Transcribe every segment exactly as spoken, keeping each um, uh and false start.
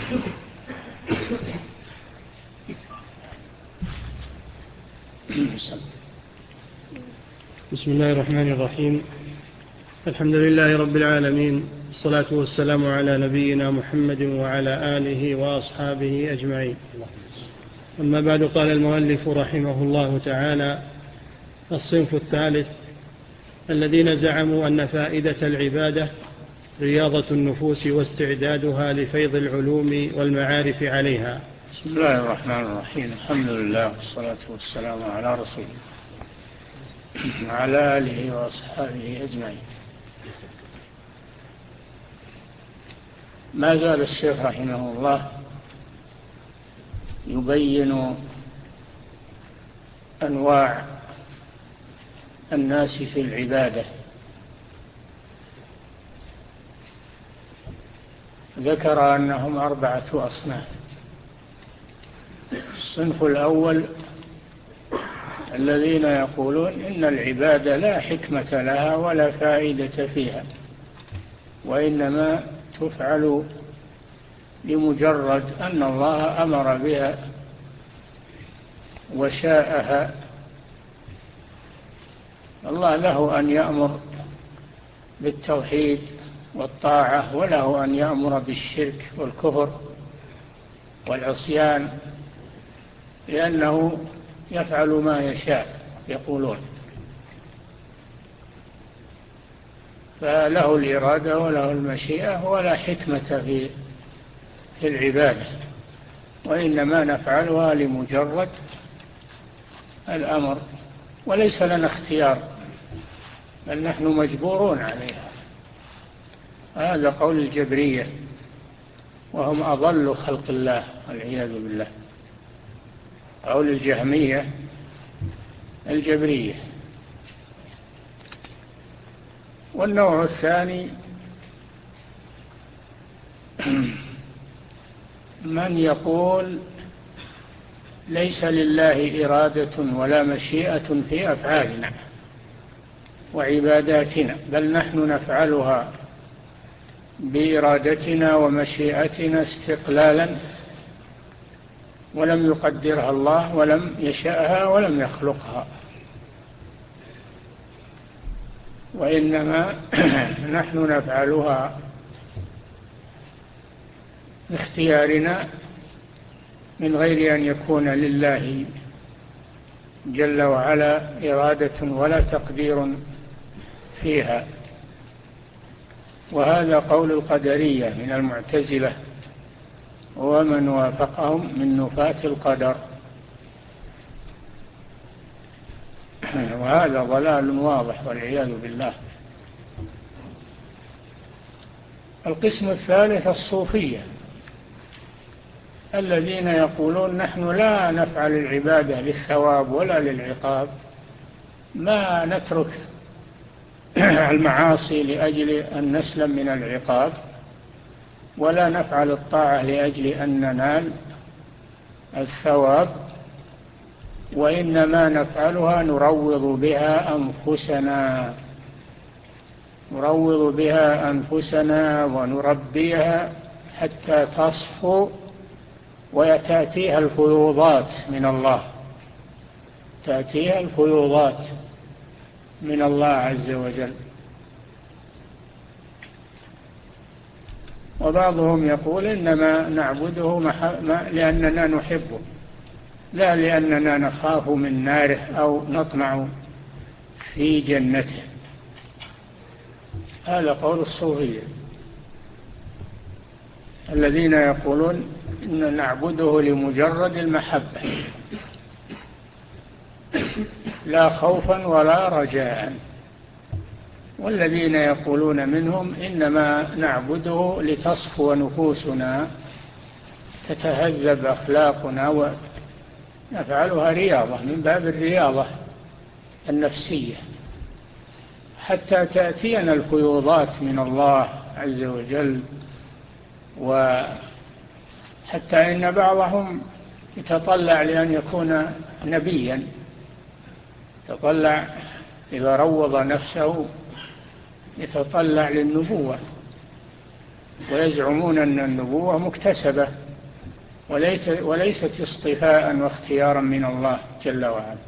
بسم الله الرحمن الرحيم. الحمد لله رب العالمين، الصلاة والسلام على نبينا محمد وعلى آله وأصحابه أجمعين. أما بعد، قال المؤلف رحمه الله تعالى: الصنف الثالث الذين زعموا أن فائدة العبادة رياضة النفوس واستعدادها لفيض العلوم والمعارف عليها. بسم الله الرحمن الرحيم. الحمد لله والصلاة والسلام على رسول الله وعلى آله وأصحابه أجمعين. ما زال الشيخ رحمه الله يبين أنواع الناس في العبادة. ذكر أنهم أربعة أصناف. الصنف الأول الذين يقولون إن العبادة لا حكمة لها ولا فائدة فيها، وإنما تفعل لمجرد أن الله أمر بها وشاءها. الله له أن يأمر بالتوحيد والطاعة، وله أن يأمر بالشرك والكفر والعصيان، لأنه يفعل ما يشاء يقولون. فله الإرادة وله المشيئة ولا حكمة في في العبادة، وإنما نفعلها لمجرد الأمر، وليس لنا اختيار، بل نحن مجبورون عليها. هذا قول الجبرية، وهم أضل خلق الله والعياذ بالله. قول الجهمية الجبرية. والنوع الثاني من يقول ليس لله إرادة ولا مشيئة في أفعالنا وعباداتنا، بل نحن نفعلها بإرادتنا ومشيئتنا استقلالا، ولم يقدرها الله ولم يشاءها ولم يخلقها، وإنما نحن نفعلها باختيارنا من غير أن يكون لله جل وعلا إرادة ولا تقدير فيها. وهذا قول القدرية من المعتزلة ومن وافقهم من نفاة القدر، وهذا ضلال واضح والعياذ بالله. القسم الثالث الصوفية، الذين يقولون نحن لا نفعل العبادة للثواب ولا للعقاب، ما نترك المعاصي لأجل أن نسلم من العقاب، ولا نفعل الطاعة لأجل أن ننال الثواب، وإنما نفعلها نروض بها أنفسنا نروض بها أنفسنا ونربيها حتى تصفو ويتأتيها الفيوضات من الله تأتيها الفيوضات من الله عز وجل. وبعضهم يقول إنما نعبده لأننا نحبه، لا لأننا نخاف من ناره أو نطمع في جنته. هذا قول الصوفية الذين يقولون إن نعبده لمجرد المحبة، لا خوفا ولا رجاء. والذين يقولون منهم إنما نعبده لتصفو نفوسنا، تتهذب أخلاقنا، ونفعلها رياضة من باب الرياضة النفسية حتى تأتينا الفيوضات من الله عز وجل. وحتى إن بعضهم يتطلع لأن يكون نبيا، يتطلع إذا روض نفسه يتطلع للنبوة، ويزعمون أن النبوة مكتسبة وليست اصطفاء واختيارا من الله جل وعلا.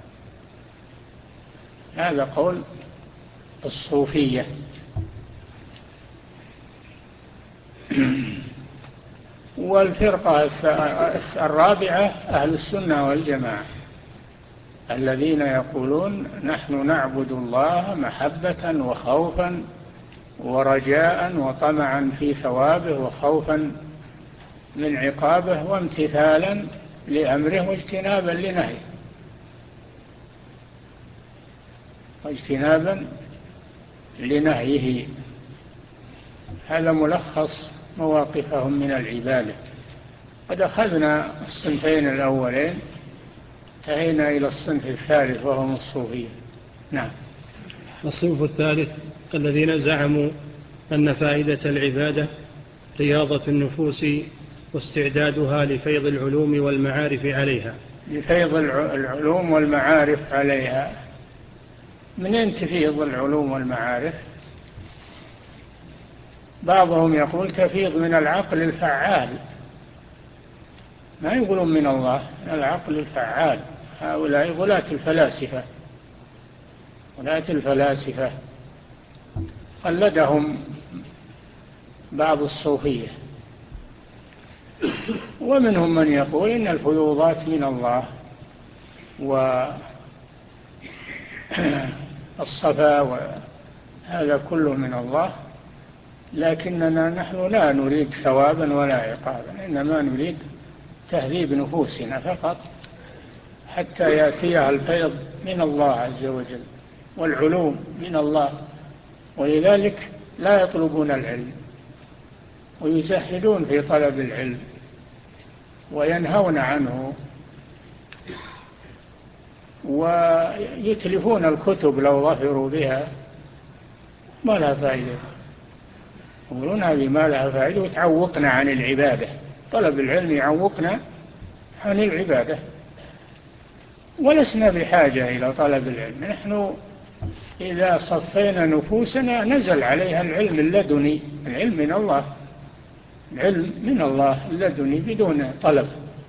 هذا قول الصوفية. والفرقة الرابعة أهل السنة والجماعة الذين يقولون نحن نعبد الله محبة وخوفا ورجاء وطمعا في ثوابه وخوفا من عقابه وامتثالا لأمره واجتنابا لنهيه واجتنابا لنهيه. هذا ملخص مواقفهم من العبادة. قد أخذنا الصنفين الأولين، انتهينا إلى الصنف الثالث وهم الصوفية. نعم. الصنف الثالث الذين زعموا أن فائدة العبادة رياضة النفوس واستعدادها لفيض العلوم والمعارف عليها. لفيض العلوم والمعارف عليها. منين تفيض العلوم والمعارف؟ بعضهم يقول تفيض من العقل الفعال، ما يقولون من الله، من العقل الفعال. هؤلاء غلاة الفلاسفة غلاة الفلاسفة قلدهم بعض الصوفية. ومنهم من يقول إن الفيوضات من الله والصفا وهذا كله من الله، لكننا نحن لا نريد ثوابا ولا عقابا، إنما نريد تهذيب نفوسنا فقط حتى يأتيها الفيض من الله عز وجل والعلوم من الله. ولذلك لا يطلبون العلم ويزهدون في طلب العلم وينهون عنه ويتلفون الكتب لو ظفروا بها، ما لها فائدة. يقولون هذه ما لها فائدة وتعوقنا عن العبادة. طلب العلم يعوقنا عن العبادة، ولسنا بحاجة إلى طلب العلم. نحن إذا صفينا نفوسنا نزل عليها العلم اللدني، العلم من الله، العلم من الله اللدني بدون طلب.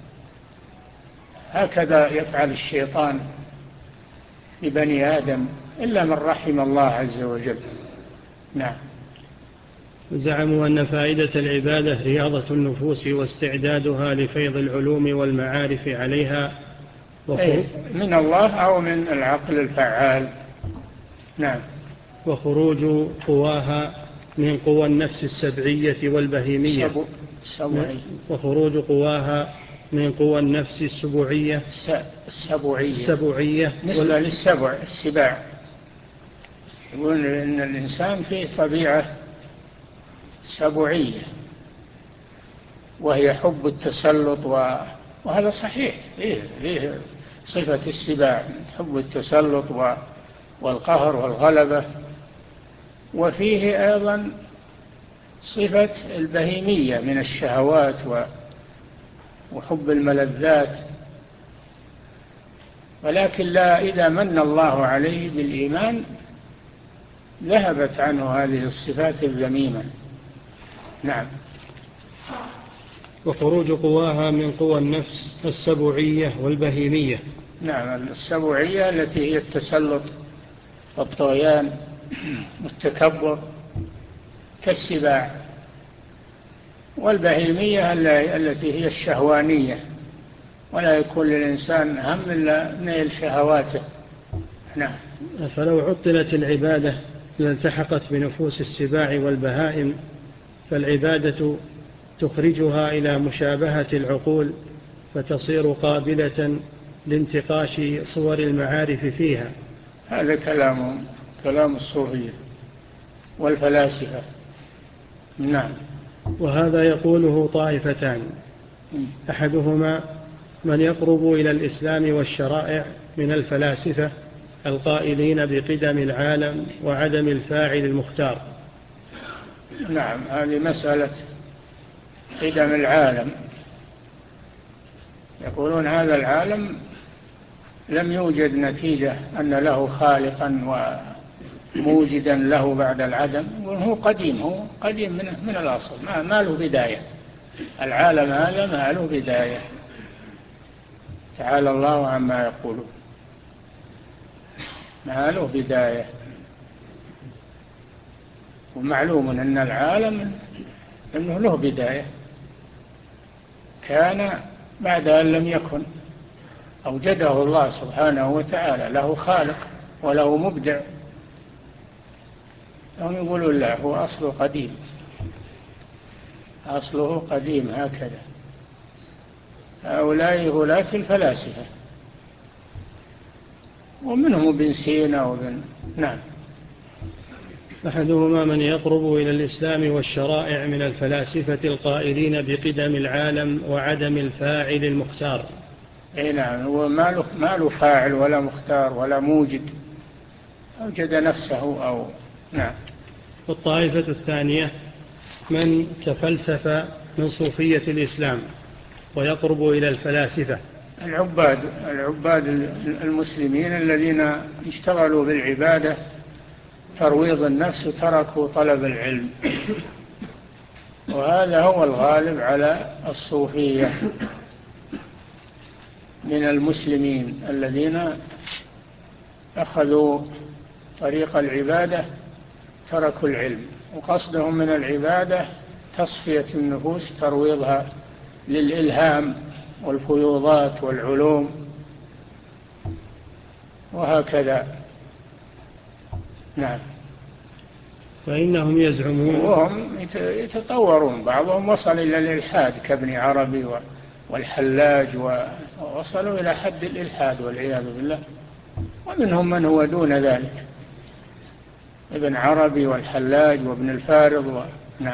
هكذا يفعل الشيطان ببني آدم إلا من رحم الله عز وجل. نعم. زعموا أن فائدة العبادة رياضة النفوس واستعدادها لفيض العلوم والمعارف عليها أيه من الله أو من العقل الفعال. نعم. وخروج قواها من قوى النفس السبعية والبهيمية. سبو. سبوعي. وخروج قواها من قوى النفس السبوعية السبوعية, السبوعية نسبة وال... للسبع السباع. يقول إن الإنسان فيه طبيعة سبوعية وهي حب التسلط و... وهذا صحيح، فيه, فيه صفة السباع، حب التسلط و... والقهر والغلبة. وفيه أيضا صفة البهيمية من الشهوات و... وحب الملذات. ولكن لا، إذا من الله عليه بالإيمان ذهبت عنه هذه الصفات الذميمة. نعم. وخروج قواها من قوى النفس السبوعية والبهيمية. نعم. السبوعية التي هي التسلط والطغيان والتكبر كالسباع، والبهيمية التي هي الشهوانية، ولا يكون للإنسان هم إلا نيل شهواته. نعم. فلو عطلت العبادة لالتحقت بنفوس السباع والبهائم، فالعبادة تخرجها إلى مشابهة العقول فتصير قابلة لانتقاش صور المعارف فيها. هذا كلام كلام الصوفية والفلاسفة. نعم. وهذا يقوله طائفتان، أحدهما من يقرب إلى الإسلام والشرائع من الفلاسفة القائلين بقدم العالم وعدم الفاعل المختار. نعم. هذه مسألة قدم العالم. يقولون هذا العالم لم يوجد نتيجة أن له خالقا موجدا له بعد العدم، هو قديم، هو قديم من, من الأصل، ما, ما له بداية. العالم هذا ما له بداية، تعالى الله عما يقولون، ما له بداية. ومعلوم أن العالم أنه له بداية، كان بعد أن لم يكن، أوجده الله سبحانه وتعالى، له خالق وله مبدع. هم يقولون لا، هو أصله قديم، أصله قديم هكذا. هؤلاء غلاة الفلاسفة، ومنهم ابن سينا وابن نعم. أحدهما من يقرب إلى الإسلام والشرائع من الفلاسفة القائلين بقدم العالم وعدم الفاعل المختار. أي نعم، هو ما له, ما له فاعل ولا مختار ولا موجد، أوجد نفسه أو نعم. والطائفة الثانية من تفلسف من صوفية الإسلام ويقرب إلى الفلاسفة، العباد العباد المسلمين الذين اشتغلوا بالعبادة ترويض النفس وتركوا طلب العلم، وهذا هو الغالب على الصوفية من المسلمين الذين أخذوا طريق العبادة تركوا العلم، وقصدهم من العبادة تصفية النفوس، ترويضها للإلهام والفيوضات والعلوم وهكذا. نعم. فإنهم يزعمون، وهم يتطورون، بعضهم وصل إلى الإلحاد كابن عربي والحلاج، ووصلوا إلى حد الإلحاد والعياذ بالله. ومنهم من هو دون ذلك، ابن عربي والحلاج وابن الفارض و... نعم.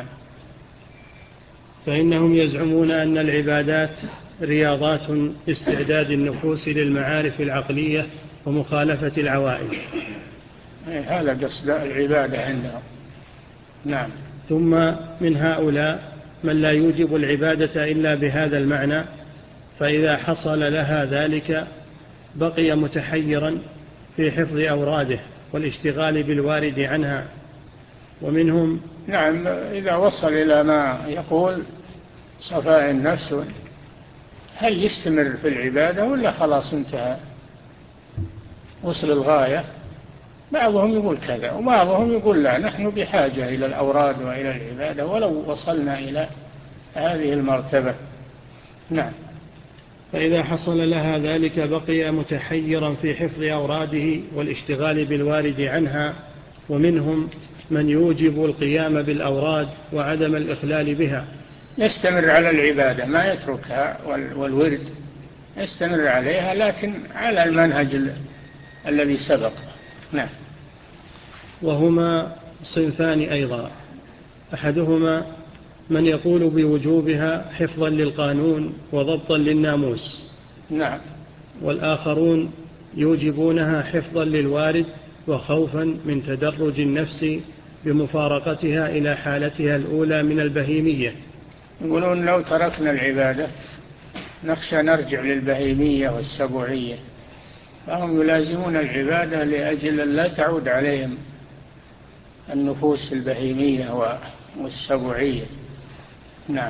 فإنهم يزعمون أن العبادات رياضات استعداد النفوس للمعارف العقلية ومخالفة العوائد. هذا قصد العبادة عندهم. نعم. ثم من هؤلاء من لا يوجب العبادة إلا بهذا المعنى، فإذا حصل لها ذلك بقي متحيرا في حفظ أوراده والاشتغال بالوارد عنها. ومنهم نعم، إذا وصل إلى ما يقول صفاء النفس، هل يستمر في العبادة ولا خلاص انتهى وصل الغاية؟ بعضهم يقول كذا وبعضهم يقول لا، نحن بحاجة إلى الأوراد وإلى العبادة ولو وصلنا إلى هذه المرتبة. نعم. فإذا حصل لها ذلك بقي متحيرا في حفظ أوراده والاشتغال بالوارد عنها. ومنهم من يوجب القيام بالأوراد وعدم الإخلال بها، يستمر على العبادة ما يتركها، والورد يستمر عليها لكن على المنهج الذي سبق. نعم. وهما صنفان أيضا، أحدهما من يقول بوجوبها حفظا للقانون وضبطا للناموس. نعم. والآخرون يوجبونها حفظا للوارد وخوفا من تدرج النفس بمفارقتها إلى حالتها الأولى من البهيمية. يقولون لو تركنا العبادة نخشى نرجع للبهيمية والسبوعية، فهم يلازمون العبادة لأجل لا تعود عليهم النفوس البهيمية والسبوعية. نعم.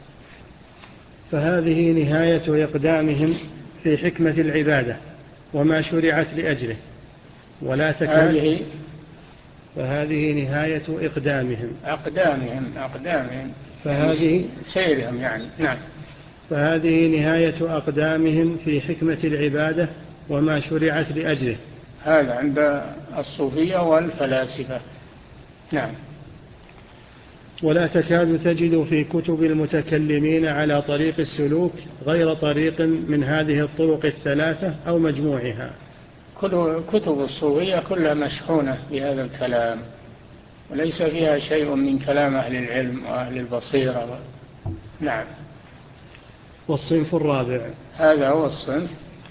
فهذه نهاية إقدامهم في حكمة العبادة وما شرعت لأجله، ولا تكاد. فهذه نهاية إقدامهم أقدامهم أقدامهم فهذه سيرهم يعني. نعم. فهذه نهاية أقدامهم في حكمة العبادة وما شرعت لأجله. هذا عند الصوفية والفلاسفة. نعم. ولا تكاد تجد في كتب المتكلمين على طريق السلوك غير طريق من هذه الطرق الثلاثة أو مجموعها. كتب الصوفية كلها مشحونة بهذا الكلام، وليس فيها شيء من كلام أهل العلم وأهل البصيرة و... نعم. والصنف الرابع، هذا هو الصنف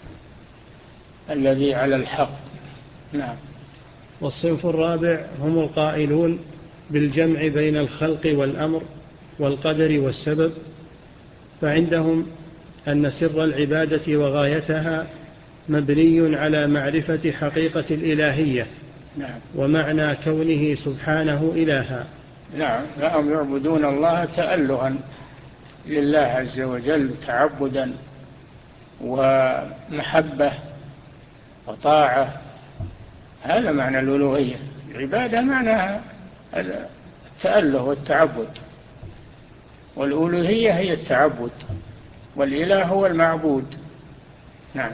الذي على الحق. نعم. والصنف الرابع هم القائلون بالجمع بين الخلق والأمر والقدر والسبب، فعندهم أن سر العبادة وغايتها مبني على معرفة حقيقة الإلهية نعم. ومعنى كونه سبحانه إلها. نعم، فهم يعبدون الله تألها لله عز وجل، تعبدا ومحبة وطاعة. هذا معنى الألوهية. العبادة معناها التأله والتعبد، والألوهية هي التعبد، والإله هو المعبود. نعم.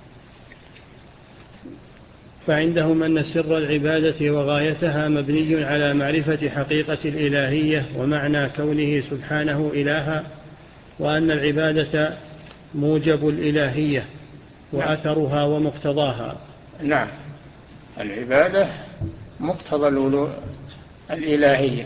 فعندهم أن سر العبادة وغايتها مبني على معرفة حقيقة الإلهية ومعنى كونه سبحانه إلها، وأن العبادة موجب الإلهية وأثرها ومقتضاها. نعم، العبادة مقتضى الإلهية،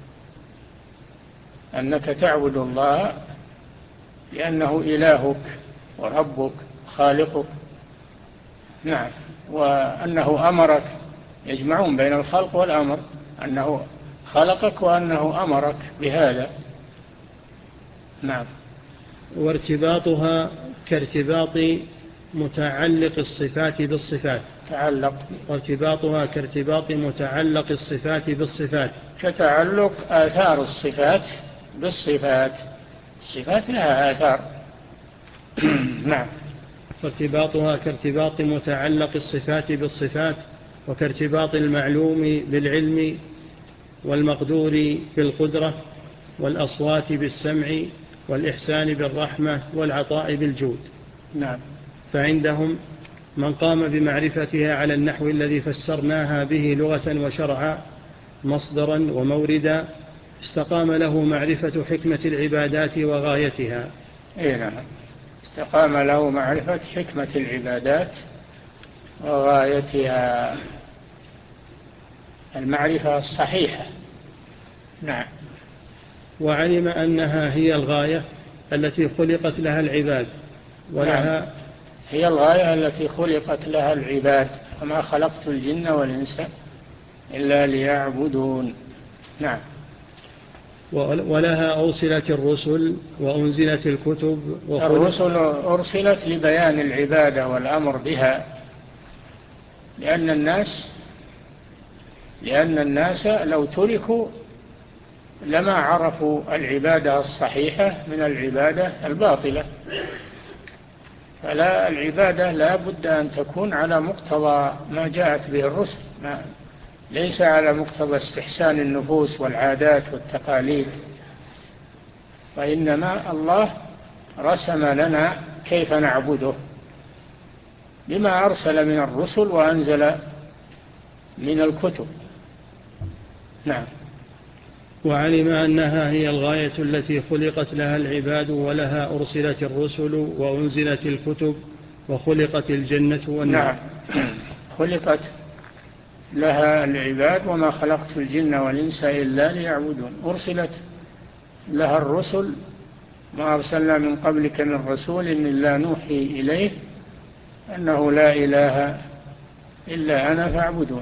أنك تعبد الله لأنه إلهك وربك خالقك. نعم، وأنه أمرك، يجمعون بين الخلق والأمر، أنه خلقك وأنه أمرك بهذا. نعم. وارتباطها كارتباط متعلق الصفات بالصفات. تعلق. وارتباطها كارتباط متعلق الصفات بالصفات، كتعلق آثار الصفات بالصفات. الصفات لها آثار. نعم. وارتباطها كارتباط متعلق الصفات بالصفات، وكارتباط المعلوم بالعلم، والمقدور بالقدرة، والأصوات بالسمع، والإحسان بالرحمة، والعطاء بالجود. نعم. فعندهم من قام بمعرفتها على النحو الذي فسرناها به لغة وشرعا مصدرا وموردا، استقام له معرفة حكمة العبادات وغايتها. إيه نعم، استقام له معرفة حكمة العبادات وغايتها، المعرفة الصحيحة. نعم. وعلم أنها هي الغاية التي خلقت لها العباد ولها. نعم. هي الغاية التي خلقت لها العباد، وما خلقت الجن والإنس إلا ليعبدون. نعم. ولها أرسلت الرسل وأنزلت الكتب. الرسل أرسلت لبيان العبادة والأمر بها، لأن الناس لأن الناس لو تركوا لما عرفوا العبادة الصحيحة من العبادة الباطلة. فلا، العبادة لا بد أن تكون على مقتضى ما جاءت به الرسل، ما ليس على مقتضى استحسان النفوس والعادات والتقاليد. فإنما الله رسم لنا كيف نعبده بما أرسل من الرسل وأنزل من الكتب. نعم. وعلم أنها هي الغاية التي خلقت لها العباد ولها أرسلت الرسل وأنزلت الكتب وخلقت الجنة والنار. نعم، خلقت لها العباد وما خلقت الجن والإنس إلا ليعبدون. أرسلت لها الرسل، ما أرسلنا من قبلك من رسول إلا نوحي إليه أنه لا إله إلا أنا فاعبدون.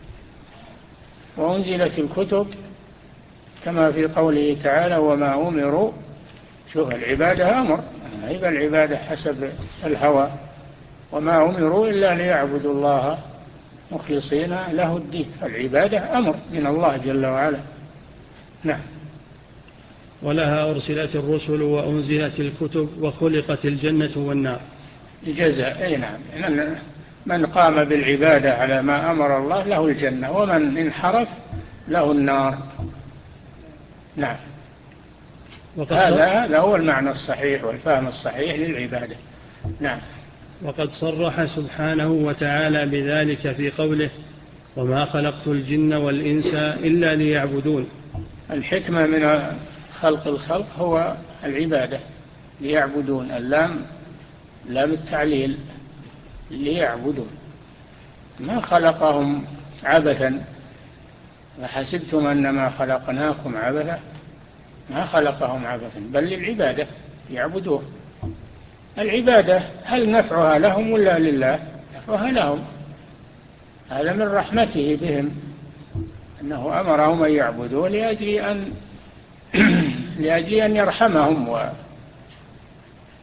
وأنزلت الكتب كما في قوله تعالى وما أمروا. شوف، العبادة أمر، هيبقى العبادة حسب الهوى. وما أمروا إلا ليعبدوا الله مخلصين له الدين. العبادة أمر من الله جل وعلا. نعم. ولها أرسلت الرسل وأنزلت الكتب وخلقت الجنة والنار. الجزاء. أي نعم، من, من قام بالعبادة على ما أمر الله له الجنة، ومن انحرف له النار. نعم. هذا هذا هو المعنى الصحيح والفهم الصحيح للعبادة. نعم. وقد صرح سبحانه وتعالى بذلك في قوله وما خلقت الجن والإنس إلا ليعبدون. الحكمة من خلق الخلق هو العبادة، ليعبدون. اللام لام التعليل، ليعبدون. ما خلقهم عبثا، وحسبتم أنما خلقناكم عبثا. ما خلقهم عبثا بل للعبادة يعبدوه. العبادة هل نفعها لهم ولا لله؟ نفعها لهم. هذا من رحمته بهم أنه أمرهم أن يعبدوه لأجل أن لأجل أن يرحمهم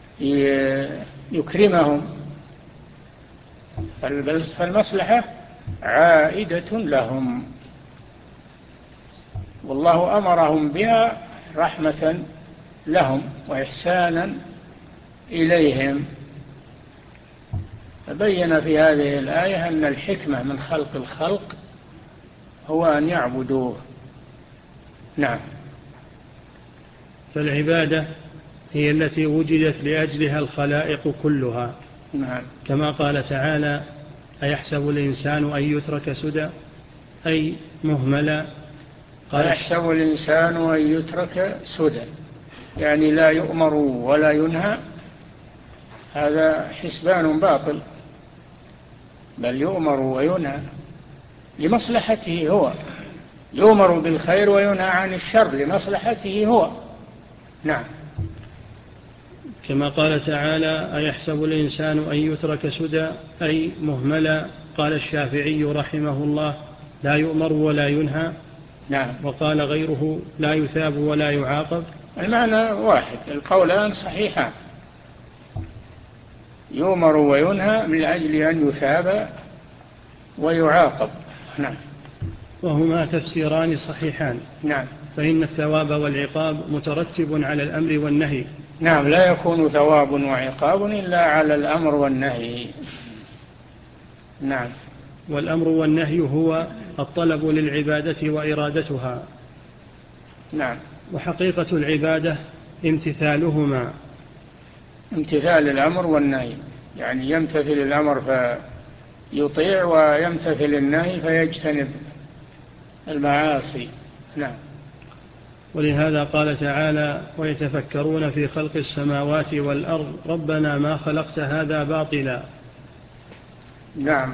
ويكرمهم. فالمصلحة عائدة لهم، والله أمرهم بها رحمة لهم وإحسانا إليهم. فبين في هذه الآية أن الحكمة من خلق الخلق هو أن يعبدوه. نعم. فالعبادة هي التي وجدت لأجلها الخلائق كلها. نعم. كما قال تعالى: أيحسب الإنسان أن يترك سدى، أي مهملا. أيحسب الإنسان أن يترك سدى، يعني لا يؤمر ولا ينهى. هذا حسبان باطل، بل يؤمر وينهى لمصلحته هو، يؤمر بالخير وينهى عن الشر لمصلحته هو. نعم. كما قال تعالى: أيحسب الإنسان أن يترك سدى، أي مهملا. قال الشافعي رحمه الله: لا يؤمر ولا ينهى. نعم. وقال غيره: لا يثاب ولا يعاقب. المعنى واحد، القولان صحيحان، يؤمر وينهى من أجل أن يثاب ويعاقب. نعم. وهما تفسيران صحيحان. نعم. فإن الثواب والعقاب مترتب على الأمر والنهي. نعم، لا يكون ثواب وعقاب إلا على الأمر والنهي. نعم. والأمر والنهي هو الطلب للعبادة وإرادتها. نعم. وحقيقة العبادة امتثالهما، امتثال الأمر والنهي، يعني يمتثل الأمر فيطيع ويمتثل النهي فيجتنب المعاصي. نعم. ولهذا قال تعالى: ويتفكرون في خلق السماوات والأرض ربنا ما خلقت هذا باطلا. نعم.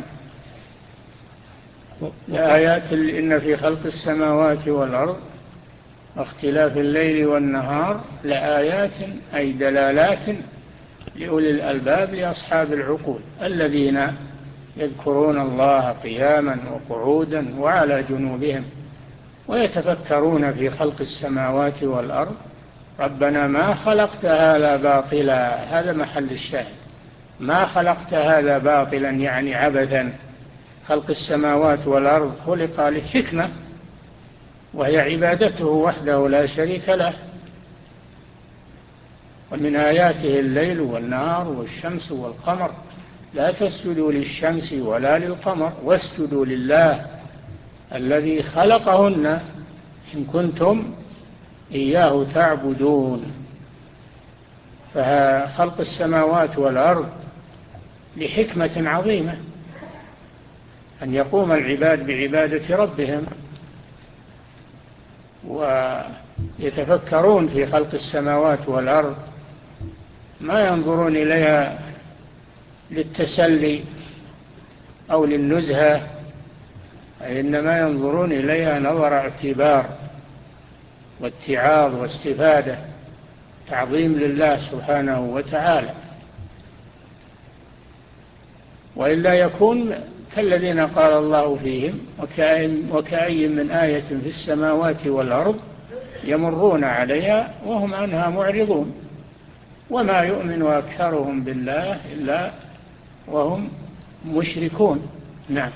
آيات إن في خلق السماوات والأرض واختلاف الليل والنهار لآيات، أي دلالات لأولي الألباب لأصحاب العقول الذين يذكرون الله قياما وقعودا وعلى جنوبهم ويتفكرون في خلق السماوات والأرض ربنا ما خلقت هذا باطلا. هذا محل الشاهد، ما خلقت هذا باطلا يعني عبثا. خلق السماوات والأرض خلق لحكمة، وهي عبادته وحده لا شريك له. ومن آياته الليل والنهار والشمس والقمر، لا تسجدوا للشمس ولا للقمر واسجدوا لله الذي خلقهن إن كنتم إياه تعبدون. فخلق السماوات والأرض لحكمة عظيمة، أن يقوم العباد بعبادة ربهم ويتفكرون في خلق السماوات والأرض، ما ينظرون إليها للتسلي أو للنزهة، إنما ينظرون إليها نظر اعتبار واتعاظ واستفادة، تعظيم لله سبحانه وتعالى. وإلا يكون كالذين قال الله فيهم: وكأي من آية في السماوات والأرض يمرون عليها وهم عنها معرضون وما يؤمن أكثرهم بالله إلا وهم مشركون. نعم.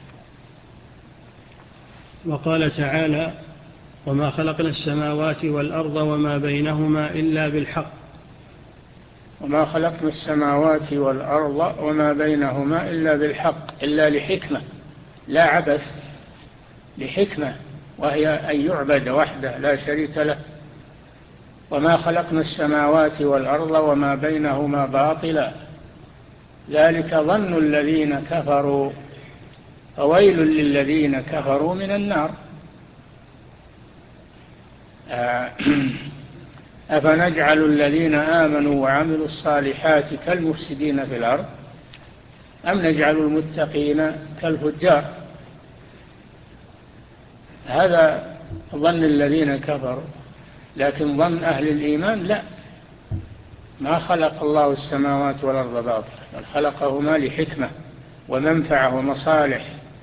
وقال تعالى: وما خلقنا السماوات والأرض وما بينهما إلا بالحق. وما خلقنا السماوات والأرض وما بينهما إلا بالحق، إلا لحكمة لا عبث، لحكمة وهي أن يعبد وحده لا شريك له. وما خلقنا السماوات والأرض وما بينهما باطلا ذلك ظن الذين كفروا فويل للذين كفروا من النار. أفنجعل الذين آمنوا وعملوا الصالحات كالمفسدين في الأرض أم نجعل المتقين كالفجار. هذا ظن الذين كفروا، لكن ظن أهل الإيمان لا، ما خلق الله السماوات والأرض باطلا، بل خلقهما لحكمة ومنفعة ومصالح.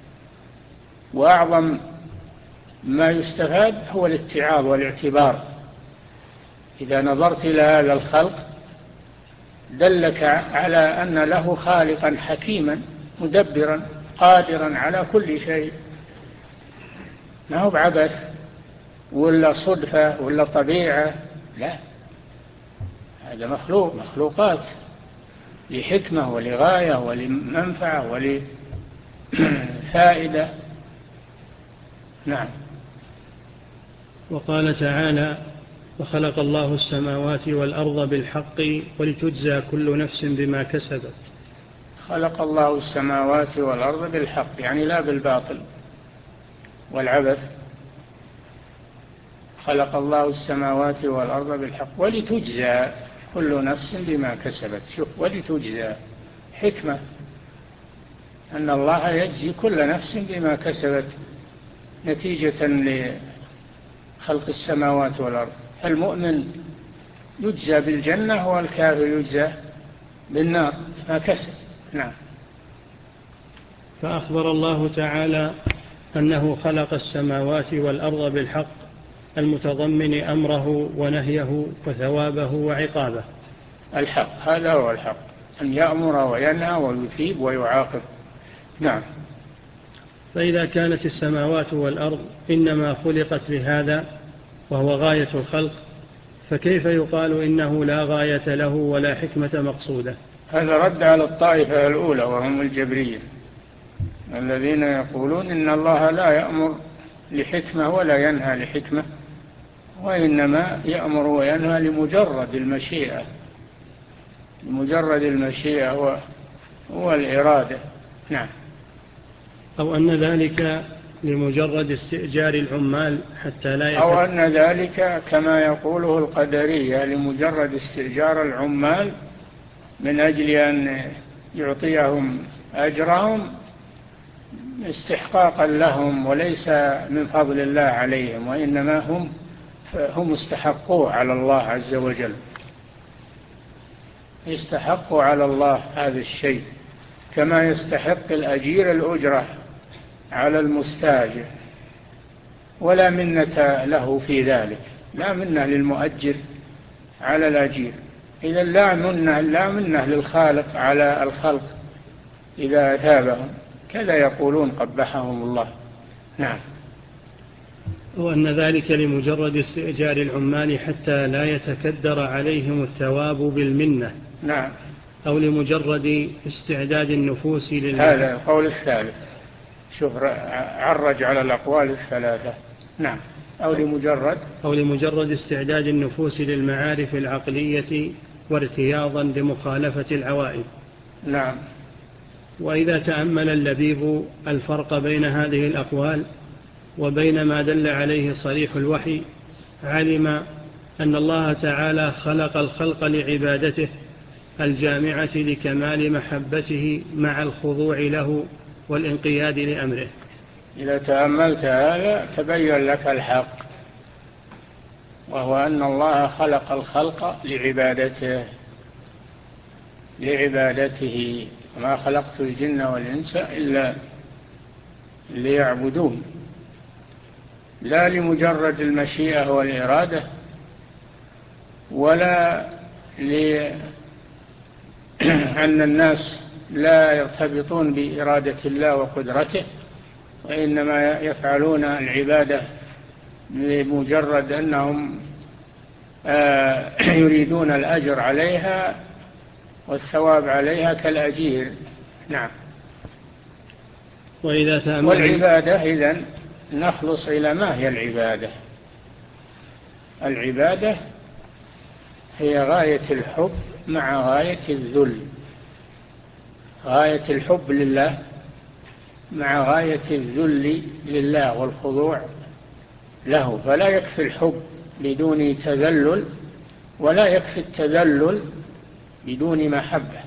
وأعظم ما يستفاد هو الاتعاظ والاعتبار. إذا نظرت إلى هذا الخلق دلك على أن له خالقا حكيما مدبرا قادرا على كل شيء، ما هو بعبث ولا صدفة ولا طبيعة، لا، هذا مخلوق، مخلوقات لحكمة ولغاية ولمنفعة ولفائدة. نعم. وقال تعالى: وخلق الله السماوات والأرض بالحق ولتجزى كل نفس بما كسبت. خلق الله السماوات والأرض بالحق، يعني لا بالباطل والعبث. خلق الله السماوات والأرض بالحق ولتجزى كل نفس بما كسبت. شوف، ولتجزى حكمة أن الله يجزي كل نفس بما كسبت نتيجة لخلق السماوات والأرض. المؤمن يجزى بالجنة والكافر يجزى بالنار ما كسب. نعم. فأخبر الله تعالى أنه خلق السماوات والأرض بالحق المتضمن أمره ونهيه وثوابه وعقابه. الحق، هذا هو الحق، أن يأمر وينهى ويثيب ويعاقب. نعم. فإذا كانت السماوات والأرض إنما خلقت لهذا وهو غاية الخلق، فكيف يقال إنه لا غاية له ولا حكمة مقصودة؟ هذا رد على الطائفة الأولى وهم الجبرية الذين يقولون إن الله لا يأمر لحكمة ولا ينهى لحكمة، وإنما يأمر وينهى لمجرد المشيئة، لمجرد المشيئة هو, هو الإرادة. نعم. أو أن ذلك لمجرد استئجار العمال حتى لا يكون، أو أن ذلك كما يقوله القدرية لمجرد استئجار العمال من أجل أن يعطيهم أجرهم استحقاقا لهم وليس من فضل الله عليهم، وإنما هم هم استحقوا على الله عز وجل، يستحقوا على الله هذا الشيء كما يستحق الأجير الأجرة على المستاجر، ولا منة له في ذلك، لا منة للمؤجر على الأجير. إذا لا منة, لا منة للخالق على الخلق إذا أثابهم، كذا يقولون قبحهم الله. نعم. وأن ذلك لمجرد استئجار العمال حتى لا يتكدر عليهم الثواب بالمنة. نعم. أو لمجرد استعداد النفوس لله. هذا القول الثالث، شوف عرج على الأقوال الثلاثة. نعم. أو لمجرد أو لمجرد استعداد النفوس للمعارف العقلية وارتياضا لمخالفة العوائد. نعم. وإذا تأمل اللبيب الفرق بين هذه الأقوال وبين ما دل عليه صريح الوحي، علم أن الله تعالى خلق الخلق لعبادته الجامعة لكمال محبته مع الخضوع له والانقياد لأمره. إذا تأملت هذا تبين لك الحق، وهو أن الله خلق الخلق لعبادته لعبادته ما خلقت الجن والإنس إلا ليعبدون، لا لمجرد المشيئة والإرادة، ولا لأن الناس لا يرتبطون بإرادة الله وقدرته، وإنما يفعلون العبادة لمجرد أنهم يريدون الأجر عليها والثواب عليها كالأجير. نعم. وإذا تأمل والعبادة إذن نخلص إلى ما هي العبادة؟ العبادة هي غاية الحب مع غاية الذل، غاية الحب لله مع غاية الذل لله والخضوع له. فلا يكفي الحب بدون تذلل، ولا يكفي التذلل بدون محبة،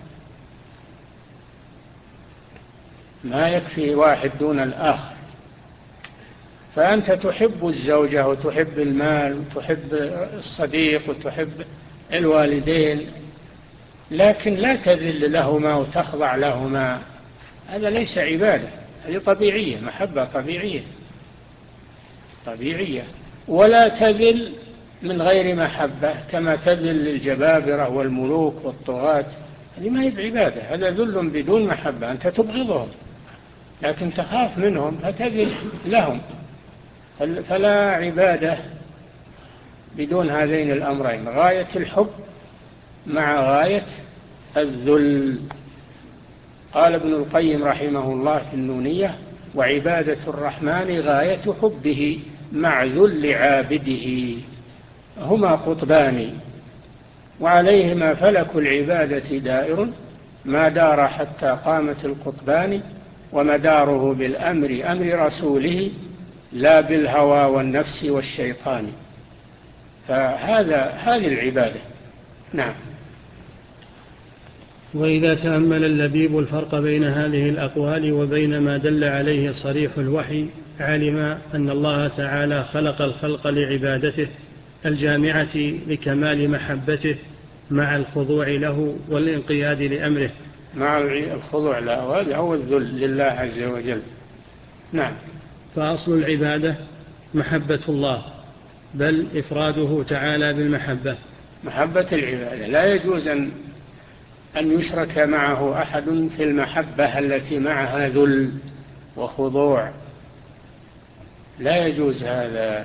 ما يكفي واحد دون الآخر. فأنت تحب الزوجة وتحب المال وتحب الصديق وتحب الوالدين، لكن لا تذل لهما وتخضع لهما، هذا ليس عبادة، هذه طبيعية، محبة طبيعية طبيعية. ولا تذل من غير محبة كما تذل للجبابرة والملوك والطغاة، هذه ما هي بعبادة، هذا ذل بدون محبة، أنت تبغضهم لكن تخاف منهم فتجد لهم. فلا عبادة بدون هذين الأمرين، غاية الحب مع غاية الذل. قال ابن القيم رحمه الله في النونية: وعبادة الرحمن غاية حبه مع ذل عابده، هما قطبان وعليهما فلك العبادة دائر، ما دار حتى قامت القطبان، ومداره بالأمر أمر رسوله لا بالهوى والنفس والشيطان. فهذا هذه العبادة. نعم. وإذا تأمل اللبيب الفرق بين هذه الأقوال وبين ما دل عليه صريح الوحي علم أن الله تعالى خلق الخلق لعبادته الجامعة لكمال محبته مع الخضوع له والانقياد لأمره. مع الخضوع له، وهذا هو الذل لله عز وجل. نعم. فأصل العبادة محبة الله، بل إفراده تعالى بالمحبة. محبة العبادة لا يجوز أن أن يشرك معه أحد في المحبة التي معها ذل وخضوع، لا يجوز هذا،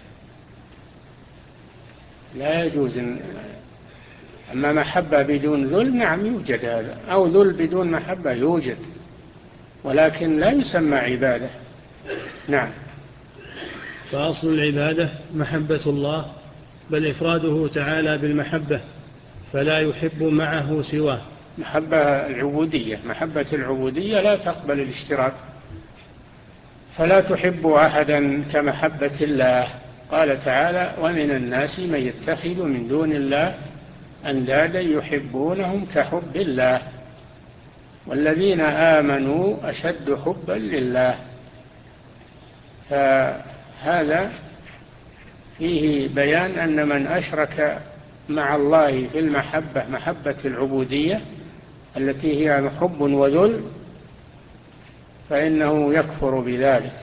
لا يجوز. أما محبة بدون ذل نعم يوجد هذا، أو ذل بدون محبة يوجد، ولكن لا يسمى عبادة. نعم. فأصل العبادة محبة الله، بل إفراده تعالى بالمحبة، فلا يحب معه سواه. محبة العبودية، محبة العبودية لا تقبل الاشتراك، فلا تحب أحدا كمحبة الله. قال تعالى: ومن الناس من يتخذ من دون الله أندادا يحبونهم كحب الله والذين آمنوا أشد حبا لله. فهذا فيه بيان أن من أشرك مع الله في المحبة محبة العبودية التي هي حب وذل فإنه يكفر بذلك.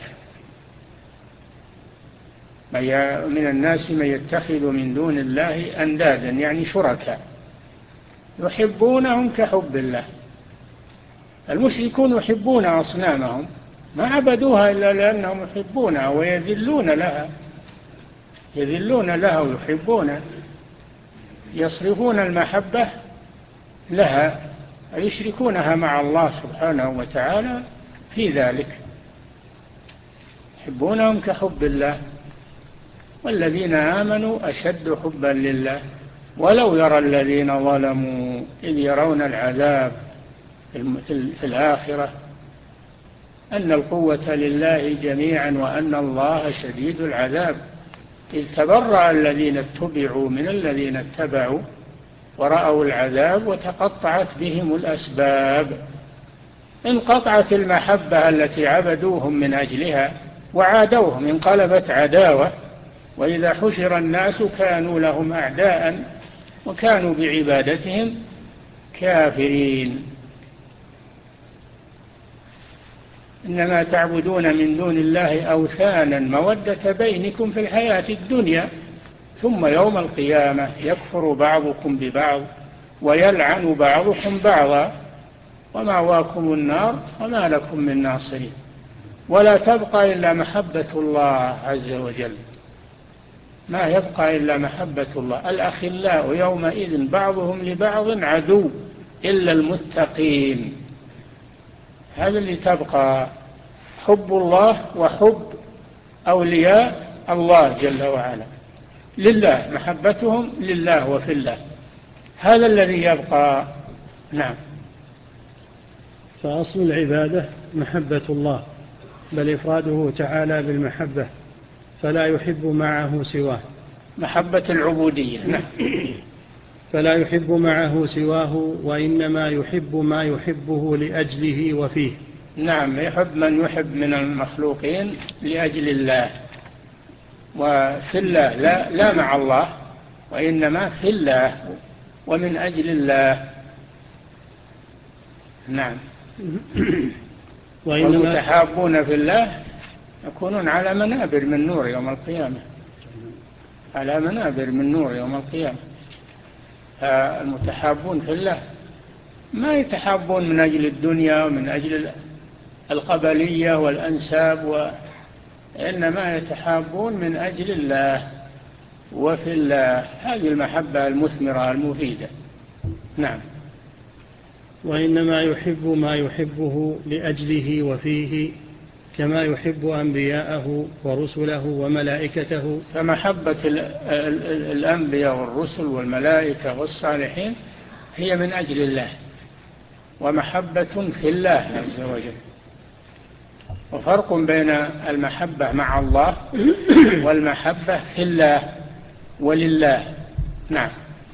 من الناس من يتخذ من دون الله أندادا يعني شركاء يحبونهم كحب الله. المشركون يحبون أصنامهم، ما عبدوها إلا لأنهم يحبونها ويذلون لها، يذلون لها ويحبونها، يصرفون المحبة لها ويشركونها مع الله سبحانه وتعالى في ذلك، يحبونهم كحب الله. والذين آمنوا أشد حبا لله ولو يرى الذين ظلموا إذ يرون العذاب في الآخرة أن القوة لله جميعا وأن الله شديد العذاب إذ تبرأ الذين اتبعوا من الذين اتبعوا ورأوا العذاب وتقطعت بهم الأسباب. انقطعت المحبة التي عبدوهم من أجلها وعادوهم، انقلبت عداوة، وإذا حشر الناس كانوا لهم أعداء وكانوا بعبادتهم كافرين. إنما تعبدون من دون الله أوثانا مودة بينكم في الحياة الدنيا ثم يوم القيامة يكفر بعضكم ببعض ويلعن بعضكم بعضا ومأواكم النار وما لكم من ناصرين. ولا تبقى إلا محبة الله عز وجل، ما يبقى إلا محبة الله. الأخلاء يومئذ بعضهم لبعض عدو إلا المتقين. هذا اللي تبقى، حب الله وحب أولياء الله جل وعلا لله، محبتهم لله وفي الله، هذا الذي يبقى. نعم. فأصل العبادة محبة الله، بل إفراده تعالى بالمحبة، فلا يحب معه سواه. محبة العبودية. نعم. فلا يحب معه سواه، وإنما يحب ما يحبه لأجله وفيه. نعم، يحب من يحب من المخلوقين لأجل الله وفي الله، لا, لا مع الله، وإنما في الله ومن أجل الله. نعم. والمتحابون في الله يكونون على منابر من نور يوم القيامة، على منابر من نور يوم القيامة. المتحابون في الله ما يتحابون من أجل الدنيا ومن أجل القبلية والأنساب، وإنما يتحابون من أجل الله وفي الله. هذه المحبة المثمرة المفيدة. نعم. وإنما يحب ما يحبه لأجله وفيه، كما يحب أنبياءه ورسله وملائكته. فمحبة الأنبياء والرسل والملائكة والصالحين هي من أجل الله، ومحبة في الله عز وجل. وفرق بين المحبة مع الله والمحبة في الله ولله. نعم.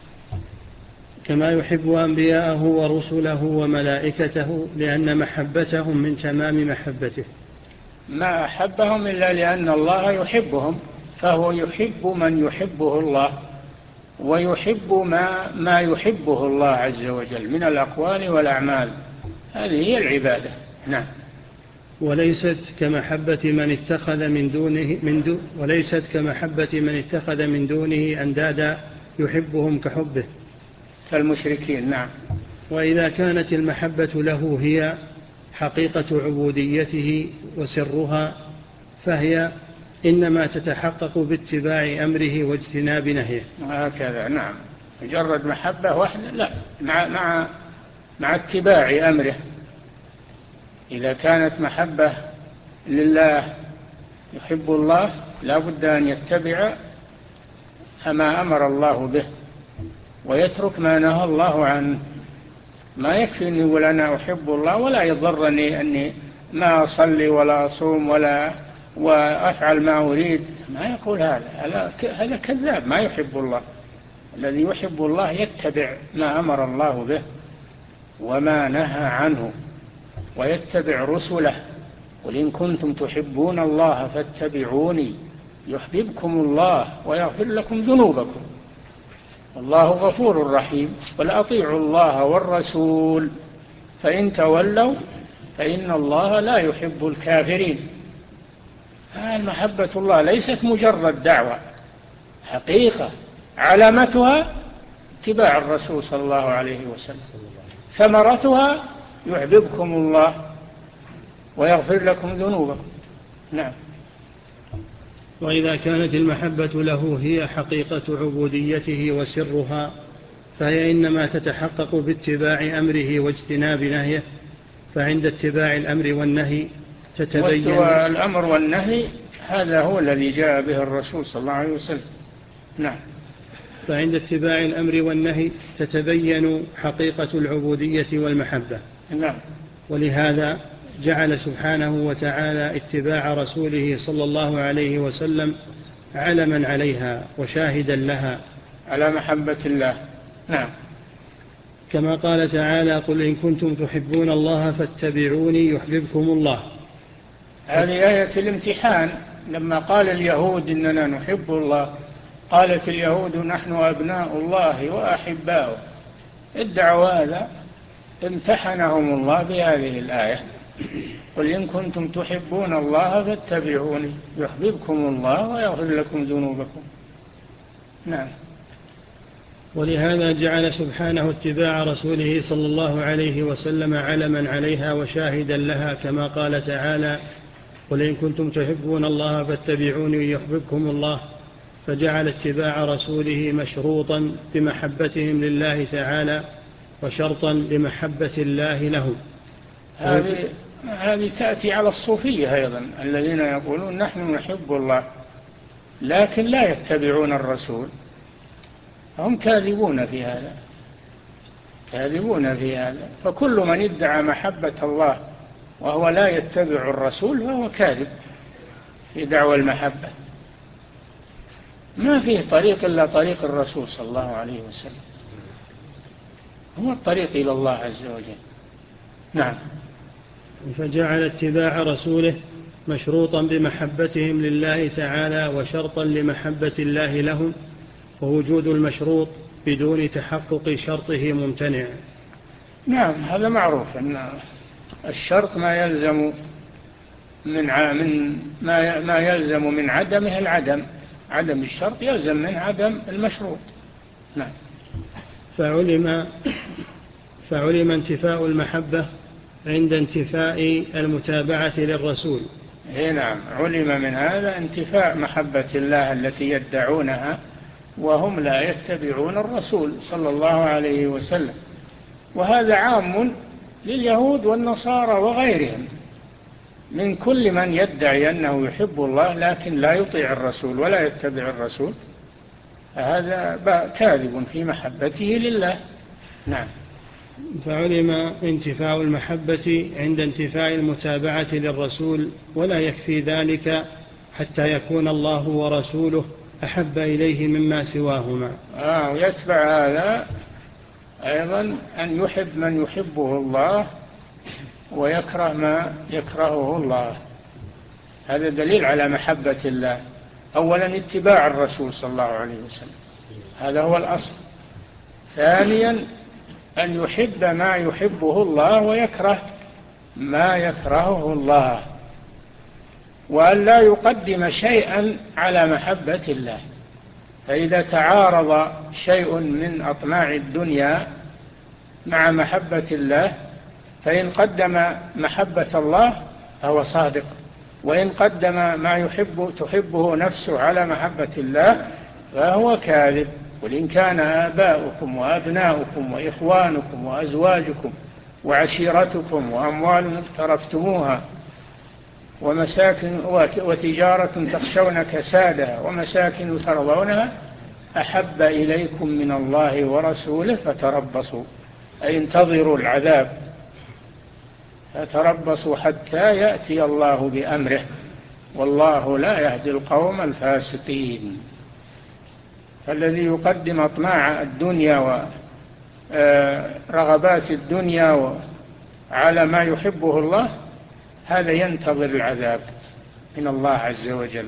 كما يحب أنبياءه ورسله وملائكته، لأن محبتهم من تمام محبته. ما أحبهم إلا لأن الله يحبهم، فهو يحب من يحبه الله، ويحب ما, ما يحبه الله عز وجل من الأقوال والأعمال. هذه هي العبادة. نعم. وليست كمحبة من اتخذ من دونه من دو وليست كمحبة من اتخذ من دونه أندادا يحبهم كحبه كالمشركين. نعم. وإذا كانت المحبة له هي حقيقة عبوديته وسرها، فهي إنما تتحقق باتباع أمره واجتناب نهيه. هكذا. نعم. مجرد محبة واحدة لا، مع, مع, مع اتباع أمره. إذا كانت محبة لله يحب الله، لا بد أن يتبع ما أمر الله به ويترك ما نهى الله عنه. ما يكفي أن يقول أنا أحب الله ولا يضرني أني ما أصلي ولا أصوم ولا وأفعل ما أريد. ما يقول هذا، هذا كذاب، ما يحب الله. الذي يحب الله يتبع ما أمر الله به وما نهى عنه، ويتبع رسله. قل إن كنتم تحبون الله فاتبعوني يحببكم الله ويغفر لكم ذنوبكم والله غفور رحيم. قل أطيعوا الله والرسول فإن تولوا فإن الله لا يحب الكافرين. المحبة الله ليست مجرد دعوة، حقيقة علامتها اتباع الرسول صلى الله عليه وسلم، ثمرتها يحببكم الله ويغفر لكم ذنوبكم. نعم. وإذا كانت المحبة له هي حقيقة عبوديته وسرها، فهي إنما تتحقق باتباع أمره واجتناب نهيه. فعند اتباع الأمر والنهي تتبين الأمر والنهي، هذا هو الذي جاء به الرسول صلى الله عليه وسلم. نعم. فعند اتباع الأمر والنهي تتبين حقيقة العبودية والمحبة. نعم. ولهذا جعل سبحانه وتعالى اتباع رسوله صلى الله عليه وسلم علما عليها وشاهدا لها على محبة الله. نعم. كما قال تعالى قل إن كنتم تحبون الله فاتبعوني يحببكم الله. هذه آية الامتحان. لما قال اليهود إننا نحب الله، قالت اليهود نحن أبناء الله وأحباؤه. ادعوا هذا، امتحنهم الله بهذه الآية. قل إن كنتم تحبون الله فاتبعوني يحببكم الله ويغفر لكم ذنوبكم. نعم. ولهذا جعل سبحانه اتباع رسوله صلى الله عليه وسلم علما عليها وشاهدا لها، كما قال تعالى قل إن كنتم تحبون الله فاتبعوني يحببكم الله. فجعل اتباع رسوله مشروطا بمحبتهم لله تعالى وشرطا لمحبة الله لهم. هذه هذه تأتي على الصوفية أيضا، الذين يقولون نحن نحب الله لكن لا يتبعون الرسول. هم كاذبون في هذا، كاذبون في هذا. فكل من ادعى محبة الله وهو لا يتبع الرسول فهو كاذب في دعوى المحبة. ما فيه طريق إلا طريق الرسول صلى الله عليه وسلم، هو الطريق إلى الله عز وجل. نعم. فجعل اتباع رسوله مشروطا بمحبتهم لله تعالى وشرطا لمحبة الله لهم، ووجود المشروط بدون تحقق شرطه ممتنع. نعم. هذا معروف أن الشرط ما يلزم من من ما ما يلزم من عدمه العدم. عدم الشرط يلزم من عدم المشروط. نعم. فعلم فعلم انتفاء المحبة عند انتفاء المتابعة للرسول. إيه نعم، علم من هذا انتفاء محبة الله التي يدعونها وهم لا يتبعون الرسول صلى الله عليه وسلم، وهذا عام لليهود والنصارى وغيرهم من كل من يدعي أنه يحب الله لكن لا يطيع الرسول ولا يتبع الرسول، هذا كاذب في محبته لله. نعم. فعلم انتفاء المحبة عند انتفاء المتابعة للرسول، ولا يكفي ذلك حتى يكون الله ورسوله أحب إليه مما سواهما. آه ويتبع هذا أيضا أن يحب من يحبه الله ويكره ما يكرهه الله، هذا دليل على محبة الله. أولا اتباع الرسول صلى الله عليه وسلم، هذا هو الأصل. ثانيا أن يحب ما يحبه الله ويكره ما يكرهه الله، وأن لا يقدم شيئا على محبة الله. فإذا تعارض شيء من أطماع الدنيا مع محبة الله، فإن قدم محبة الله فهو صادق، وإن قدم ما يحب تحبه نفسه على محبة الله فهو كاذب. قل إن كان آباؤكم وأبناؤكم وإخوانكم وأزواجكم وعشيرتكم وأموال اقترفتموها ومساكن وتجارة تخشون كسادها ومساكن ترضونها أحب إليكم من الله ورسوله فتربصوا، أي انتظروا العذاب، فتربصوا حتى يأتي الله بأمره، والله لا يهدي القوم الفاسقين. فالذي يقدم أطماع الدنيا ورغبات الدنيا على ما يحبه الله هذا ينتظر العذاب من الله عز وجل.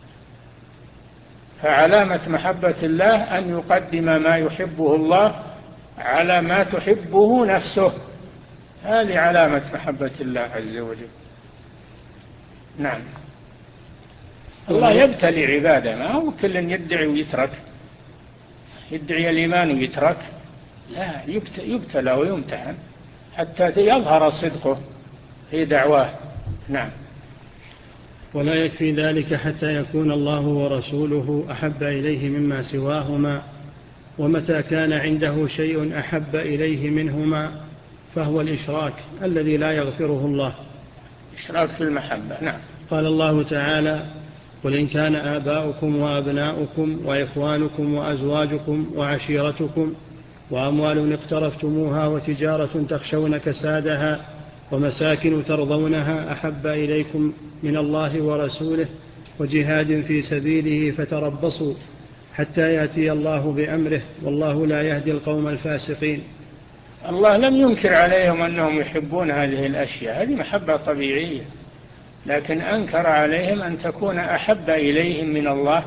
فعلامة محبة الله أن يقدم ما يحبه الله على ما تحبه نفسه، هذه علامة محبة الله عز وجل. نعم. الله يبتلي عباده، ما هو كل يدعي ويترك، يدعي الإيمان ويترك، لا، يبتلى ويمتحن حتى يظهر صدقه في دعواه. نعم. ولا يكفي ذلك حتى يكون الله ورسوله أحب إليه مما سواهما، ومتى كان عنده شيء أحب إليه منهما فهو الإشراك الذي لا يغفره الله. إشراك في المحبة. نعم. قال الله تعالى: قل إن كان آباؤكم وأبناؤكم وإخوانكم وأزواجكم وعشيرتكم وأموال اقترفتموها وتجارة تخشون كسادها ومساكن ترضونها أحب إليكم من الله ورسوله وجهاد في سبيله فتربصوا حتى يأتي الله بأمره والله لا يهدي القوم الفاسقين. الله لم ينكر عليهم أنهم يحبون هذه الأشياء، هذه محبة طبيعية، لكن أنكر عليهم أن تكون أحب إليهم من الله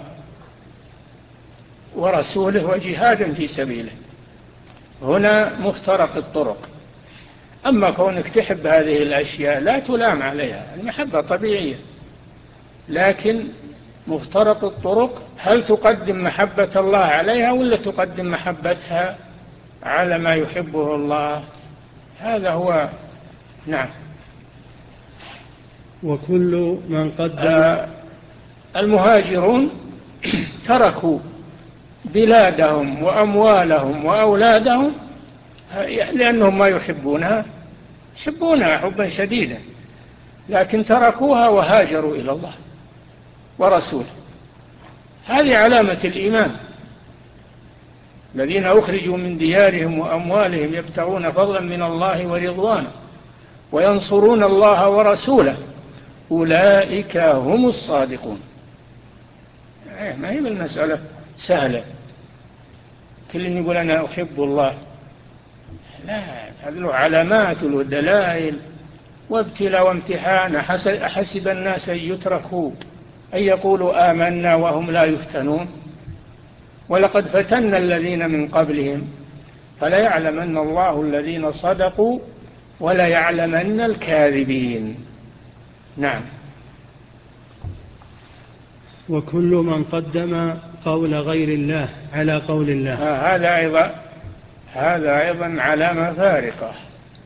ورسوله وجهاد في سبيله. هنا مفترق الطرق. أما كونك تحب هذه الأشياء لا تلام عليها، المحبة طبيعية، لكن مفترق الطرق هل تقدم محبة الله عليها ولا تقدم محبتها على ما يحبه الله؟ هذا هو. نعم. وكل من قدم آه المهاجرون تركوا بلادهم وأموالهم وأولادهم لأنهم ما يحبونها، يحبونها حبا شديدا، لكن تركوها وهاجروا إلى الله ورسوله. هذه علامة الإيمان. الذين أخرجوا من ديارهم وأموالهم يبتغون فضلا من الله ورضوانه وينصرون الله ورسوله أولئك هم الصادقون. ما هي المسألة سهلة كل يقول أنا أحب الله، لا، هذه له علامات له دلائل وابتلاء وامتحان. أحسب الناس أن يتركوا أن يقولوا آمنا وهم لا يفتنون ولقد فتنا الذين من قبلهم فلا يعلمن الله الذين صدقوا ولا يعلمن الكاذبين. نعم. وكل من قدم قول غير الله على قول الله. هذا أيضا هذا أيضا علامة فارقة.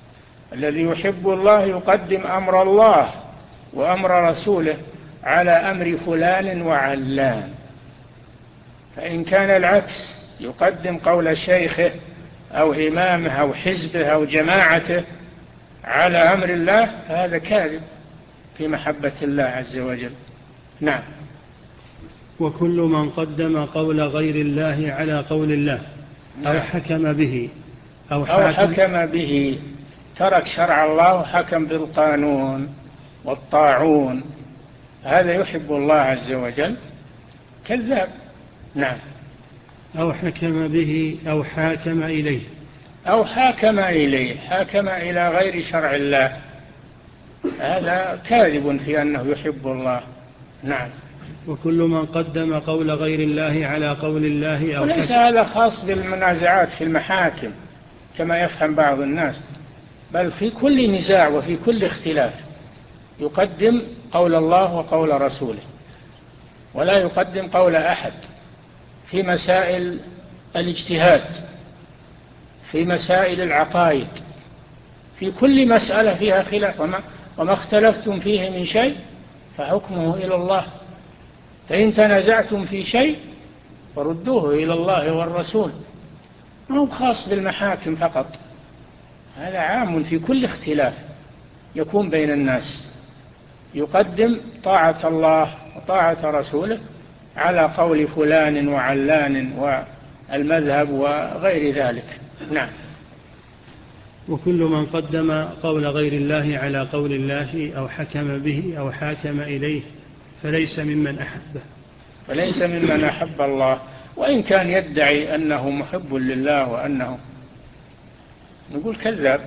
الذي يحب الله يقدم أمر الله وأمر رسوله على أمر فلان وعلان. فإن كان العكس يقدم قول شيخه أو إمامه أو حزبه أو جماعته على أمر الله فهذا كاذب في محبة الله عز وجل. نعم. وكل من قدم قول غير الله على قول الله أو نعم. حكم به أو, أو حكم به ترك شرع الله وحكم بالقانون والطاعون هذا يحب الله عز وجل كذاب. نعم. أو حكم به أو حاكم إليه أو حاكم إليه حاكم إلى غير شرع الله هذا كاذب في أنه يحب الله. نعم. وكل من قدم قول غير الله على قول الله أو وليس هذا خاص بالمنازعات في المحاكم كما يفهم بعض الناس، بل في كل نزاع وفي كل اختلاف يقدم قول الله وقول رسوله ولا يقدم قول أحد في مسائل الاجتهاد، في مسائل العقائد، في كل مسألة فيها خلاف. وما, وما اختلفتم فيه من شيء فحكمه إلى الله، فإن تنازعتم في شيء فردوه إلى الله والرسول. ما هو خاص بالمحاكم فقط، هذا عام في كل اختلاف يكون بين الناس. يقدم طاعة الله وطاعة رسوله على قول فلان وعلان والمذهب وغير ذلك. نعم. وكل من قدم قول غير الله على قول الله أو حكم به أو حاكم إليه فليس ممن أحبه فليس ممن أحب الله، وإن كان يدعي أنه محب لله وأنه، نقول كذاب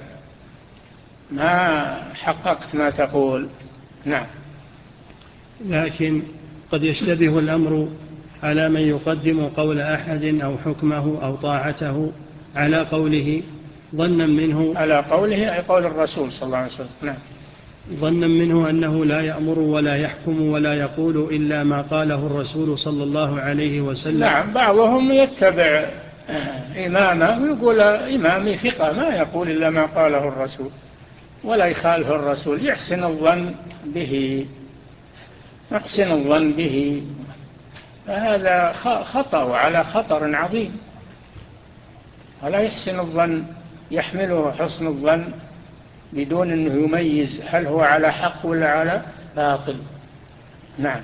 ما حققت ما تقول. نعم. لكن قد يشتبه الأمر على من يقدم قول أحد أو حكمه أو طاعته على قوله ظنا منه على قوله أي قول الرسول صلى الله عليه وسلم. نعم. ظنا منه أنه لا يأمر ولا يحكم ولا يقول إلا ما قاله الرسول صلى الله عليه وسلم. نعم. بعضهم يتبع إمامه ويقول إمامي ثقة ما يقول إلا ما قاله الرسول ولا يخالف الرسول، يحسن الظن به يحسن الظن به فهذا خطأ على خطر عظيم، ولا يحسن الظن يحمله حسن الظن بدون أنه يميز هل هو على حق ولا على باطل. نعم.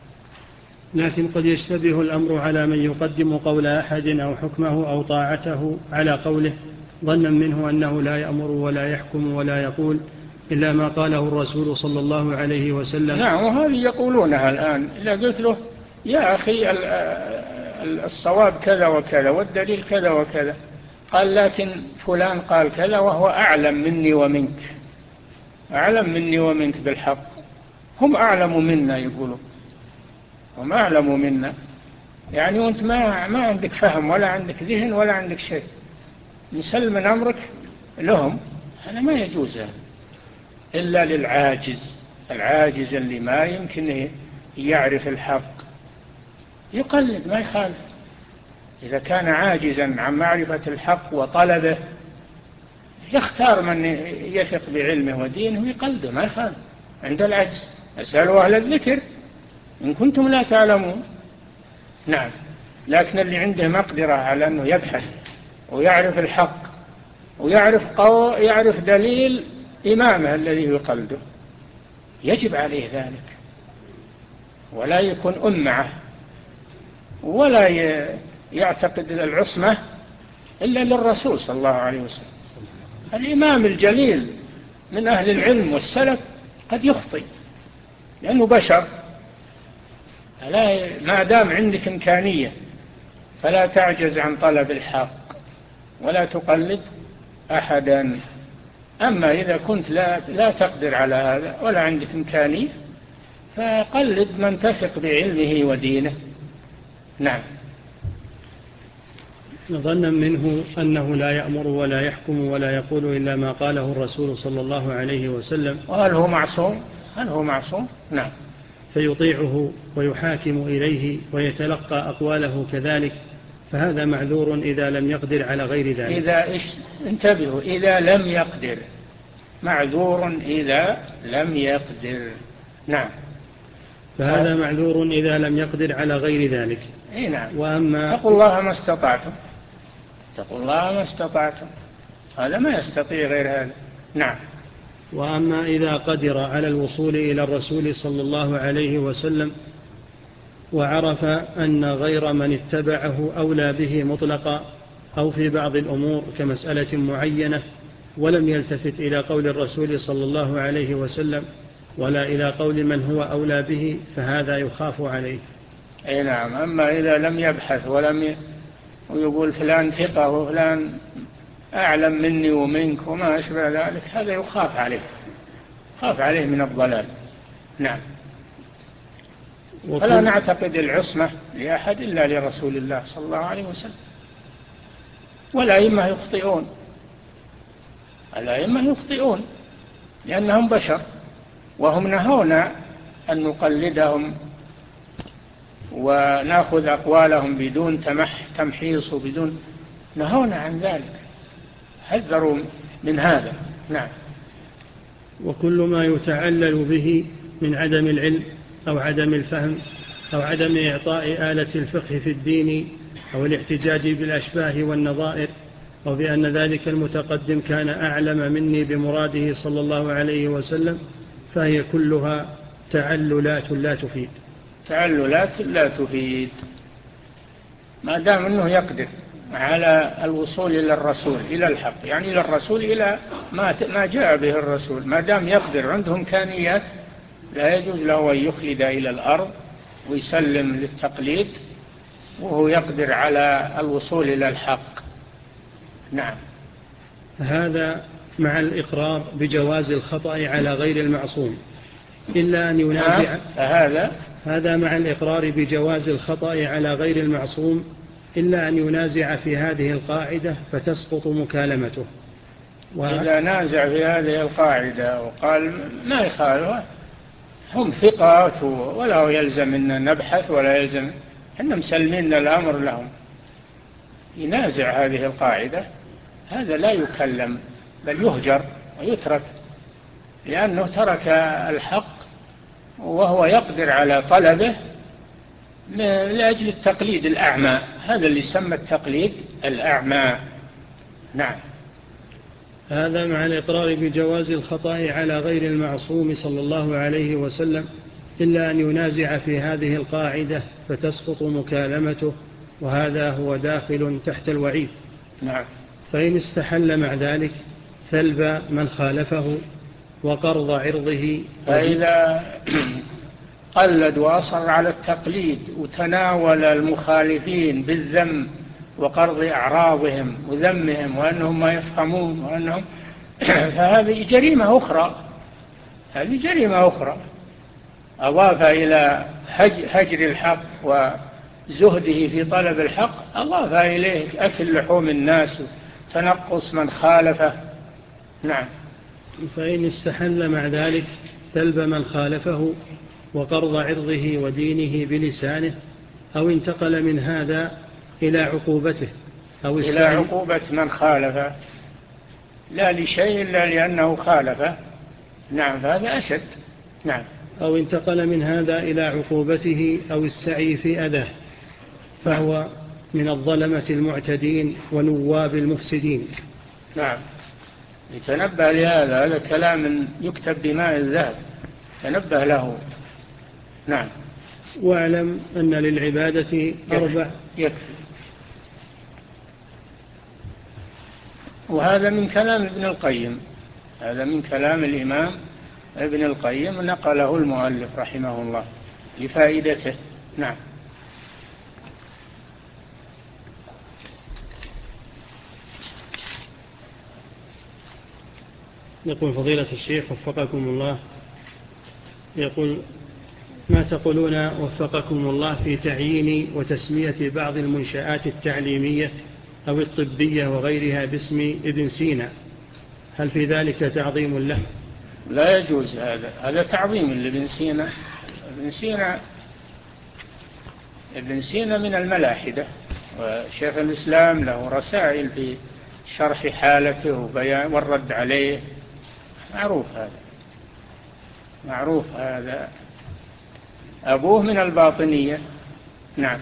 لكن قد يشتبه الأمر على من يقدم قول أحد أو حكمه أو طاعته على قوله ظنا منه أنه لا يأمر ولا يحكم ولا يقول إلا ما قاله الرسول صلى الله عليه وسلم. نعم. وهذه يقولونها الآن. إذا قلت له يا أخي الصواب كذا وكذا والدليل كذا وكذا، قال لكن فلان قال كذا وهو أعلم مني ومنك، أعلم مني ومنك بالحق. هم أعلم منا يقولون، هم أعلم منا، يعني وانت ما ما عندك فهم ولا عندك ذهن ولا عندك شيء، نسلم من أمرك لهم. هذا ما يجوز إلا للعاجز، العاجز اللي ما يمكن يعرف الحق يقلد ما يخالف. إذا كان عاجزا عن معرفة الحق وطلبه يختار من يثق بعلمه ودينه ويقلده ما يخالف عند العجز. اسألوا أهل الذكر إن كنتم لا تعلمون. نعم. لكن اللي عنده مقدرة على أنه يبحث ويعرف الحق ويعرف قو... يعرف دليل إمامه الذي يقلده يجب عليه ذلك، ولا يكون أمعه ولا يعتقد العصمة إلا للرسول صلى الله عليه وسلم. الإمام الجليل من أهل العلم والسلف قد يخطئ لأنه بشر، فلا ما دام عندك إمكانية فلا تعجز عن طلب الحق ولا تقلد أحدا. أما إذا كنت لا, لا تقدر على هذا ولا عندك إمكانية فقلد من تثق بعلمه ودينه. نعم. ظنا منه أنه لا يأمر ولا يحكم ولا يقول إلا ما قاله الرسول صلى الله عليه وسلم. وهل هو معصوم؟ هل هو معصوم؟ نعم. فيطيعه ويحاكم إليه ويتلقى أقواله كذلك، فهذا معذور إذا لم يقدر على غير ذلك. إذا إش... انتبهوا، إذا لم يقدر، معذور إذا لم يقدر. نعم. فهذا ف... معذور إذا لم يقدر على غير ذلك. إيه نعم. وأما اتقوا الله ما استطعتم، اتقوا الله ما استطعتم، هذا ما يستطيع غير هذا. نعم. وأما إذا قدر على الوصول إلى الرسول صلى الله عليه وسلم وعرف أن غير من اتبعه أولى به مطلقا أو في بعض الأمور كمسألة معينة، ولم يلتفت إلى قول الرسول صلى الله عليه وسلم ولا إلى قول من هو أولى به، فهذا يخاف عليه. أي نعم. أما إذا لم يبحث ولم ي... ويقول فلان ثقة وفلان أعلم مني ومنك وما أشبه ذلك، هذا يخاف عليه، يخاف عليه من الضلال. نعم. فلا نعتقد العصمة لأحد إلا لرسول الله صلى الله عليه وسلم. والأئمة يخطئون، الأئمة يخطئون لأنهم بشر، وهم نهونا أن نقلدهم ونأخذ أقوالهم بدون تمح تمحيص وبدون، نهونا عن ذلك، حذروا من هذا. نعم. وكل ما يتعلل به من عدم العلم أو عدم الفهم أو عدم إعطاء آلة الفقه في الدين أو الاحتجاج بالأشباه والنظائر، أو بأن ذلك المتقدم كان أعلم مني بمراده صلى الله عليه وسلم، فهي كلها تعللات لا تفيد. تعللات لا تفيد ما دام أنه يقدر على الوصول إلى الرسول، إلى الحق، يعني إلى الرسول، إلى ما جاء به الرسول، ما دام يقدر، عنده إمكانيات، لا يجوز له أن يخلد إلى الأرض ويسلم للتقليد وهو يقدر على الوصول إلى الحق. نعم. هذا مع الإقرار بجواز الخطأ على غير المعصوم، إلا أن ينازع. هذا هذا مع الإقرار بجواز الخطأ على غير المعصوم، إلا أن ينازع في هذه القاعدة فتسقط مكالمته. و... إذا نازع في هذه القاعدة وقال ما يخالف، هم ثقات ولا يلزم أن نبحث ولا يلزم، إحنا مسلمين الأمر لهم، ينازع هذه القاعدة، هذا لا يكلم بل يهجر ويترك، لأنه ترك الحق وهو يقدر على طلبه لأجل التقليد الأعمى، هذا اللي يسمى التقليد الأعمى. نعم. هذا مع الإقرار بجواز الخطأ على غير المعصوم صلى الله عليه وسلم، إلا أن ينازع في هذه القاعدة فتسقط مكالمته، وهذا هو داخل تحت الوعيد. نعم. فإن استحل مع ذلك ثلب من خالفه وقرض عرضه، فإذا قلد وأصر على التقليد وتناول المخالفين بالذم وقرض أعراضهم وذمهم وأنهم ما يفهمون وأنهم فهذه جريمة أخرى، هذه جريمة أخرى، أضاف إلى هجر الحق وزهده في طلب الحق، أضاف إليه أكل لحوم الناس وتنقص من خالفه. نعم. فإن استحل مع ذلك سلب من خالفه وقرض عرضه ودينه بلسانه، أو انتقل من هذا إلى عقوبته أو إلى عقوبة من خالفه، لا لشيء إلا لأنه خالفه. نعم. فهذا أشد. نعم. أو انتقل من هذا إلى عقوبته أو السعي في أذاه، فهو من الظلمة المعتدين ونواب المفسدين. نعم. يتنبه لهذا، هذا كلام يكتب بماء الذهب، تنبه له. نعم. واعلم أن للعبادة أربع. يكفي. وهذا من كلام ابن القيم، هذا من كلام الإمام ابن القيم، نقله المؤلف رحمه الله لفائدته. نعم. يقول فضيلة الشيخ وفقكم الله، يقول ما تقولون وفقكم الله في تعيين وتسمية بعض المنشآت التعليمية أو الطبية وغيرها باسم ابن سينا، هل في ذلك تعظيم له؟ لا يجوز هذا، هذا تعظيم لابن سينا. ابن سينا ابن سينا من الملاحدة، وشيخ الإسلام له رسائل في شرح حالته وبيان والرد عليه، معروف هذا، معروف هذا. أبوه من الباطنية. نعم.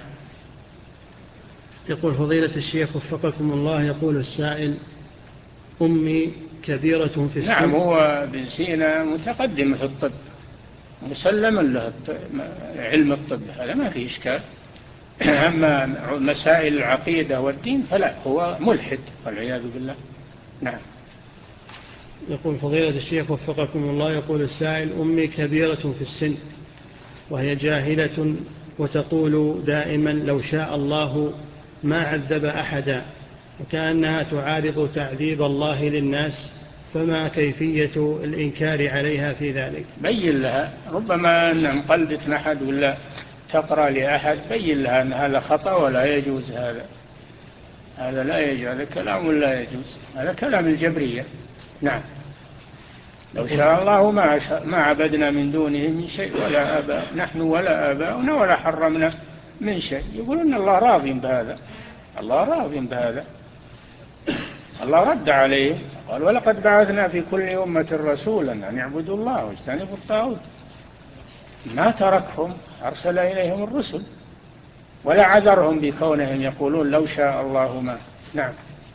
يقول فضيلة الشيخ وفقكم الله، يقول السائل: أمي كبيرة في السن. نعم، هو ابن سينا متقدم في الطب، مسلما له علم الطب، هذا ما فيه إشكال. أما مسائل العقيدة والدين فلا، هو ملحد والعياذ بالله. نعم. يقول فضيلة الشيخ وفقكم الله، يقول السائل: أمي كبيرة في السن وهي جاهلة وتقول دائما لو شاء الله ما عذب أحدا، وكأنها تعارض تعذيب الله للناس، فما كيفية الإنكار عليها في ذلك؟ بين لها، ربما أن مقلدة أحد ولا تقرأ لأحد، بين لها أن هذا خطأ ولا يجوز، هذا هذا لا يجوز، هذا كلام لا يجوز، هذا كلام الجبرية. نعم. لو شاء الله ما ما عبدنا من دونه من شيء ولا آباء نحن ولا آباؤنا ولا حرمنا من شيء. يقولون الله راضي بهذا، الله راضي بهذا. الله رد عليه قال: ولقد بعثنا في كل أمة رسولا أن يعبدوا الله واجتنبوا الطاغوت. ما تركهم، أرسل إليهم الرسل، ولا عذرهم بكونهم يقولون لو شاء الله ما. نعم.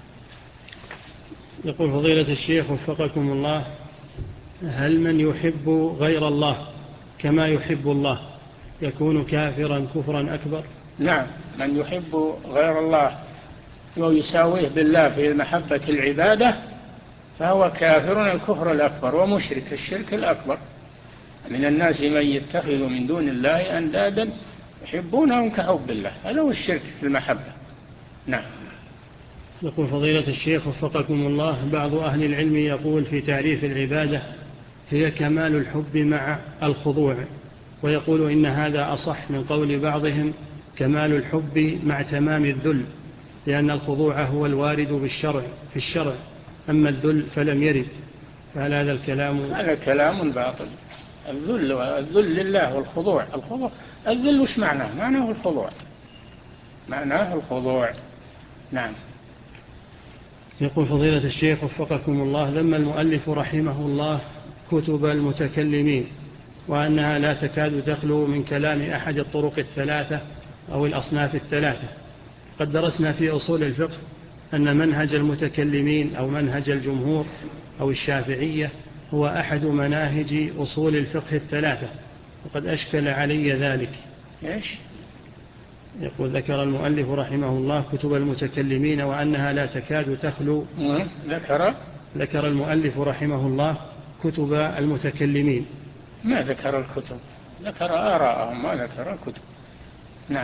يقول فضيلة الشيخ وفقكم الله: هل من يحب غير الله كما يحب الله يكون كافرا كفرا أكبر؟ نعم، من يحب غير الله ويساويه بالله في محبة العبادة فهو كافر الكفر الأكبر ومشرك الشرك الأكبر. من الناس من يتخذ من دون الله أندادا يحبونهم كحب الله، هذا هو الشرك في المحبة. نعم. يقول فضيلة الشيخ وفقكم الله: بعض أهل العلم يقول في تعريف العبادة هي كمال الحب مع الخضوع، ويقول إن هذا أصح من قول بعضهم كمال الحب مع تمام الذل، لأن الخضوع هو الوارد بالشرع في الشرع، أما الذل فلم يرد. فهل هذا الكلام؟ هذا كلام باطل. الذل الذل لله والخضوع، الخضوع الذل وش معناه؟ معناه الخضوع، معناه الخضوع. نعم. يقول فضيلة الشيخ وفقكم الله: ذم المؤلف رحمه الله كتب المتكلمين، وأنها لا تكاد تخلو من كلام أحد الطرق الثلاثة أو الأصناف الثلاثة. قد درسنا في أصول الفقه أن منهج المتكلمين أو منهج الجمهور أو الشافعية هو أحد مناهج أصول الفقه الثلاثة، وقد أشكل علي ذلك. إيش؟ يقول ذكر المؤلف رحمه الله كتب المتكلمين وأنها لا تكاد تخلو. ذكر ذكر المؤلف رحمه الله كتب المتكلمين. ما ذكر الكتب، ذكر آراءهم ما ذكر الكتب. نعم،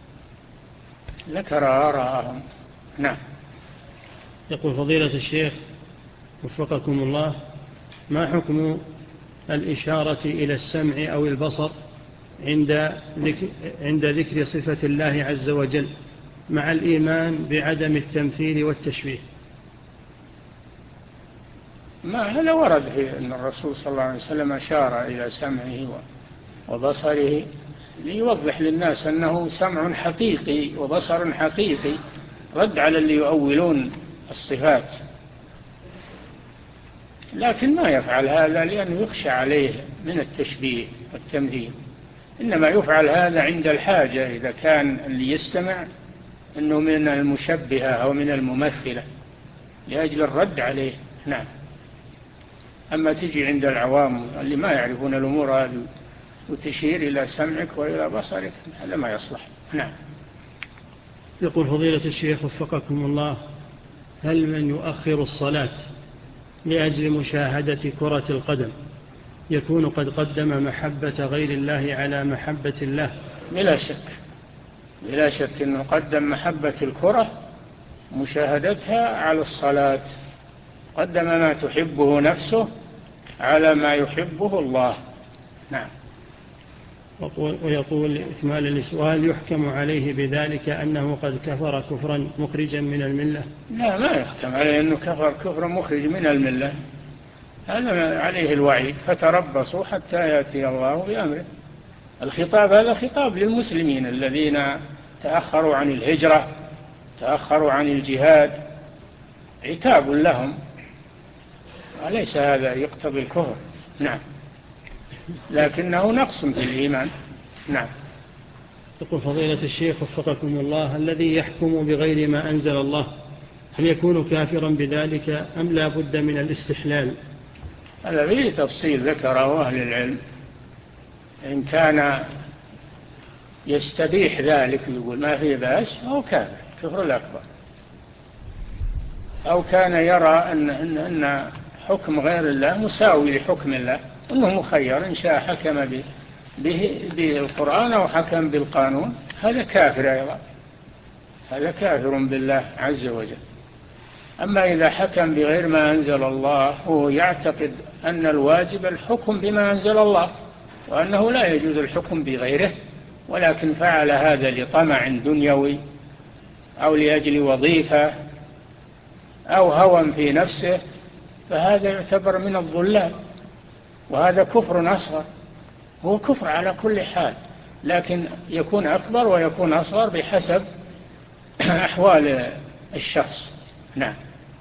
ذكر آراءهم. نعم. يقول فضيلة الشيخ وفقكم الله: ما حكم الإشارة إلى السمع أو البصر عند ذكر, عند ذكر صفة الله عز وجل مع الإيمان بعدم التمثيل والتشبيه؟ ما هذا ورد في أن الرسول صلى الله عليه وسلم أشار إلى سمعه وبصره ليوضح للناس أنه سمع حقيقي وبصر حقيقي، رد على اللي يؤولون الصفات. لكن ما يفعل هذا لأنه يخشى عليه من التشبيه والتمثيل، إنما يفعل هذا عند الحاجة، إذا كان اللي يستمع أنه من المشبهة أو من الممثلة، لأجل الرد عليه. نعم. أما تجي عند العوام اللي ما يعرفون الأمور هذه وتشير إلى سمعك وإلى بصرك، هذا ما يصلح. نعم. يقول فضيلة الشيخ وفقكم الله: هل من يؤخر الصلاة لأجل مشاهدة كرة القدم يكون قد قدم محبة غير الله على محبة الله؟ بلا شك، بلا شك أنه قدم محبة الكرة مشاهدتها على الصلاة، قدم ما تحبه نفسه على ما يحبه الله. نعم. ويقول إكمال السؤال: يحكم عليه بذلك أنه قد كفر كفرا مخرجا من الملة؟ لا، ما يحكم عليه أنه كفر كفرا مخرج من الملة، هذا عليه الوعيد، فتربصوا حتى يأتي الله بأمره. الخطاب هذا خطاب للمسلمين الذين تأخروا عن الهجرة، تأخروا عن الجهاد، عتاب لهم. أليس هذا يقتضي الكفر؟ نعم، لكنه نقص في الإيمان. نعم. يقول فضيلة الشيخ وفقكم الله، الذي يحكم بغير ما أنزل الله هل يكون كافرا بذلك أم لا بد من الاستحلال؟ هذا فيه تفصيل ذكره أهل العلم. إن كان يستبيح ذلك يقول ما فيه بأس هو كافر كفر الأكبر، أو كان يرى أن, أن, أن حكم غير الله مساوي لحكم الله، أنه مخير إن شاء حكم به بالقرآن أو حكم بالقانون، هذا كافر أيضا، هذا كافر بالله عز وجل. أما إذا حكم بغير ما أنزل الله هو يعتقد أن الواجب الحكم بما أنزل الله وأنه لا يجوز الحكم بغيره، ولكن فعل هذا لطمع دنيوي أو لأجل وظيفة أو هوى في نفسه، فهذا يعتبر من الضلال، وهذا كفر أصغر. هو كفر على كل حال، لكن يكون أكبر ويكون أصغر بحسب أحوال الشخص. نعم.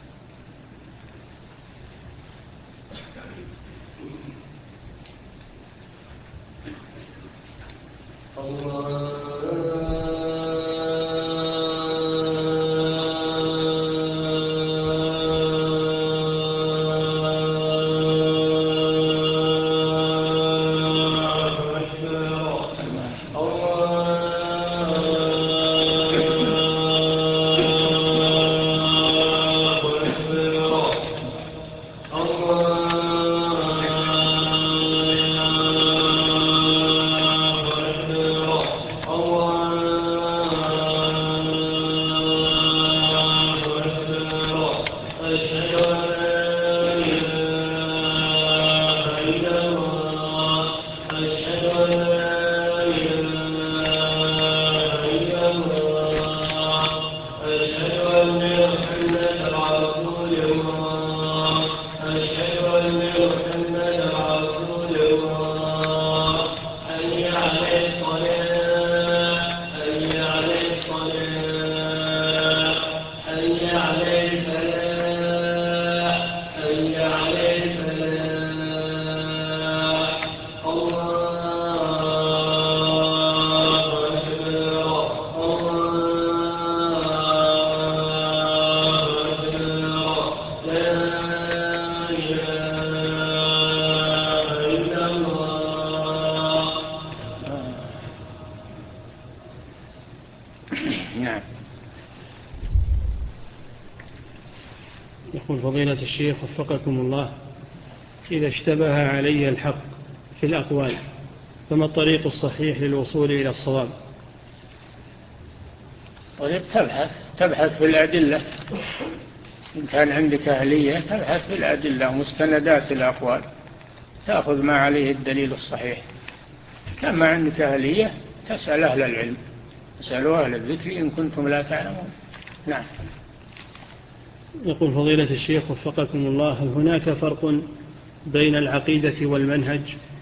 يقول فضيلة الشيخ وفقكم الله، إذا اشتبه علي الحق في الأقوال فما الطريق الصحيح للوصول إلى الصواب؟ طريق تبحث تبحث في الأدلة، إن كان عندك أهلية تبحث في الأدلة ومستندات الأقوال، تأخذ ما عليه الدليل الصحيح. كما عندك أهلية تسأل أهل العلم، تسألوا أهل الذكر إن كنتم لا تعلمون. نعم. يقول فضيلة الشيخ وفقكم الله، هل هناك فرق بين العقيدة والمنهج؟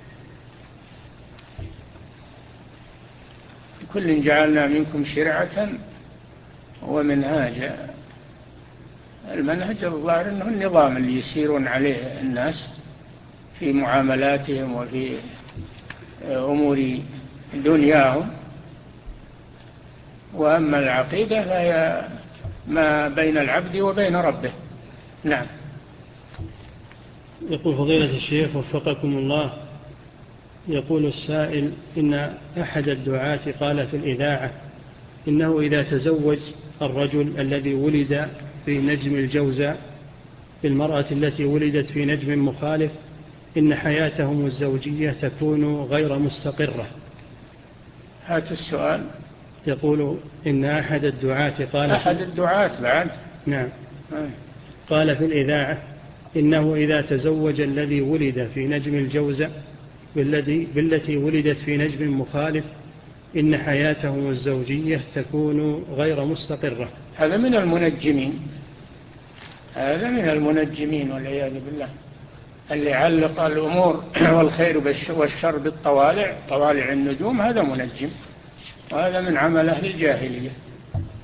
كل جعلنا منكم شرعة ومنهاجا. المنهج الظاهر أنه النظام اللي يسيرون عليه الناس في معاملاتهم وفي أمور دنياهم، وأما العقيدة فهي ما بين العبد وبين ربه. نعم. يقول فضيلة الشيخ وفقكم الله، يقول السائل إن أحد الدعاة قال في الإذاعة إنه إذا تزوج الرجل الذي ولد في نجم الجوزاء بالمرأة التي ولدت في نجم مخالف إن حياتهم الزوجية تكون غير مستقرة. هات السؤال. يقول إن أحد الدعاة قال أحد الدعاة بعد. نعم. قال في الإذاعة إنه إذا تزوج الذي ولد في نجم الجوزاء بالذي بالتي ولدت في نجم مخالف إن حياتهم الزوجية تكون غير مستقرة. هذا من المنجمين، هذا من المنجمين والعياذ بالله، اللي علق الأمور والخير والشر بالطوالع، طوالع النجوم، هذا منجم، وهذا من عمل أهل الجاهلية.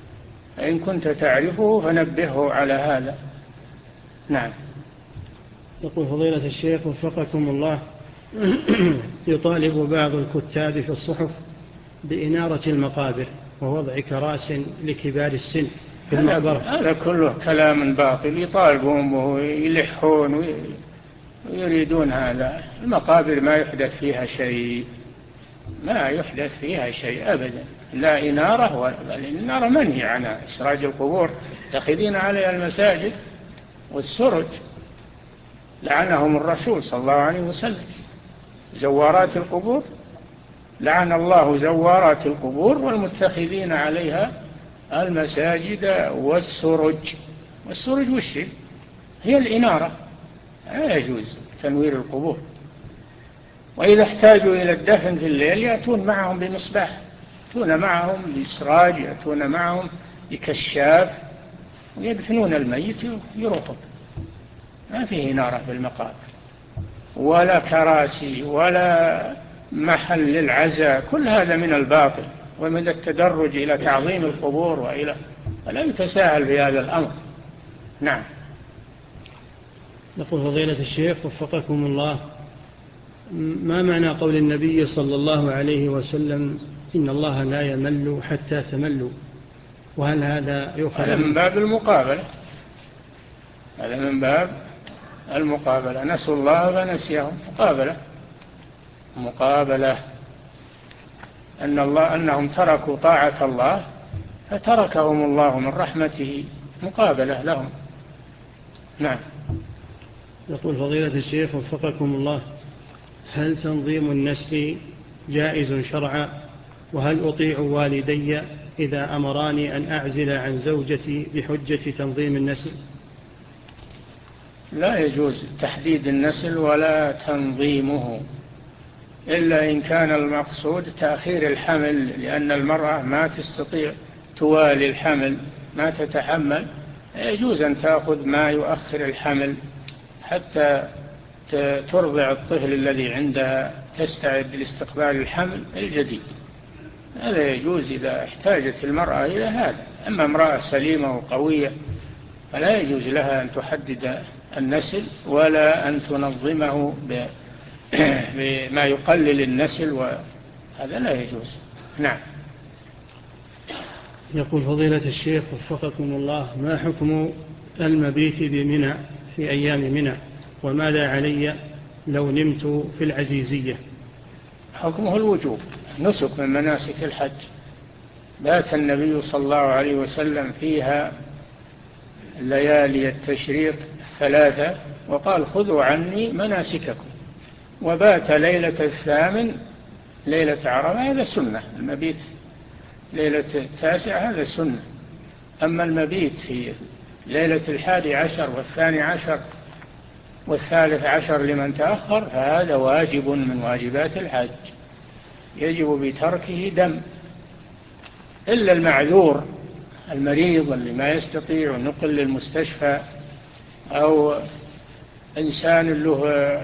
فإن كنت تعرفه فنبهه على هذا. نعم. يقول فضيلة الشيخ وفقكم الله، يطالب بعض الكتاب في الصحف بإنارة المقابر ووضع كراس لكبار السن في المقبرة. هذا كله كلام باطل، يطالبون ويلحون ويريدون هذا. المقابر ما يحدث فيها شيء، ما يحدث فيها شيء أبدا، لا إنارة ولا الإنارة منهي عنها. إسراج القبور تأخذين عليها المساجد والسرج، لعنهم الرسول صلى الله عليه وسلم. زوارات القبور لعن الله زوارات القبور والمتخذين عليها المساجد والسرج. والسرج وش هي؟ الإنارة. لا يجوز تنوير القبور. وإذا احتاجوا إلى الدفن في الليل يأتون معهم بمصباح، يأتون معهم بإسراج، يأتون معهم بكشاف ويدفنون الميت ويروحون. ما فيه إنارة في المقابر ولا كراسي ولا محل للعزاء، كل هذا من الباطل ومن التدرج إلى تعظيم القبور وإلى، فلا يتساهل في هذا الأمر. نعم. يقول فضيلة الشيخ وفقكم الله، ما معنى قول النبي صلى الله عليه وسلم إن الله لا يمل حتى تملوا؟ وهل هذا يؤخذ؟ هذا من باب المقابلة، هذا من باب المقابلة. نسوا الله فنسيهم. مقابلة مقابلة أن الله أنهم تركوا طاعة الله فتركهم الله من رحمته، مقابلة لهم. نعم. يقول فضيلة الشيخ وفقكم الله، هل تنظيم النسل جائز شرعا؟ وهل أطيع والدي إذا أمراني أن أعزل عن زوجتي بحجة تنظيم النسل؟ لا يجوز تحديد النسل ولا تنظيمه، إلا إن كان المقصود تأخير الحمل، لأن المرأة ما تستطيع توالي الحمل، ما تتحمل. يجوز أن تأخذ ما يؤخر الحمل حتى ترضع الطفل الذي عندها، تستعد لاستقبال الحمل الجديد. هذا يجوز إذا احتاجت المرأة إلى هذا. أما امرأة سليمة وقوية فلا يجوز لها أن تحدد النسل ولا أن تنظمه بما يقلل النسل، وهذا لا يجوز. نعم. يقول فضيلة الشيخ وفقكم الله، ما حكم المبيت بمنى في أيام منى؟ وماذا علي لو نمت في العزيزية؟ حكمه الوجوب، نسك من مناسك الحج. بات النبي صلى الله عليه وسلم فيها ليالي التشريق ثلاثة وقال خذوا عني مناسككم، وبات ليلة الثامن ليلة عرفة. هذا سنة المبيت ليلة التاسع، هذا سنة. أما المبيت في ليلة الحادي عشر والثاني عشر والثالث عشر لمن تأخر فهذا واجب من واجبات الحج، يجب بتركه دم، إلا المعذور المريض اللي ما يستطيع النقل للمستشفى، أو إنسان له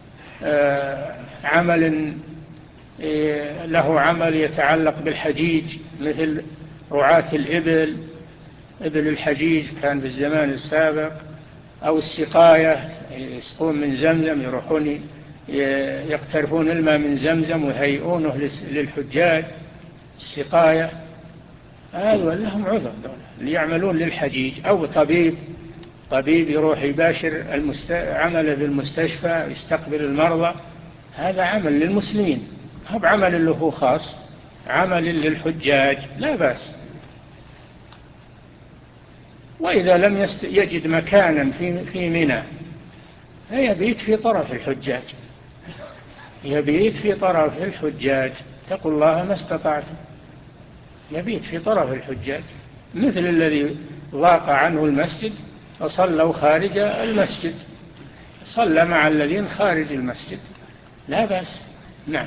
عمل له عمل يتعلق بالحجيج، مثل رعاة الإبل، إبل الحجيج كان في الزمان السابق، أو السقاية، يسقون من زمزم، يروحون يقترفون الماء من زمزم ويهيئونه للحجاج. السقاية هذا لهم عذر، اللي يعملون للحجيج. أو طبيب طبيب يروح يباشر المست... عمله في المستشفى، يستقبل المرضى، هذا عمل للمسلمين، هو بعمل له خاص، عمل للحجاج لا بأس. وإذا لم يست... يجد مكانا في في منى فيبيت في طرف الحجاج، يبيت في طرف الحجاج، اتقوا الله ما استطعتم، يبيت في طرف الحجاج، مثل الذي ضاق عنه المسجد فصلوا خارج المسجد، صلى مع الذين خارج المسجد لا بأس. نعم.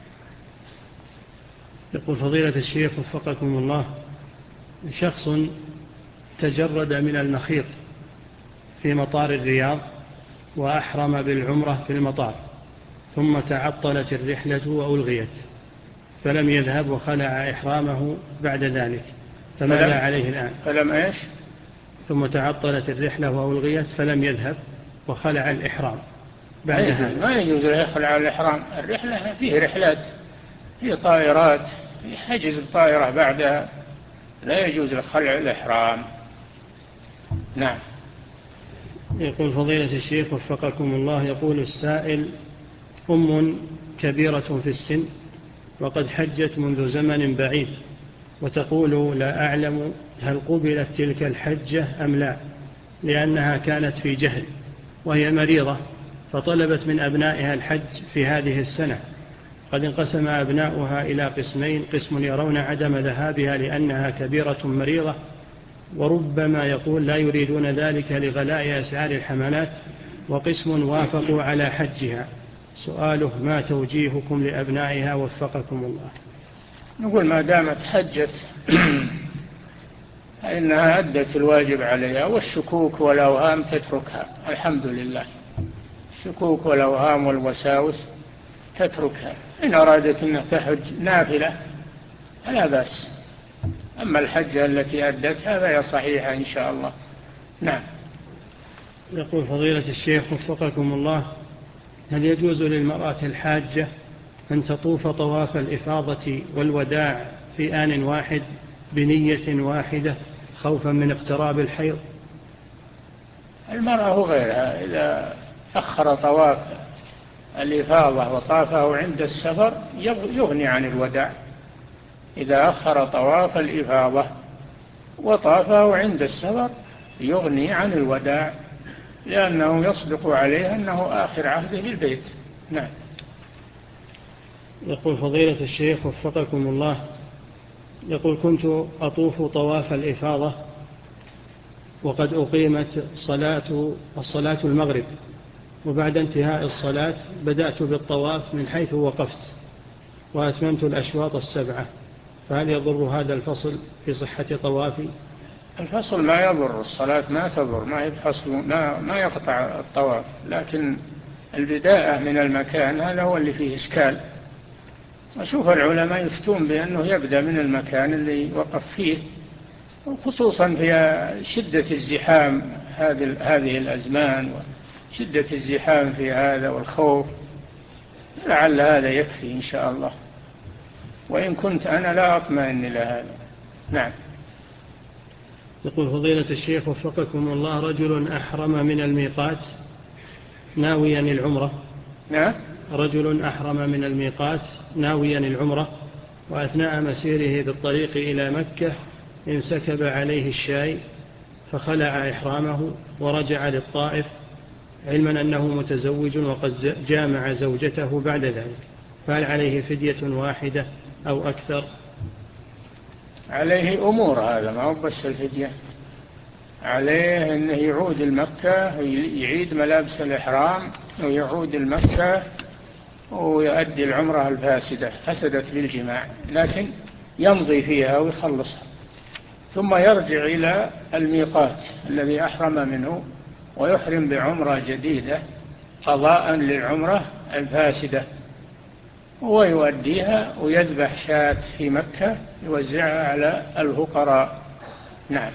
يقول فضيلة الشيخ وفقكم الله، شخص تجرد من المخيط في مطار الرياض وأحرم بالعمرة في المطار، ثم تعطلت الرحلة وألغيت فلم يذهب وخلع إحرامه بعد ذلك، فماذا فلم عليه الآن؟ فلم إيش؟ ثم تعطلت الرحلة وألغيت فلم يذهب وخلع الإحرام بعد هذا ما يجوز له يخلع الإحرام. الرحلة فيه رحلات، فيه طائرات، يحجز الطائرة بعدها، لا يجوز له خلع الإحرام. نعم. يقول فضيلة الشيخ وفقكم الله، يقول السائل: أم كبيرة في السن وقد حجت منذ زمن بعيد، وتقول لا أعلم هل قبلت تلك الحجة أم لا، لأنها كانت في جهل وهي مريضة، فطلبت من أبنائها الحج في هذه السنة. قد انقسم أبناؤها إلى قسمين: قسم يرون عدم ذهابها لأنها كبيرة مريضة، وربما يقول لا يريدون ذلك لغلاء أسعار الحملات، وقسم وافقوا على حجها. سؤاله: ما توجيهكم لأبنائها وفقكم الله؟ نقول ما دامت حجت إنها أدت الواجب عليها، والشكوك والأوهام تتركها. الحمد لله. الشكوك والأوهام والوساوس تتركها. إن أرادت أن تحج نافلة فلا بأس، أما الحجة التي أدتها فهي صحيحة إن شاء الله. نعم. يقول فضيلة الشيخ وفقكم الله: هل يجوز للمرأة الحاجة أن تطوف طواف الإفاضة والوداع في آن واحد بنية واحدة خوفا من اقتراب الحيض؟ المرأة وغيرها إذا أخر طواف الإفاضة وطافه عند السفر يغني عن الوداع. إذا أخر طواف الإفاضة وطافه عند السفر يغني عن الوداع، لأنه يصدق عليه أنه آخر عهده بالبيت. نعم. يقول فضيلة الشيخ وفقكم الله، يقول كنت أطوف طواف الإفاضة وقد أقيمت صلاة الصلاة المغرب، وبعد انتهاء الصلاة بدأت بالطواف من حيث وقفت وأتممت الأشواط السبعة، فهل يضر هذا الفصل في صحة طوافي؟ الفصل ما يضر، الصلاة ما تضر، ما يفصل، ما, ما يقطع الطواف، لكن البداية من المكان هذا هو اللي فيه إشكال. أشوف العلماء يفتون بأنه يبدأ من المكان اللي وقف فيه، خصوصا في شدة الزحام هذه هذه الأزمان وشدة الزحام في هذا والخوف، لعل هذا يكفي إن شاء الله، وإن كنت أنا لا أطمئن إلى هذا. نعم. يقول فضيلة الشيخ وفقكم الله: رجل أحرم من الميقات ناويا العمرة. نعم. رجل أحرم من الميقات ناويا العمرة، وأثناء مسيره بالطريق إلى مكة انسكب عليه الشاي فخلع إحرامه ورجع للطائف، علما أنه متزوج وقد جامع زوجته بعد ذلك، فهل عليه فدية واحدة أو أكثر؟ عليه أمور، هذا ما هو بس الفدية، عليه أنه يعود المكة ويعيد ملابس الإحرام ويعود المكة ويؤدي العمرة الفاسدة فسدت بالجماع، لكن يمضي فيها ويخلصها، ثم يرجع إلى الميقات الذي أحرم منه ويحرم بعمرة جديدة قضاء للعمرة الفاسدة، ويؤديها ويذبح شاة في مكة يوزعها على الفقراء. نعم.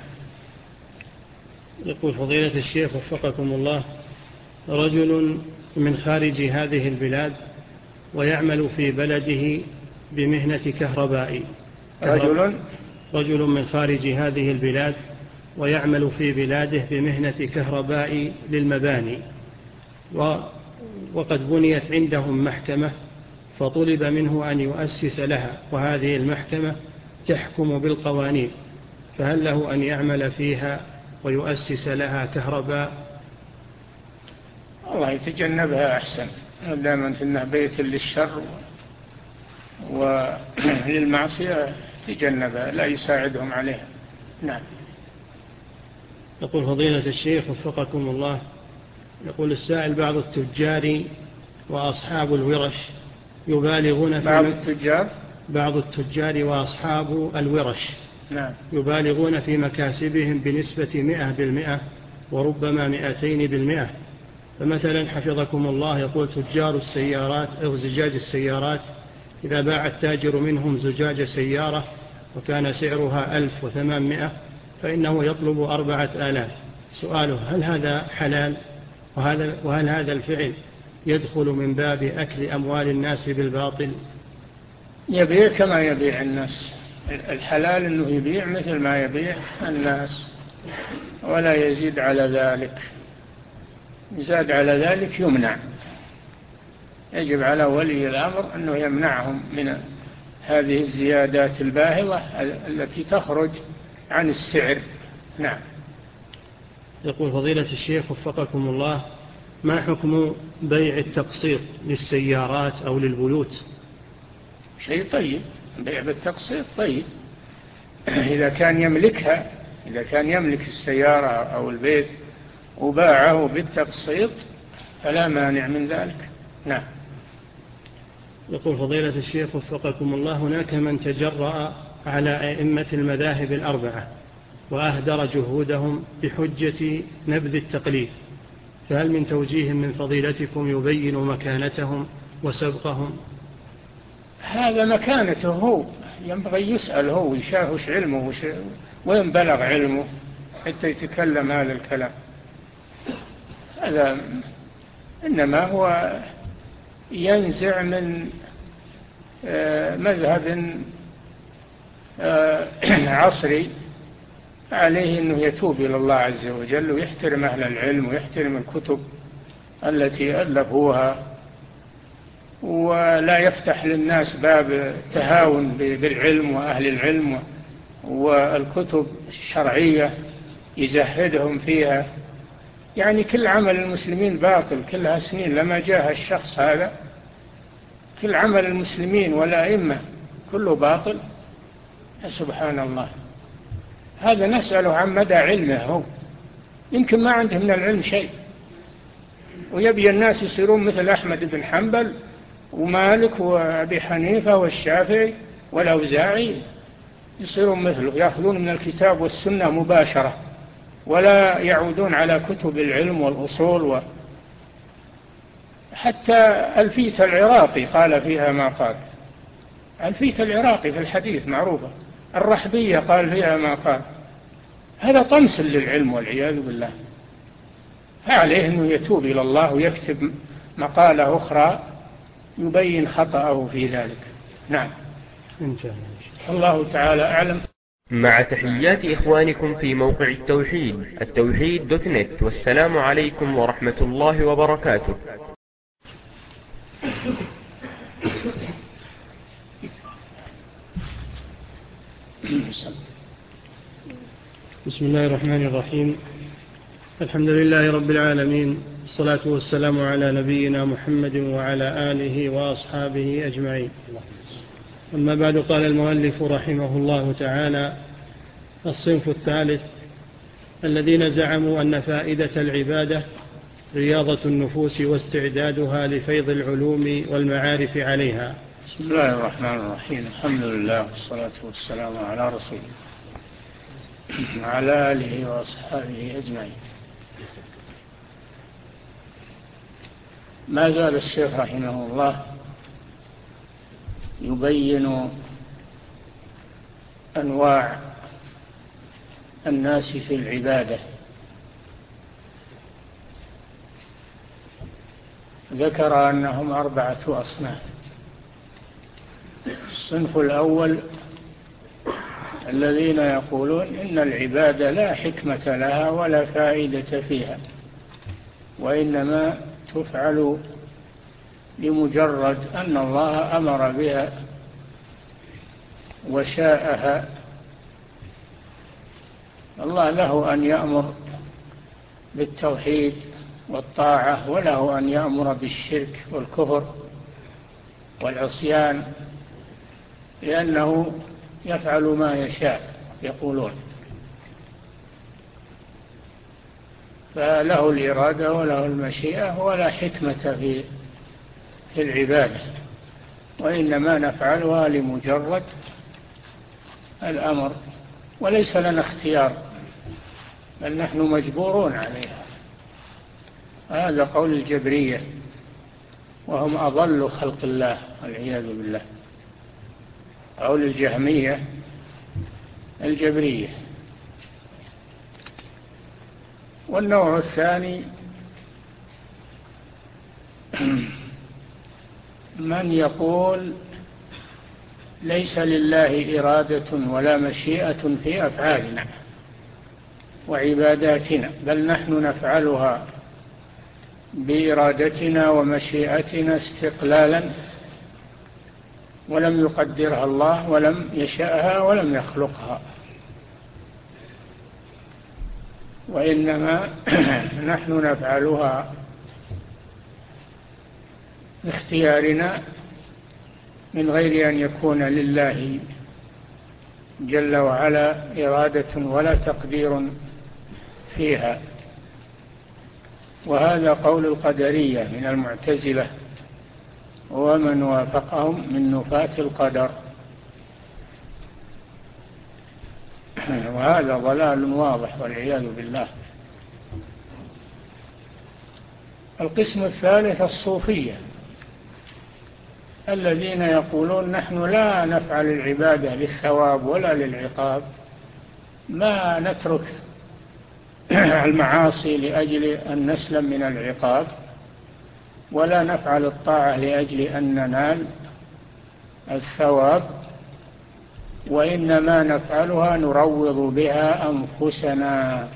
يقول فضيلة الشيخ وفقكم الله: رجل من خارج هذه البلاد ويعمل في بلده بمهنة كهربائي. رجل رجل من خارج هذه البلاد ويعمل في بلاده بمهنة كهربائي للمباني، وقد بنيت عندهم محكمة فطلب منه أن يؤسس لها، وهذه المحكمة تحكم بالقوانين، فهل له أن يعمل فيها ويؤسس لها كهرباء؟ الله يتجنبها أحسن، دائما إنه بيت للشر وللمعصية تجنبها، لا يساعدهم عليها. نعم. يقول فضيلة الشيخ وفقكم الله، يقول السائل: بعض التجار وأصحاب الورش يبالغون في بعض التجار بعض التجار وأصحاب الورش نعم. يبالغون في مكاسبهم بنسبة مئة بالمئة وربما مئتين بالمئة، فمثلا حفظكم الله يقول تجار السيارات أو زجاج السيارات إذا باع التاجر منهم زجاج سيارة وكان سعرها ألف وثمانمائة فإنه يطلب أربعة آلاف. سؤاله: هل هذا حلال؟ وهذا وهل هذا الفعل يدخل من باب أكل أموال الناس بالباطل؟ يبيع كما يبيع الناس. الحلال أنه يبيع مثل ما يبيع الناس ولا يزيد على ذلك. يزاد على ذلك يمنع. يجب على ولي الأمر أنه يمنعهم من هذه الزيادات الباهظة التي تخرج عن السعر. نعم. يقول فضيلة الشيخ وفقكم الله، ما حكم بيع التقسيط للسيارات أو للبيوت؟ شيء طيب، بيع بالتقسيط طيب إذا كان يملكها، إذا كان يملك السيارة أو البيت وباعه بالتقسيط فلا مانع من ذلك. نعم. يقول فضيلة الشيخ وفقكم الله، هناك من تجرأ على أئمة المذاهب الأربعة وأهدر جهودهم بحجة نبذ التقليد، فهل من توجيه من فضيلتكم يبين مكانتهم وسبقهم؟ هذا مكانته هو، ينبغي يسأل هو ويشاهش علمه وين بلغ علمه حتى يتكلم هذا الكلام. هذا إنما هو ينزع من مذهب عصري عليه أنه يتوب إلى الله عز وجل ويحترم أهل العلم ويحترم الكتب التي ألفوها، ولا يفتح للناس باب التهاون بالعلم وأهل العلم والكتب الشرعية يزهدهم فيها. يعني كل عمل المسلمين باطل كلها سنين لما جاء الشخص هذا، كل عمل المسلمين والأئمة كله باطل. سبحان الله. هذا نسأله عن مدى علمه هو، يمكن ما عنده من العلم شيء ويبي الناس يصيرون مثل أحمد بن حنبل ومالك وأبي حنيفة والشافعي والأوزاعي، يصيرون مثله يأخذون من الكتاب والسنة مباشرة ولا يعودون على كتب العلم والأصول و... حتى ألفية العراقي قال فيها ما قال. ألفية العراقي في الحديث معروفة، الرحبية قال فيها ما قال. هذا طمس للعلم والعياذ بالله. فعليه أنه يتوب إلى الله ويكتب مقالة أخرى يبين خطأه في ذلك. نعم. الله تعالى أعلم. مع تحيات إخوانكم في موقع التوحيد التوحيد دوت نت، والسلام عليكم ورحمة الله وبركاته. بسم الله الرحمن الرحيم. الحمد لله رب العالمين، الصلاة والسلام على نبينا محمد وعلى آله وأصحابه أجمعين. أما بعد، قال المؤلف رحمه الله تعالى: الصنف الثالث الذين زعموا أن فائدة العبادة رياضة النفوس واستعدادها لفيض العلوم والمعارف عليها. بسم الله الرحمن الرحيم. الحمد لله والصلاة والسلام على رسول الله وعلى آله وأصحابه أجمعين. ما زال الشيخ رحمه الله يبين أنواع الناس في العبادة. ذكر أنهم أربعة أصناف. الصنف الأول الذين يقولون إن العبادة لا حكمة لها ولا فائدة فيها، وإنما تفعل لمجرد أن الله أمر بها وشاءها. الله له أن يأمر بالتوحيد والطاعة، وله أن يأمر بالشرك والكفر والعصيان، لأنه يفعل ما يشاء يقولون. فله الإرادة وله المشيئة ولا حكمة في في العبادة، وإنما نفعلها لمجرد الأمر وليس لنا اختيار، بل نحن مجبورون عليها. هذا قول الجبرية، وهم أضل خلق الله والعياذ بالله. قول الجهمية الجبرية. والنوع الثاني من يقول ليس لله إرادة ولا مشيئة في أفعالنا وعباداتنا، بل نحن نفعلها بإرادتنا ومشيئتنا استقلالا، ولم يقدرها الله ولم يشأها ولم يخلقها، وإنما نحن نفعلها باختيارنا من غير أن يكون لله جل وعلا إرادة ولا تقدير فيها. وهذا قول القدرية من المعتزلة ومن وافقهم من نفاة القدر، وهذا ضلال واضح والعياذ بالله. القسم الثالث الصوفية، الذين يقولون نحن لا نفعل العبادة للثواب ولا للعقاب، ما نترك المعاصي لأجل أن نسلم من العقاب، ولا نفعل الطاعة لأجل أن ننال الثواب، وإنما نفعلها نروض بها أنفسنا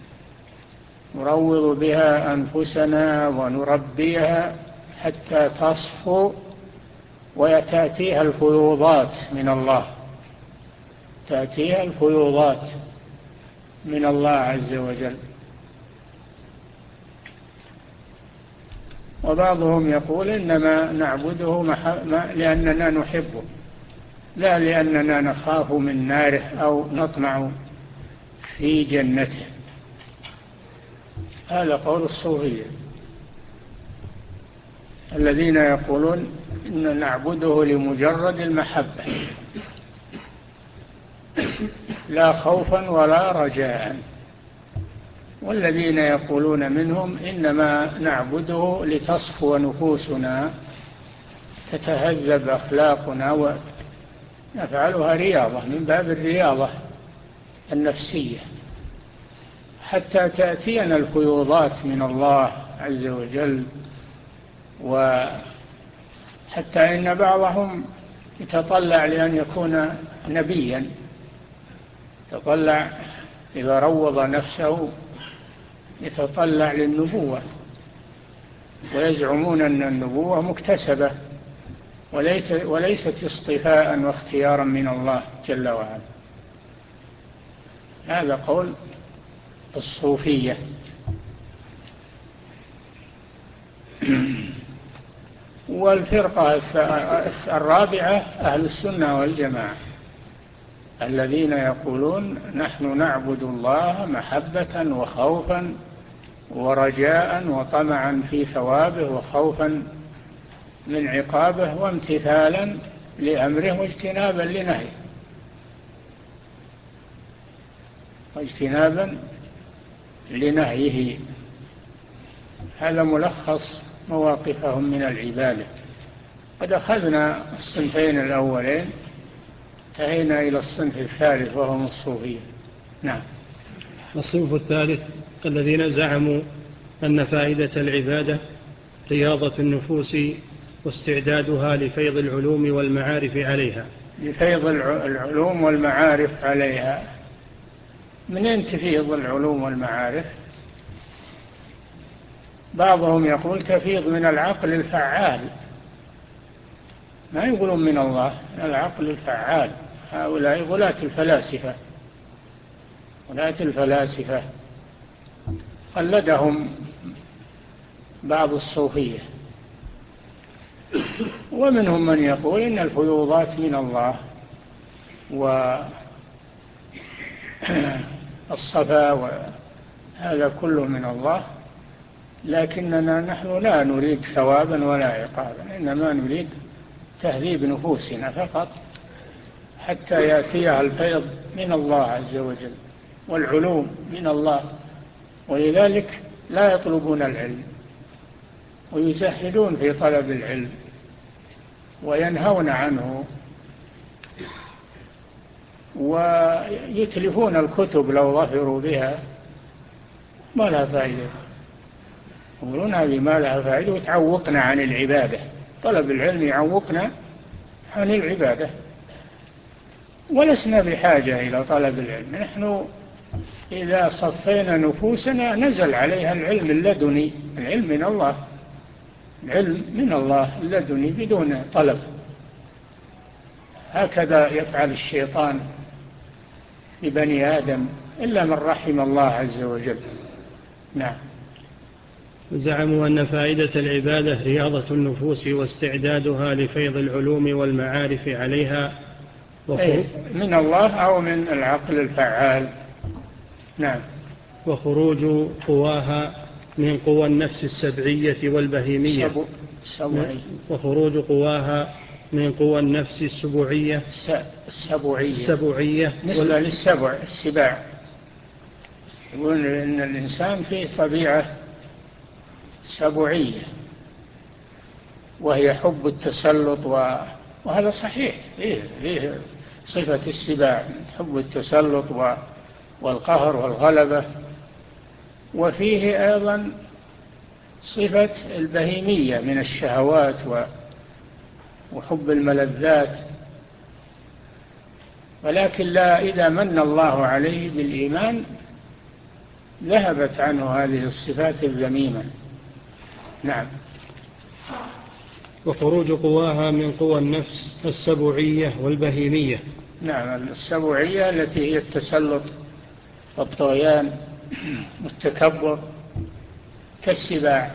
نروض بها أنفسنا ونربيها حتى تصفو ويتأتيها الفيوضات من الله تأتيها الفيوضات من الله عز وجل. وبعضهم يقول إنما نعبده لأننا نحبه لا لأننا نخاف من ناره أو نطمع في جنته. هذا قول الصوفية الذين يقولون إن نعبده لمجرد المحبة لا خوفا ولا رجاء، والذين يقولون منهم إنما نعبده لتصفو نفوسنا تتهذب أخلاقنا ونفعلها رياضة من باب الرياضة النفسية حتى تأتينا الفيوضات من الله عز وجل. وحتى إن بعضهم يتطلع لأن يكون نبيا، يتطلع إذا روض نفسه يتطلع للنبوة، ويزعمون أن النبوة مكتسبة وليست اصطفاء واختيارا من الله جل وعلا. هذا قول الصوفية. والفرقة الرابعة أهل السنة والجماعة الذين يقولون نحن نعبد الله محبة وخوفا ورجاء وطمعا في ثوابه وخوفا من عقابه وامتثالا لأمره واجتنابا لنهيه واجتنابا لنهيه. هذا ملخص مواقفهم من العبادة. قد أخذنا الصنفين الأولين، انتهينا إلى الصنف الثالث وهم الصوفية. نعم. الصنف الثالث الذين زعموا أن فائدة العبادة رياضة النفوس واستعدادها لفيض العلوم والمعارف عليها. لفيض العلوم والمعارف عليها. منين تفيض العلوم والمعارف؟ بعضهم يقول تفيض من العقل الفعال، ما يقولون من الله، من العقل الفعال. هؤلاء غلاة الفلاسفة غلاة الفلاسفة قلدهم بعض الصوفية. ومنهم من يقول إن الفيوضات من الله والصفا وهذا كله من الله، لكننا نحن لا نريد ثوابا ولا عقابا، إنما نريد تهذيب نفوسنا فقط حتى يأتيها الفيض من الله عز وجل والعلوم من الله. ولذلك لا يطلبون العلم ويزهدون في طلب العلم وينهون عنه ويتلفون الكتب لو ظفروا بها، ما لها فائدة. يقولون هذه ما لها فائدة وتعوقنا عن العبادة. طلب العلم يعوقنا عن العبادة، ولسنا بحاجة إلى طلب العلم. نحن إذا صفينا نفوسنا نزل عليها العلم اللدني، العلم من الله، العلم من الله اللدني بدون طلب. هكذا يفعل الشيطان ببني آدم إلا من رحم الله عز وجل. نعم. زعموا أن فائدة العبادة رياضة النفوس واستعدادها لفيض العلوم والمعارف عليها أي من الله أو من العقل الفعال. نعم. وخروج قواها من قوى النفس السبعية والبهيمية. سبو. سبوعي. وخروج قواها من قوى النفس السبوعية السبوعية السبوعية نسبة وال... للسبع السباع. يقول إن الإنسان فيه طبيعة سبوعية وهي حب التسلط و... وهذا صحيح، فيه, فيه صفة السباع، حب التسلط و... والقهر والغلبة، وفيه أيضا صفة البهيمية من الشهوات و... وحب الملذات. ولكن لا، إذا من الله عليه بالإيمان ذهبت عنه هذه الصفات الذميمة. نعم. وخروج قواها من قوى النفس السبوعية والبهيمية. نعم. السبوعية التي هي التسلط والطغيان والتكبر كالسباع،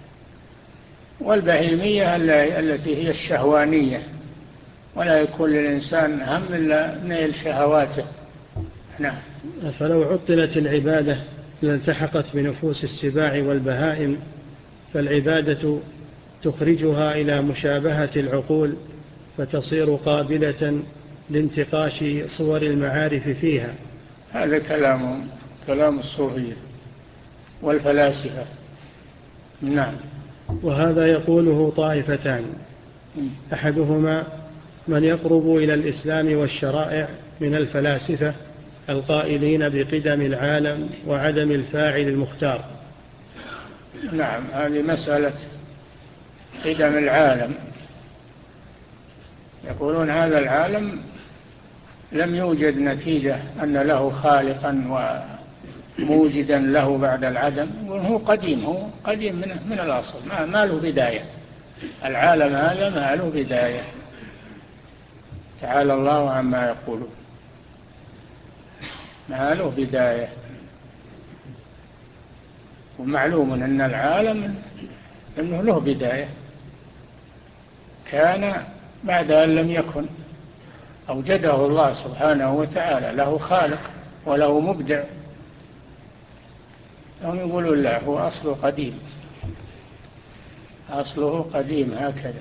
والبهيمية التي هي الشهوانية، ولا يكون للإنسان هم إلا نيل شهواته. نعم. فلو عطلت العبادة لالتحقت بنفوس السباع والبهائم، فالعبادة تخرجها إلى مشابهة العقول فتصير قابلة لانتقاش صور المعارف فيها. هذا كلام كلام الصوفية والفلاسفة. نعم. وهذا يقوله طائفتان، أحدهما من يقرب إلى الإسلام والشرائع من الفلاسفة القائلين بقدم العالم وعدم الفاعل المختار. نعم. هذه مسألة قدم العالم. يقولون هذا العالم لم يوجد نتيجة أن له خالقا وموجدا له بعد العدم، وهو قديم، هو قديم من, من الأصل، ما, ما له بداية. العالم هذا ما له بداية. تعالى الله عما يقولون. ما له بداية. ومعلوم أن العالم أنه له بداية، كان بعد أن لم يكن، أوجده الله سبحانه وتعالى، له خالق وله مبدع. هم يقولون لا، هو أصله قديم، أصله قديم هكذا.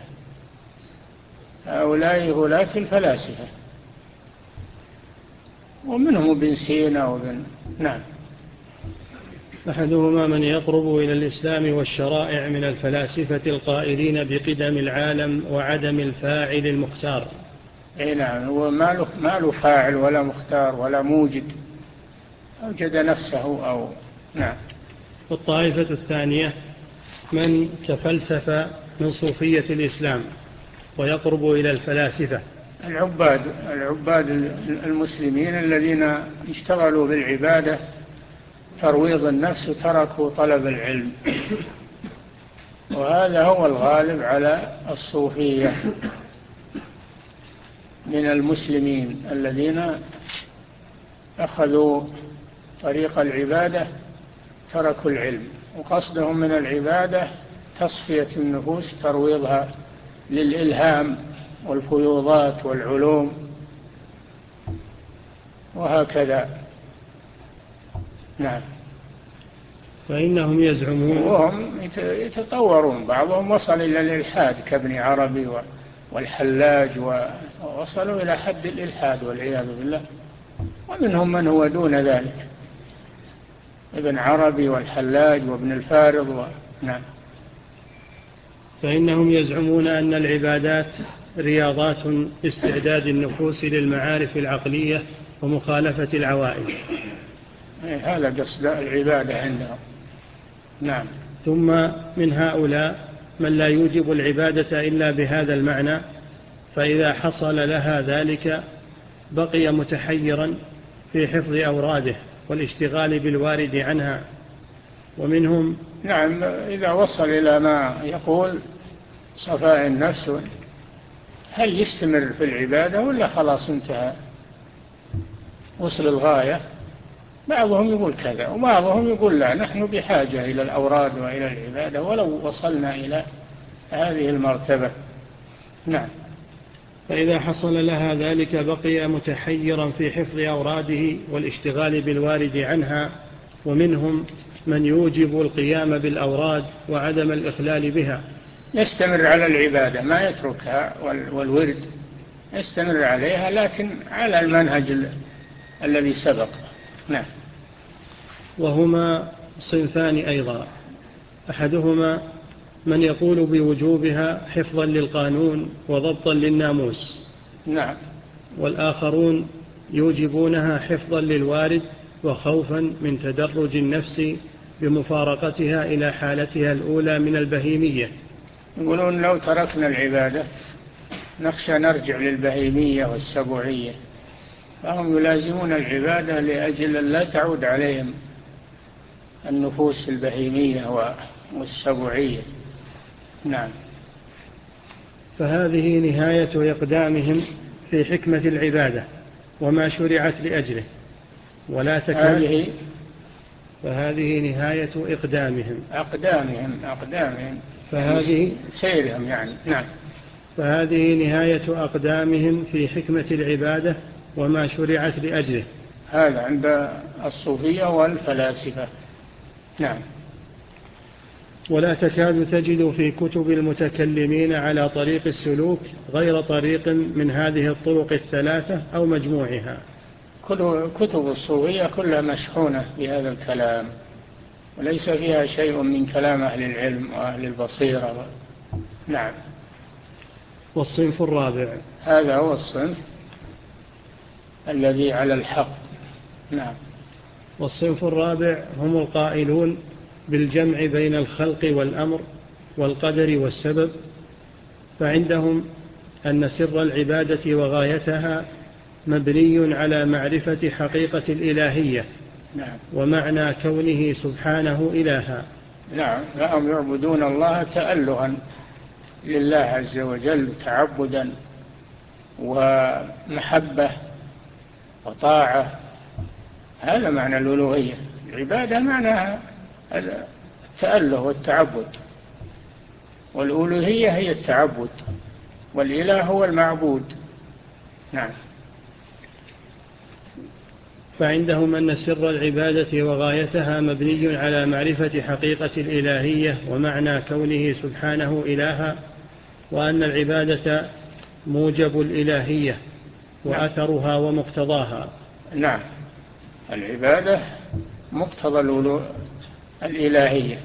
هؤلاء غلاة الفلاسفة، ومنهم ابن سينا وابن. نعم. أحدهما من يقرب إلى الإسلام والشرائع من الفلاسفة القائلين بقدم العالم وعدم الفاعل المختار. اي نعم. هو ما له ما له فاعل ولا مختار ولا موجد، أوجد نفسه أو. نعم. والطائفة الثانية من تفلسف من صوفية الإسلام ويقرب إلى الفلاسفة. العباد العباد المسلمين الذين اشتغلوا بالعبادة ترويض النفس وتركوا طلب العلم، وهذا هو الغالب على الصوفية من المسلمين الذين أخذوا طريق العبادة تركوا العلم، وقصدهم من العبادة تصفية النفوس، ترويضها للإلهام والفيوضات والعلوم وهكذا. نعم. فإنهم يزعمون، وهم يتطورون، بعضهم وصل إلى الإلحاد كابن عربي والحلاج، ووصلوا إلى حد الإلحاد والعياذ بالله. ومنهم من هو دون ذلك، ابن عربي والحلاج وابن الفارض و... نعم. فإنهم يزعمون أن العبادات رياضات استعداد النفوس للمعارف العقلية ومخالفة العوائد. هذا قصد العبادة عندهم. نعم. ثم من هؤلاء من لا يوجب العبادة إلا بهذا المعنى، فإذا حصل لها ذلك بقي متحيرا في حفظ أوراده والاشتغال بالوارد عنها. ومنهم نعم إذا وصل إلى ما يقول صفاء النفس، هل يستمر في العبادة ولا خلاص انتهى وصل الغاية؟ بعضهم يقول كذا وبعضهم يقول لا، نحن بحاجة إلى الأوراد وإلى العبادة ولو وصلنا إلى هذه المرتبة. نعم. فإذا حصل لها ذلك بقي متحيرا في حفظ أوراده والاشتغال بالوارد عنها. ومنهم من يوجب القيام بالأوراد وعدم الإخلال بها، يستمر على العبادة ما يتركها والورد يستمر عليها لكن على المنهج الذي سبق. نعم. وهما صنفان أيضا، أحدهما من يقول بوجوبها حفظا للقانون وضبطا للناموس. نعم. والآخرون يوجبونها حفظا للوارد وخوفا من تدرج النفس بمفارقتها إلى حالتها الأولى من البهيمية. يقولون لو تركنا العبادة نخشى نرجع للبهيمية والسبوعية، فهم يلازمون العبادة لأجل لا تعود عليهم النفوس البهيمية والسبوعية. نعم. فهذه نهاية إقدامهم في حكمة العبادة وما شرعت لأجله، ولا تكاد. فهذه نهاية إقدامهم أقدامهم أقدامهم فهذه سيرهم يعني. نعم. فهذه نهاية أقدامهم في حكمة العبادة وما شرعت لأجله. هذا عند الصوفية والفلاسفة. نعم. ولا تكاد تجد في كتب المتكلمين على طريق السلوك غير طريق من هذه الطرق الثلاثة أو مجموعها. كل كتب الصوفية كلها مشحونة بهذا الكلام وليس فيها شيء من كلام أهل العلم وأهل البصيرة. نعم. والصنف الرابع، هذا هو الصنف الذي على الحق. نعم. والصنف الرابع هم القائلون بالجمع بين الخلق والأمر والقدر والسبب، فعندهم أن سر العبادة وغايتها مبني على معرفة حقيقة الإلهية. نعم. ومعنى كونه سبحانه إلها. نعم. فهم يعبدون الله تألها لله عز وجل تعبدا ومحبة وطاعة. هذا معنى الألوهية. العبادة معناها التأله والتعبد، والألوهية هي التعبد، والإله هو المعبود. نعم. فعندهم أن سر العبادة وغايتها مبني على معرفة حقيقة الإلهية ومعنى كونه سبحانه إلها، وأن العبادة موجب الإلهية وأثرها ومقتضاها. نعم. العبادة مقتضى الإلهية،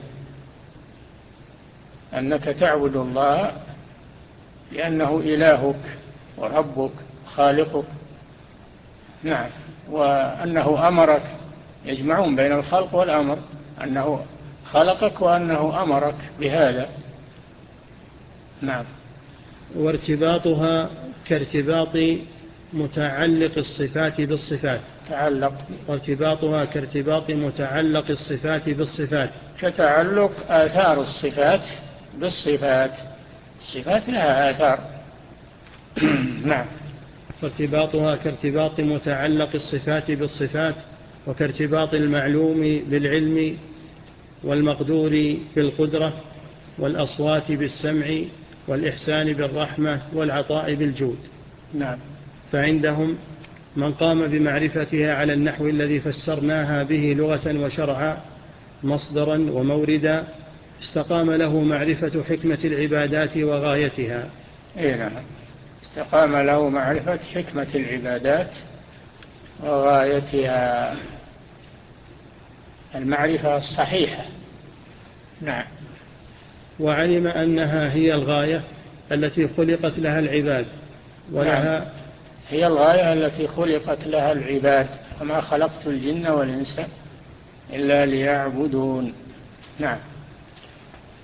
أنك تعبد الله لأنه إلهك وربك خالقك. نعم. وأنه أمرك، يجمعون بين الخلق والأمر، أنه خلقك وأنه أمرك بهذا. نعم. وارتباطها كارتباط متعلق الصفات بالصفات. تعلق. وارتباطها كارتباط متعلق الصفات بالصفات، كتعلق آثار الصفات بالصفات. الصفات لها آثار. نعم. وارتباطها كارتباط متعلق الصفات بالصفات، وكارتباط المعلوم بالعلم والمقدور بالقدرة والأصوات بالسمع والإحسان بالرحمة والعطاء بالجود. نعم. فعندهم من قام بمعرفتها على النحو الذي فسرناها به لغة وشرعا مصدرا وموردا استقام له معرفة حكمة العبادات وغايتها. إيه نعم. استقام له معرفة حكمة العبادات وغايتها، المعرفة الصحيحة. نعم. وعلم أنها هي الغاية التي خلقت لها العباد ولها. نعم. هي الغاية التي خلقت لها العباد، وما خلقت الجن والإنس إلا ليعبدون. نعم.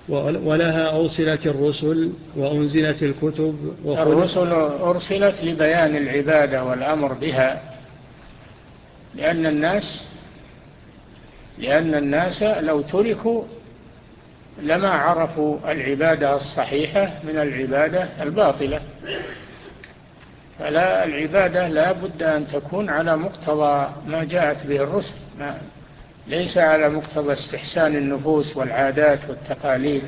ولها أرسلت الرسل وأنزلت الكتب. الرسل أرسلت لبيان العبادة والأمر بها، لأن الناس لأن الناس لو تركوا لما عرفوا العبادة الصحيحة من العبادة الباطلة. فلا العبادة لا بد أن تكون على مقتضى ما جاءت به الرسل، ما ليس على مقتضى استحسان النفوس والعادات والتقاليد،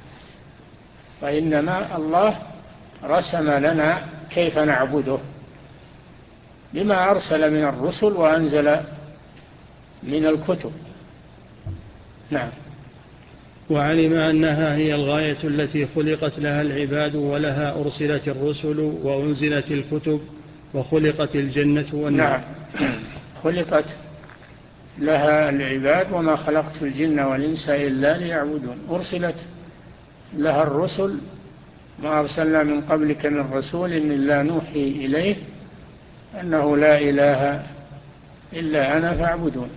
فإنما الله رسم لنا كيف نعبده بما أرسل من الرسل وأنزل من الكتب. نعم. وعلم أنها هي الغاية التي خلقت لها العباد، ولها أرسلت الرسل وأنزلت الكتب، وخلقت الجنة والنار. نعم، خلقت لها العباد، وما خلقت الجن والإنس إلا ليعبدون. أرسلت لها الرسل، ما أرسلنا من قبلك من رسول إلا نوحي إليه أنه لا إله إلا أنا فاعبدون.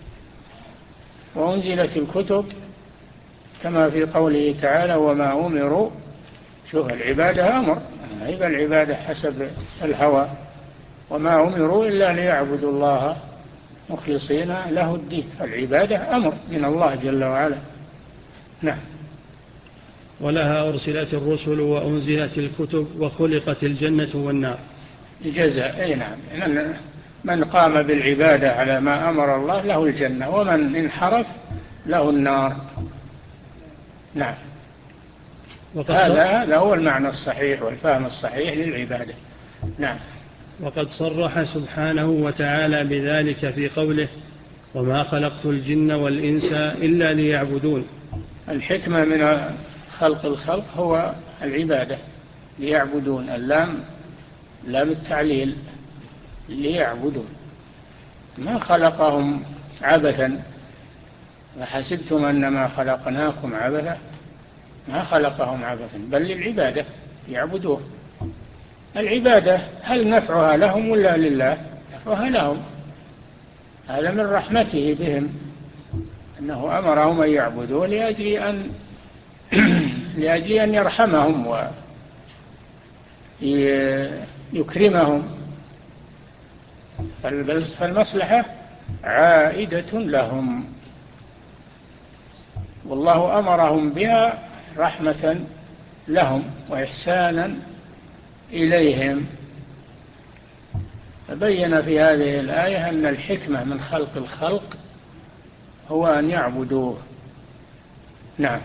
وأنزلت الكتب كما في قوله تعالى وما أمروا. شوف العبادة أمر، هيبقى العبادة حسب الهوى. وما أمروا إلا ليعبدوا الله مخلصين له الدين. العبادة أمر من الله جل وعلا. نعم. ولها أرسلت الرسل وأنزلت الكتب، وخلقت الجنة والنار. الجزاء. أي نعم. من قام بالعبادة على ما أمر الله له الجنة، ومن انحرف له النار. نعم. هذا هذا هو المعنى الصحيح والفهم الصحيح للعبادة. نعم. وقد صرح سبحانه وتعالى بذلك في قوله وما خلقت الجن والإنس إلا ليعبدون. الحكمة من خلق الخلق هو العبادة، ليعبدون. اللام لام التعليل، ليعبدون. ما خلقهم عبثا، وحسبتم أنما خلقناكم عبثا. ما خلقهم عبثا بل للعبادة يعبدوه. العبادة هل نفعها لهم ولا لله؟ نفعها لهم. هذا من رحمته بهم أنه أمرهم أن يعبدوه لأجل أن لأجل أن يرحمهم ويكرمهم. فالمصلحة عائدة لهم، والله أمرهم بها رحمة لهم وإحسانا إليهم. فبين في هذه الآية أن الحكمة من خلق الخلق هو أن يعبدوه. نعم.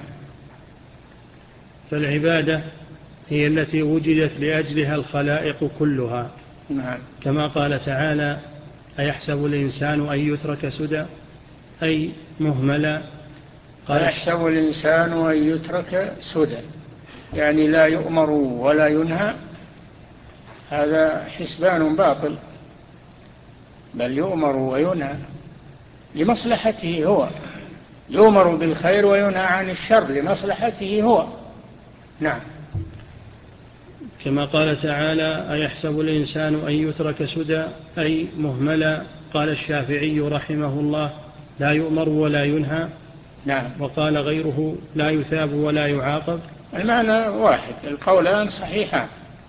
فالعبادة هي التي وجدت لأجلها الخلائق كلها. نعم. كما قال تعالى أيحسب الإنسان أن يترك سدى أي مهملا. أيحسب الإنسان أن يترك سدى يعني لا يؤمر ولا ينهى. هذا حسبان باطل، بل يؤمر وينهى لمصلحته هو. يؤمر بالخير وينهى عن الشر لمصلحته هو. نعم. كما قال تعالى أيحسب الإنسان أن يترك سدى أي مهملا. قال الشافعي رحمه الله لا يؤمر ولا ينهى. نعم. وقال غيره لا يثاب ولا يعاقب. المعنى واحد، القولان صحيحان.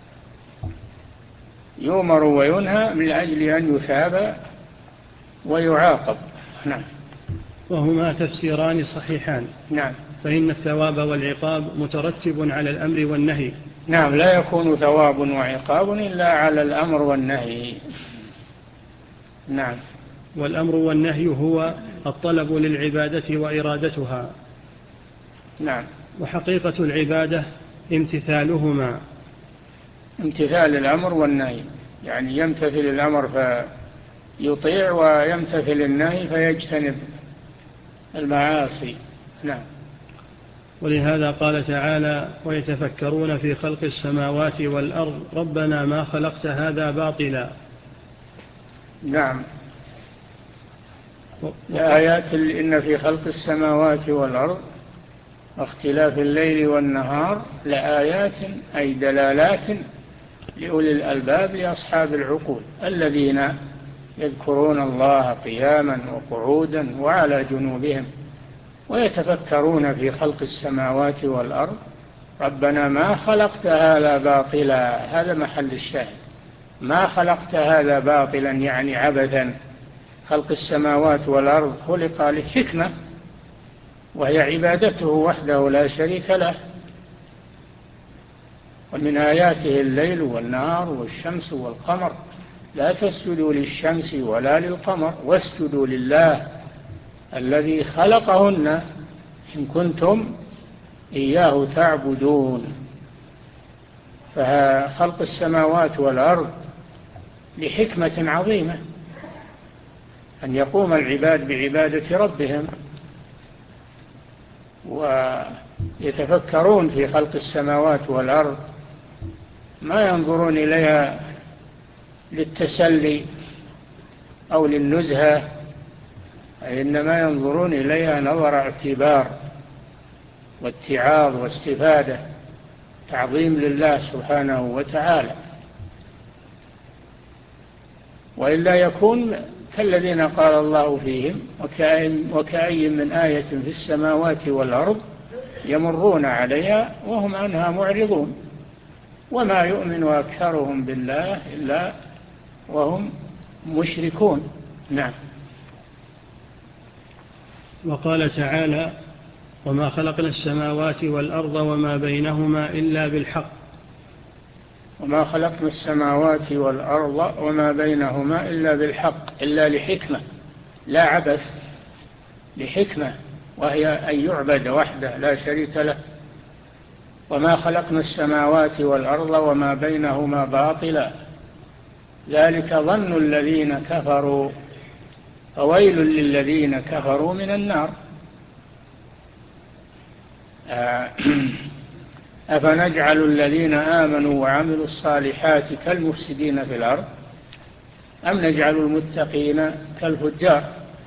يؤمر وينهى من أجل أن يثاب ويعاقب. نعم. وهما تفسيران صحيحان. نعم. فإن الثواب والعقاب مترتب على الأمر والنهي. نعم. لا يكون ثواب وعقاب إلا على الأمر والنهي. نعم. والأمر والنهي هو الطلب للعبادة وإرادتها. نعم. وحقيقة العبادة امتثالهما. امتثال الأمر والنهي يعني يمتثل الأمر فيطيع، ويمتثل النهي فيجتنب المعاصي. نعم. ولهذا قال تعالى ويتفكرون في خلق السماوات والأرض ربنا ما خلقت هذا باطلا. نعم. آيات إن في خلق السماوات والأرض واختلاف الليل والنهار لآيات أي دلالات لأولي الألباب لأصحاب العقول الذين يذكرون الله قياما وقعودا وعلى جنوبهم ويتفكرون في خلق السماوات والأرض ربنا ما خلقت هذا باطلا. هذا محل الشاهد، ما خلقت هذا باطلا يعني عبثا. خلق السماوات والأرض خلق لحكمة، وهي عبادته وحده لا شريك له. ومن آياته الليل والنهار والشمس والقمر، لا تسجدوا للشمس ولا للقمر واسجدوا لله الذي خلقهن إن كنتم إياه تعبدون. فخلق السماوات والأرض لحكمة عظيمة، أن يقوم العباد بعبادة ربهم ويتفكرون في خلق السماوات والأرض، ما ينظرون إليها للتسلي أو للنزهة، إنما ينظرون إليها نظر اعتبار واتعاظ واستفادة، تعظيم لله سبحانه وتعالى. وإلا يكون كالذين قال الله فيهم وكأي من آية في السماوات والأرض يمرون عليها وهم عنها معرضون وما يؤمن أكثرهم بالله إلا وهم مشركون. نعم. وقال تعالى وما خلقنا السماوات والأرض وما بينهما إلا بالحق. وما خلقنا السماوات والأرض وما بينهما إلا بالحق، إلا لحكمة لا عبث، لحكمة وهي أن يعبد وحده لا شريك له. وما خلقنا السماوات والأرض وما بينهما باطلا ذلك ظن الذين كفروا فويل للذين كفروا من النار. أفنجعل الذين آمنوا وعملوا الصالحات كالمفسدين في الأرض أم نجعل المتقين كالفجار.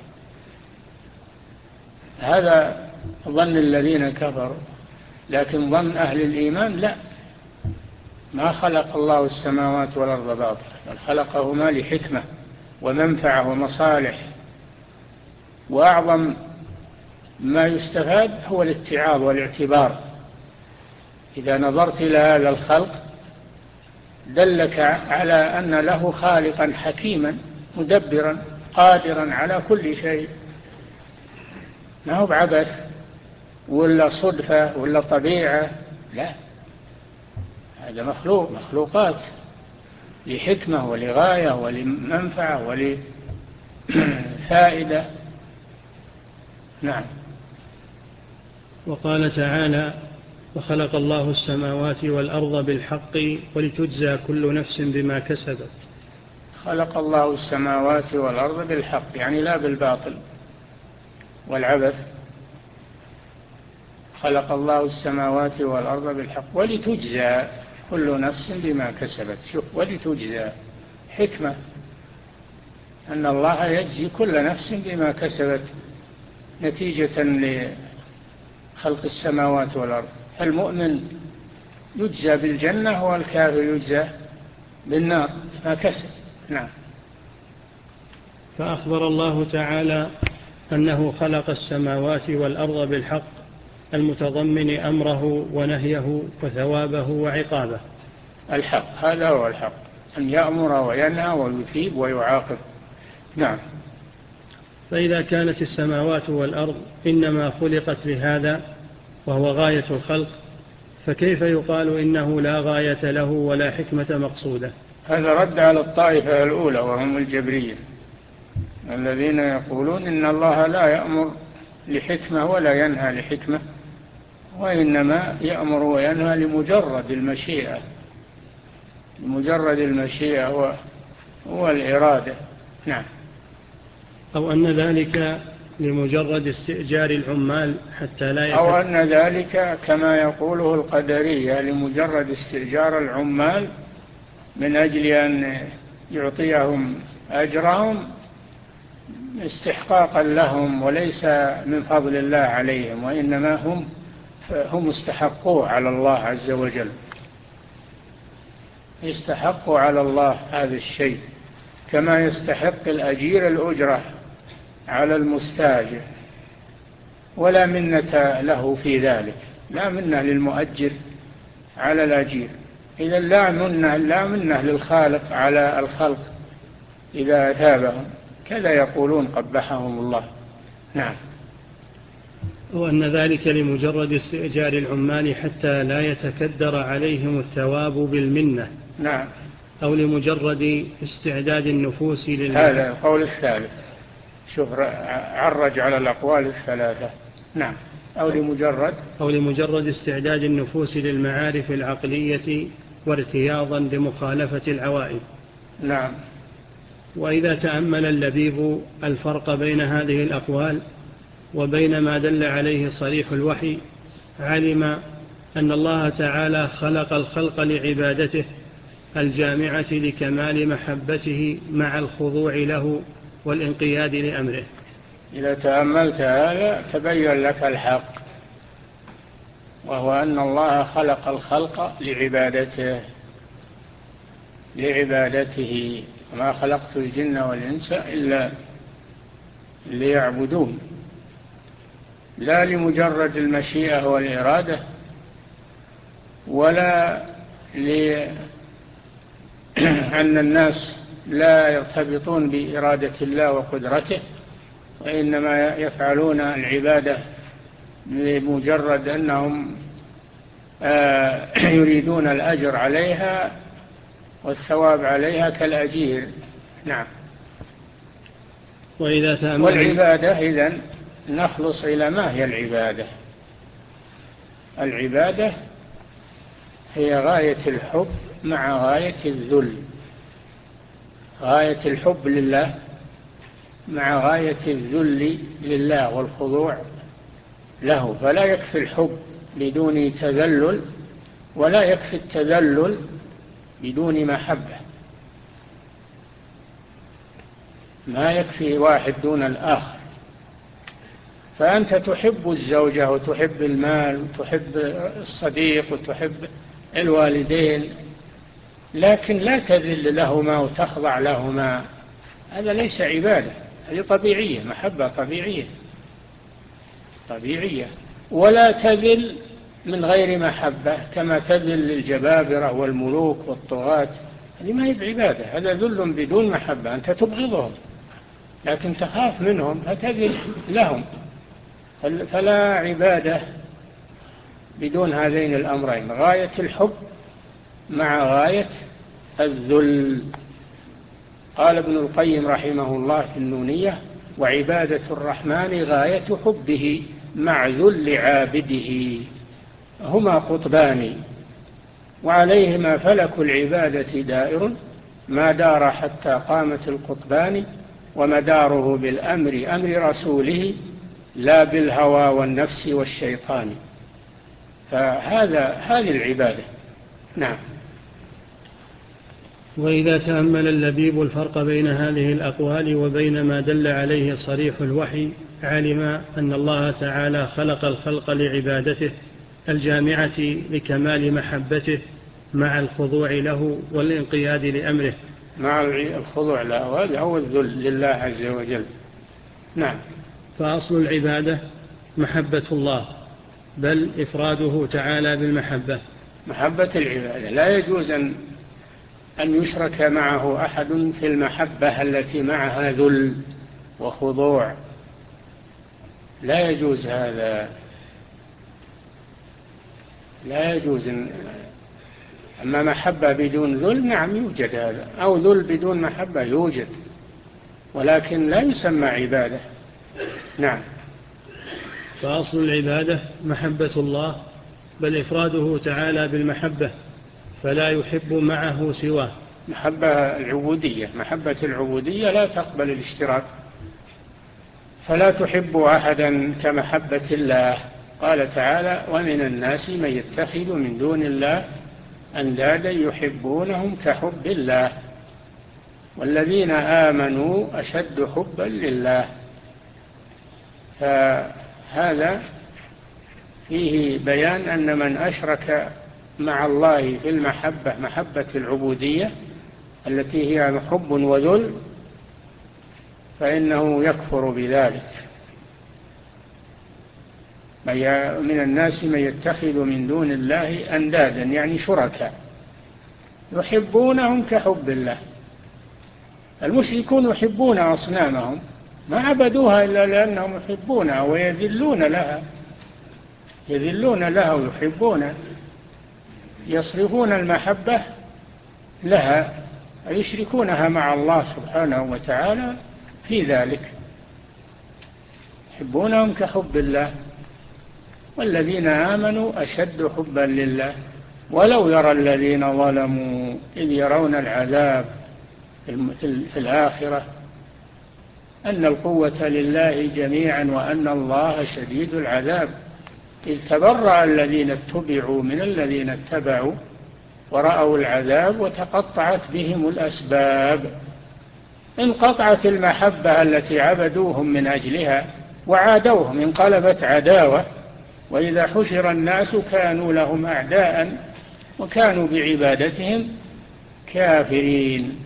هذا ظن الذين كفروا، لكن ظن أهل الإيمان لا، ما خلق الله السماوات والأرض باطلا، بل خلقهما لحكمة ومنفعة ومصالح. وأعظم ما يستفاد هو الاتعاظ والاعتبار. إذا نظرت إلى هذا الخلق دلك على أن له خالقا حكيما مدبرا قادرا على كل شيء، ما هو بعبث ولا صدفة ولا طبيعة، لا، هذا مخلوق مخلوقات لحكمة ولغاية ولمنفعة ولفائدة. نعم. وقال تعالى وخلق الله السماوات والأرض بالحق ولتجزى كل نفس بما كسبت. خلق الله السماوات والأرض بالحق يعني لا بالباطل والعبث. خلق الله السماوات والأرض بالحق ولتجزى كل نفس بما كسبت. شوف، ولتجزى حكمة أن الله يجزي كل نفس بما كسبت نتيجة لخلق السماوات والأرض. المؤمن يجزى بالجنة والكافر يجزى بالنار ما كسب. نعم. فأخبر الله تعالى أنه خلق السماوات والأرض بالحق المتضمن أمره ونهيه وثوابه وعقابه. الحق هذا هو الحق، أن يأمر وينهى ويثيب ويعاقب. نعم. فإذا كانت السماوات والأرض إنما خلقت لهذا وهو غاية الخلق، فكيف يقال إنه لا غاية له ولا حكمة مقصودة؟ هذا رد على الطائفة الأولى وهم الجبرية الذين يقولون إن الله لا يأمر لحكمة ولا ينهى لحكمة، وإنما يأمر وينهى لمجرد المشيئة. لمجرد المشيئة هو, هو الإرادة. نعم. أو أن ذلك لمجرد استئجار العمال حتى لا يكون، أو أن ذلك كما يقوله القدرية لمجرد استئجار العمال من أجل أن يعطيهم أجرهم استحقاقا لهم وليس من فضل الله عليهم، وإنما هم هم استحقوا على الله عز وجل، يستحقوا على الله هذا الشيء كما يستحق الأجير الأجرة على المستاجر. ولا منة له في ذلك، لا منة للمؤجر على الأجير، إذا لا منة, لا منة للخالق على الخلق إذا أثابهم، كذا يقولون قبحهم الله. نعم. وأن ذلك لمجرد استئجار العمال حتى لا يتكدر عليهم الثواب بالمنة. نعم. أو لمجرد استعداد النفوس للمنة. هذا القول الثالث، شوف عرج على الأقوال الثلاثة. نعم. أو لمجرد أو لمجرد استعداد النفوس للمعارف العقلية وارتياضا لمخالفة العوائد. نعم. وإذا تأمل اللبيب الفرق بين هذه الأقوال وبين ما دل عليه صريح الوحي علم أن الله تعالى خلق الخلق لعبادته الجامعة لكمال محبته مع الخضوع له والانقياد لأمره. إذا تأملت هذا تبين لك الحق، وهو أن الله خلق الخلق لعبادته لعبادته ما خلقت الجن والإنس إلا ليعبدون، لا لمجرد المشيئة والإرادة، ولا لأن الناس لا يرتبطون بإرادة الله وقدرته، وإنما يفعلون العبادة لمجرد أنهم يريدون الأجر عليها والثواب عليها كالأجير. نعم. وإذا تأمل والعبادة إذن نخلص إلى ما هي العبادة؟ العبادة هي غاية الحب مع غاية الذل، غاية الحب لله مع غاية الذل لله والخضوع له، فلا يكفي الحب بدون تذلل، ولا يكفي التذلل بدون محبة، ما يكفي واحد دون الآخر. فأنت تحب الزوجة وتحب المال وتحب الصديق وتحب الوالدين، لكن لا تذل لهما وتخضع لهما، هذا ليس عبادة، هذه طبيعية، محبة طبيعية طبيعية. ولا تذل من غير محبة كما تذل للجبابرة والملوك والطغاة، هذه ما هي بعبادة، هذا ذل بدون محبة، أنت تبغضهم لكن تخاف منهم فتذل لهم، فلا عبادة بدون هذين الأمرين، غاية الحب مع غاية الذل. قال ابن القيم رحمه الله في النونية: وعبادة الرحمن غاية حبه مع ذل عابده، هما قطبان وعليهما فلك العبادة دائر، ما دار حتى قامت القطبان، ومداره بالأمر أمر رسوله لا بالهوى والنفس والشيطان. فهذا هذه العبادة. نعم. وإذا تأمل اللبيب الفرق بين هذه الأقوال وبين ما دل عليه صريح الوحي علم أن الله تعالى خلق الخلق لعبادته الجامعة لكمال محبته مع الخضوع له والانقياد لأمره. مع الخضوع له هو الذل لله عز وجل. نعم. فأصل العبادة محبة الله، بل إفراده تعالى بالمحبة. محبة العبادة لا يجوز أن أن يشرك معه أحد في المحبة التي معها ذل وخضوع، لا يجوز هذا، لا يجوز. أما محبة بدون ذل نعم يوجد هذا، أو ذل بدون محبة يوجد، ولكن لا يسمى عبادة. نعم. فأصل العبادة محبة الله، بل إفراده تعالى بالمحبة، فلا يحب معه سواه. محبة العبودية، محبة العبودية لا تقبل الاشتراك، فلا تحب أحدا كمحبة الله. قال تعالى: ومن الناس من يتخذ من دون الله أندادا يحبونهم كحب الله والذين آمنوا أشد حبا لله. فهذا فيه بيان أن من أشرك مع الله في المحبة محبة العبودية التي هي حب وذل فإنه يكفر بذلك. من الناس من يتخذ من دون الله أندادا يعني شركاء يحبونهم كحب الله. المشركون يحبون أصنامهم ما عبدوها إلا لأنهم يحبونها ويذلون لها يذلون لها ويحبونها، يصرفون المحبة لها ويشركونها مع الله سبحانه وتعالى في ذلك، يحبونهم كحب الله. والذين آمنوا أشد حبا لله ولو يرى الذين ظلموا إذ يرون العذاب في الآخرة أن القوة لله جميعا وأن الله شديد العذاب إذ تبرأ الذين اتبعوا من الذين اتبعوا ورأوا العذاب وتقطعت بهم الأسباب. انقطعت المحبة التي عبدوهم من أجلها وعادوهم، انقلبت عداوة، وإذا حشر الناس كانوا لهم أعداء وكانوا بعبادتهم كافرين.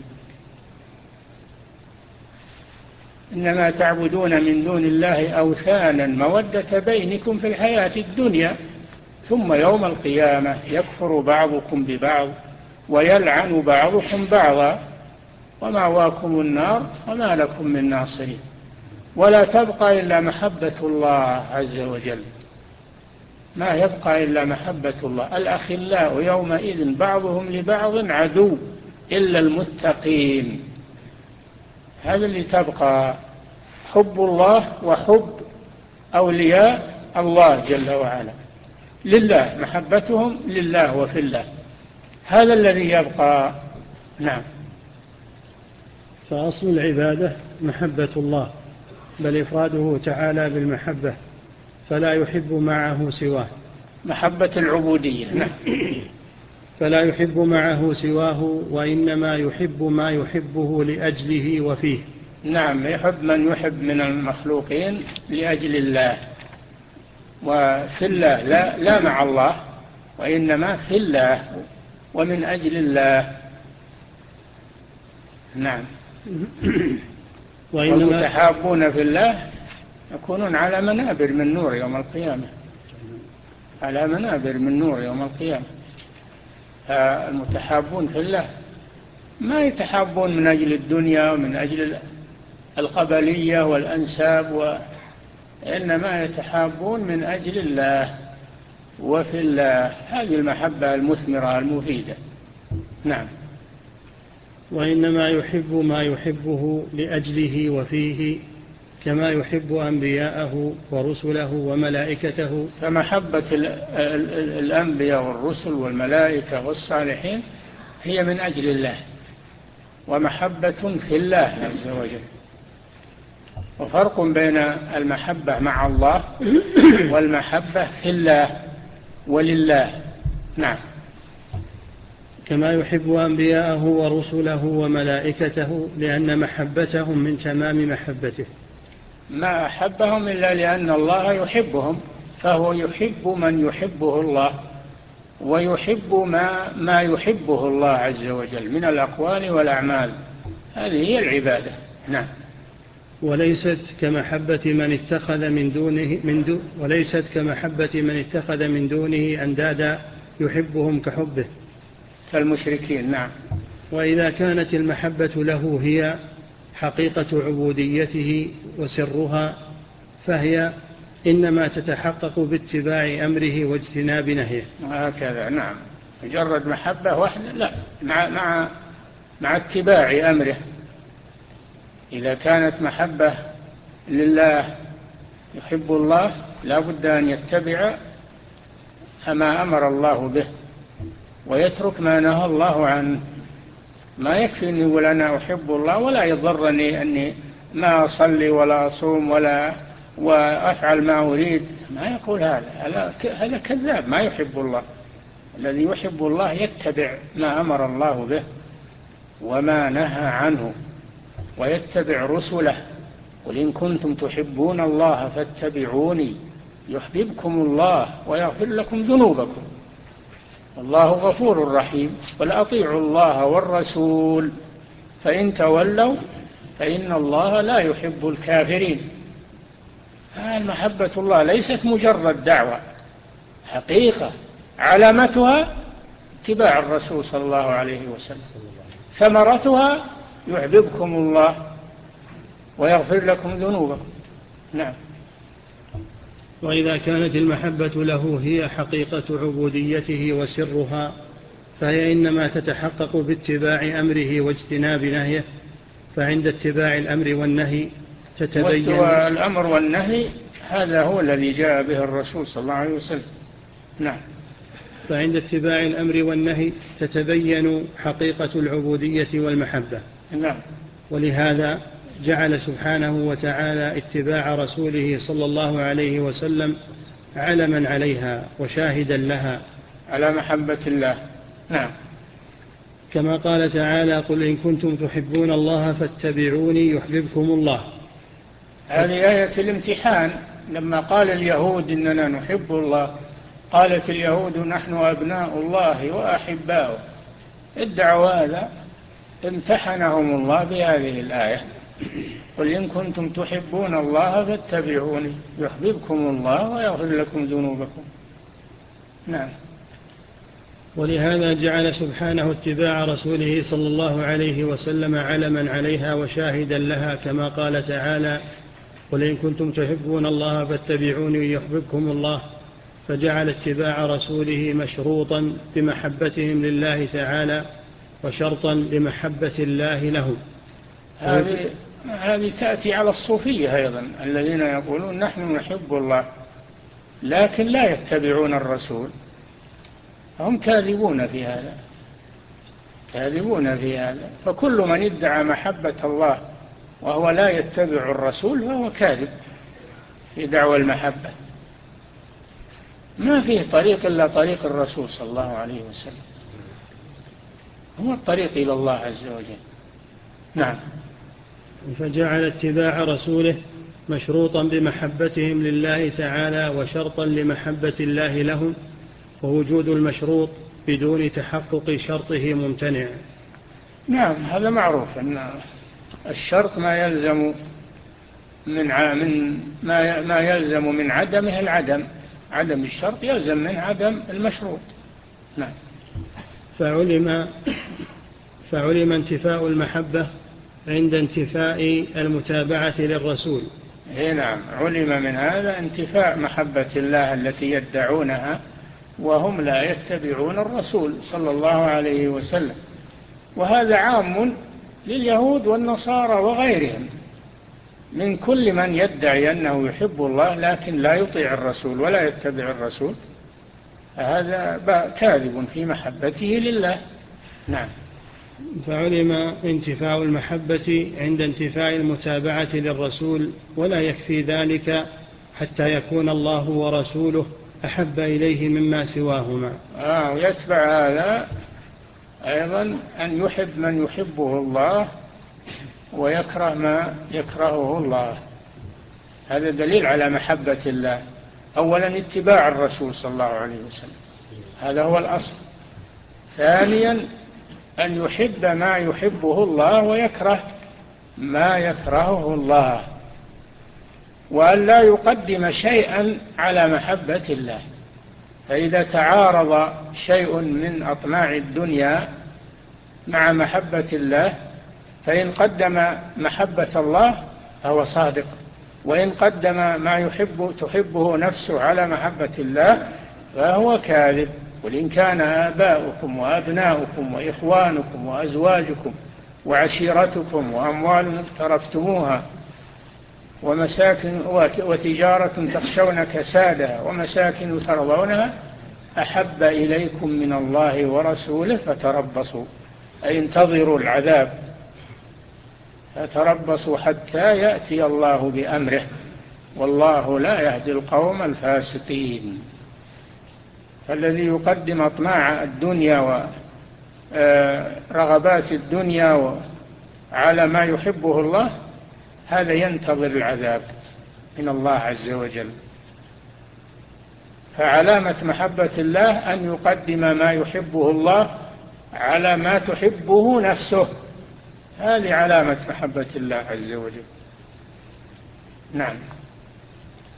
إنما تعبدون من دون الله أوثانا مودة بينكم في الحياة الدنيا ثم يوم القيامة يكفر بعضكم ببعض ويلعن بعضكم بعضا ومأواكم النار وما لكم من ناصرين. ولا تبقى إلا محبة الله عز وجل، ما يبقى إلا محبة الله. الأخلاء يومئذ بعضهم لبعض عدو إلا المتقين. هذا اللي تبقى، حب الله وحب أولياء الله جل وعلا لله، محبتهم لله وفي الله، هذا الذي يبقى. نعم. فأصل العبادة محبة الله، بل إفراده تعالى بالمحبة فلا يحب معه سواه، محبة العبودية. نعم. فلا يحب معه سواه وإنما يحب ما يحبه لأجله وفيه. نعم، يحب من يحب من المخلوقين لأجل الله وفي الله، لا, لا مع الله، وإنما في الله ومن أجل الله. نعم. والمتحابون في الله يكونون على منابر من نور يوم القيامة، على منابر من نور يوم القيامة. المتحابون في الله ما يتحابون من أجل الدنيا ومن أجل القبلية والأنساب، وإنما يتحابون من أجل الله وفي الله. هذه المحبة المثمرة المفيدة. نعم. وإنما يحب ما يحبه لأجله وفيه كما يحب أنبياءه ورسله وملائكته. فمحبة الأنبياء والرسل والملائكة والصالحين هي من أجل الله، ومحبة في الله عز وجل. وفرق بين المحبة مع الله والمحبة في الله ولله. نعم. كما يحب أنبياءه ورسله وملائكته لأن محبتهم من تمام محبته. ما أحبهم إلا لأن الله يحبهم، فهو يحب من يحبه الله ويحب ما, ما يحبه الله عز وجل من الأقوال والأعمال. هذه هي العبادة. نعم. وليست كمحبة من اتخذ من دونه من دو وليست كمحبة من اتخذ من دونه أندادا يحبهم كحبه كالمشركين. نعم. وإذا كانت المحبة له هي حقيقة عبوديته وسرها فهي إنما تتحقق باتباع أمره واجتناب نهيه. هكذا. نعم. مجرد محبة واحدة لا، مع, مع, مع اتباع أمره. إذا كانت محبة لله يحب الله لا بد أن يتبع ما أمر الله به ويترك ما نهى الله عنه. ما يكفي أن يقول أنا أحب الله ولا يضرني أني ما أصلي ولا أصوم ولا وأفعل ما أريد. ما يقول هذا، هذا كذاب، ما يحب الله. الذي يحب الله يتبع ما أمر الله به وما نهى عنه ويتبع رسله. قل إن كنتم تحبون الله فاتبعوني يحببكم الله ويغفر لكم ذنوبكم والله غفور رحيم. قل أطيعوا الله والرسول فإن تولوا فإن الله لا يحب الكافرين. محبة الله ليست مجرد دعوة، حقيقة علامتها اتباع الرسول صلى الله عليه وسلم، ثمرتها يحببكم الله ويغفر لكم ذنوبكم. نعم. وإذا كانت المحبة له هي حقيقة عبوديته وسرها، فهي إنما تتحقق باتباع أمره واجتناب نهيه، فعند اتباع الأمر والنهي تتبين. والأمر والنهي هذا هو الذي جاء به الرسول صلى الله عليه وسلم. نعم. فعند اتباع الأمر والنهي تتبين حقيقة العبودية والمحبة. نعم. ولهذا جعل سبحانه وتعالى اتباع رسوله صلى الله عليه وسلم علما عليها وشاهدا لها على محبة الله. نعم. كما قال تعالى: قل إن كنتم تحبون الله فاتبعوني يحببكم الله. هذه آية الامتحان. لما قال اليهود إننا نحب الله، قالت اليهود نحن أبناء الله وأحباؤه، ادعوا هذا، امتحنهم الله بهذه الآية: قل إن كنتم تحبون الله فاتبعوني يحببكم الله ويغفر لكم ذنوبكم. نعم. ولهذا جعل سبحانه اتباع رسوله صلى الله عليه وسلم علما عليها وشاهدا لها، كما قال تعالى: قل إن كنتم تحبون الله فاتبعوني يحببكم الله، فجعل اتباع رسوله مشروطا بمحبتهم لله تعالى وشرطا لمحبة الله لهم. هذه هذه تأتي على الصوفية أيضا، الذين يقولون نحن نحب الله لكن لا يتبعون الرسول، هم كاذبون في هذا، كاذبون في هذا. فكل من ادعى محبة الله وهو لا يتبع الرسول فهو كاذب في دعوى المحبة. ما فيه طريق إلا طريق الرسول صلى الله عليه وسلم، هو الطريق إلى الله عز وجل. نعم. فجعل اتباع رسوله مشروطا بمحبتهم لله تعالى وشرطا لمحبة الله لهم، ووجود المشروط بدون تحقق شرطه ممتنع. نعم، هذا معروف أن الشرط ما يلزم من من ما ما يلزم من عدمه العدم، عدم الشرط يلزم من عدم المشروط. نعم. فعلم فعلم انتفاء المحبة عند انتفاء المتابعة للرسول. إيه نعم، علم من هذا انتفاء محبة الله التي يدعونها وهم لا يتبعون الرسول صلى الله عليه وسلم، وهذا عام لليهود والنصارى وغيرهم، من كل من يدعي أنه يحب الله لكن لا يطيع الرسول ولا يتبع الرسول، هذا كاذب في محبته لله. نعم. فعلم انتفاء المحبة عند انتفاء المتابعة للرسول، ولا يكفي ذلك حتى يكون الله ورسوله أحب إليه مما سواهما. آه ويتبع هذا أيضا أن يحب من يحبه الله ويكره ما يكرهه الله، هذا دليل على محبة الله. أولا اتباع الرسول صلى الله عليه وسلم، هذا هو الأصل. ثانيا أن يحب ما يحبه الله ويكره ما يكرهه الله، وأن لا يقدم شيئا على محبة الله. فإذا تعارض شيء من أطماع الدنيا مع محبة الله، فإن قدم محبة الله فهو صادق، وإن قدم ما يحب تحبه نفسه على محبة الله فهو كاذب. وإن كان آباؤكم وأبناؤكم وإخوانكم وأزواجكم وعشيرتكم وأموال اقترفتموها ومساكن وتجارة تخشون كسادها ومساكن ترضونها أحب إليكم من الله ورسوله فتربصوا، أي انتظروا العذاب، فتربصوا حتى يأتي الله بأمره، والله لا يهدي القوم الفاسقين. فالذي يقدم أطماع الدنيا ورغبات الدنيا على ما يحبه الله هذا ينتظر العذاب من الله عز وجل. فعلامة محبة الله أن يقدم ما يحبه الله على ما تحبه نفسه، هذه علامة محبة الله عز وجل. نعم.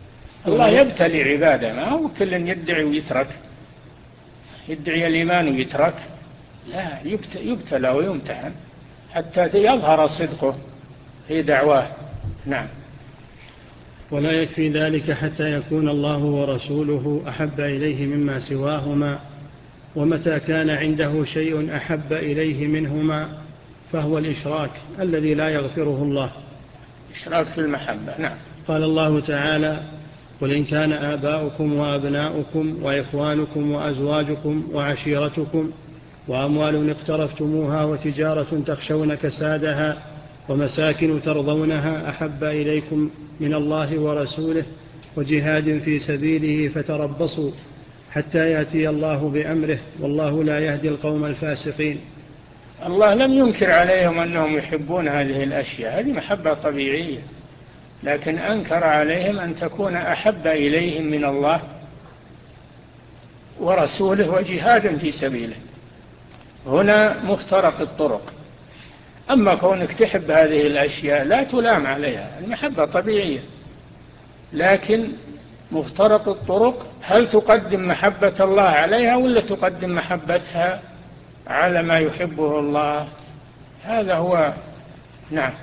الله يبتلي عباده، ما هو كل يدعي ويترك، يدعي الإيمان ويترك، لا، يبتلى ويمتحن حتى يظهر صدقه في دعواه. نعم. ولا يكفي ذلك حتى يكون الله ورسوله أحب إليه مما سواهما، ومتى كان عنده شيء أحب إليه منهما فهو الإشراك الذي لا يغفره الله. إشراك في المحبة. نعم. قال الله تعالى: قل إن كان آباؤكم وأبناؤكم وإخوانكم وأزواجكم وعشيرتكم وأموال اقترفتموها وتجارة تخشون كسادها ومساكن ترضونها أحب إليكم من الله ورسوله وجهاد في سبيله فتربصوا حتى يأتي الله بأمره والله لا يهدي القوم الفاسقين. الله لم ينكر عليهم أنهم يحبون هذه الأشياء، هذه محبة طبيعية، لكن أنكر عليهم أن تكون أحب إليهم من الله ورسوله وجهاد في سبيله. هنا مفترق الطرق. أما كونك تحب هذه الأشياء لا تلام عليها، المحبة طبيعية، لكن مفترق الطرق، هل تقدم محبة الله عليها ولا تقدم محبتها على ما يحبه الله؟ هذا هو. نعم.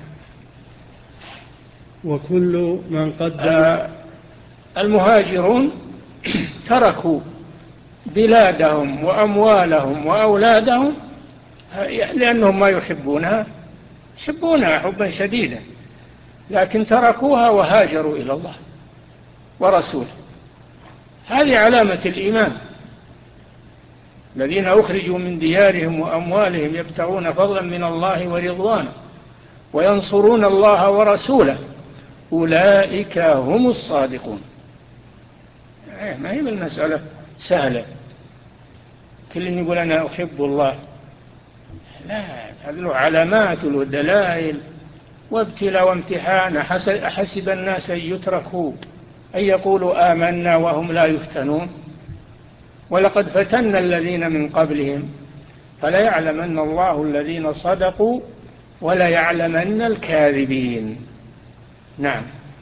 وكل من قدم آه المهاجرون تركوا بلادهم وأموالهم وأولادهم لأنهم ما يحبونها، يحبونها حبا شديدا، لكن تركوها وهاجروا إلى الله ورسوله. هذه علامة الإيمان. الذين أخرجوا من ديارهم وأموالهم يبتغون فضلا من الله ورضوانه وينصرون الله ورسوله أولئك هم الصادقون. ما هي المسألة سهلة كل يقول أنا أحب الله، لا، هذه له علامات له دلائل وابتلاء وامتحان. أحسب الناس أن يتركوا أن يقولوا آمنا وهم لا يفتنون ولقد فتنا الذين من قبلهم فلا يعلمن الله الذين صدقوا ولا يعلمن الكاذبين. نعم.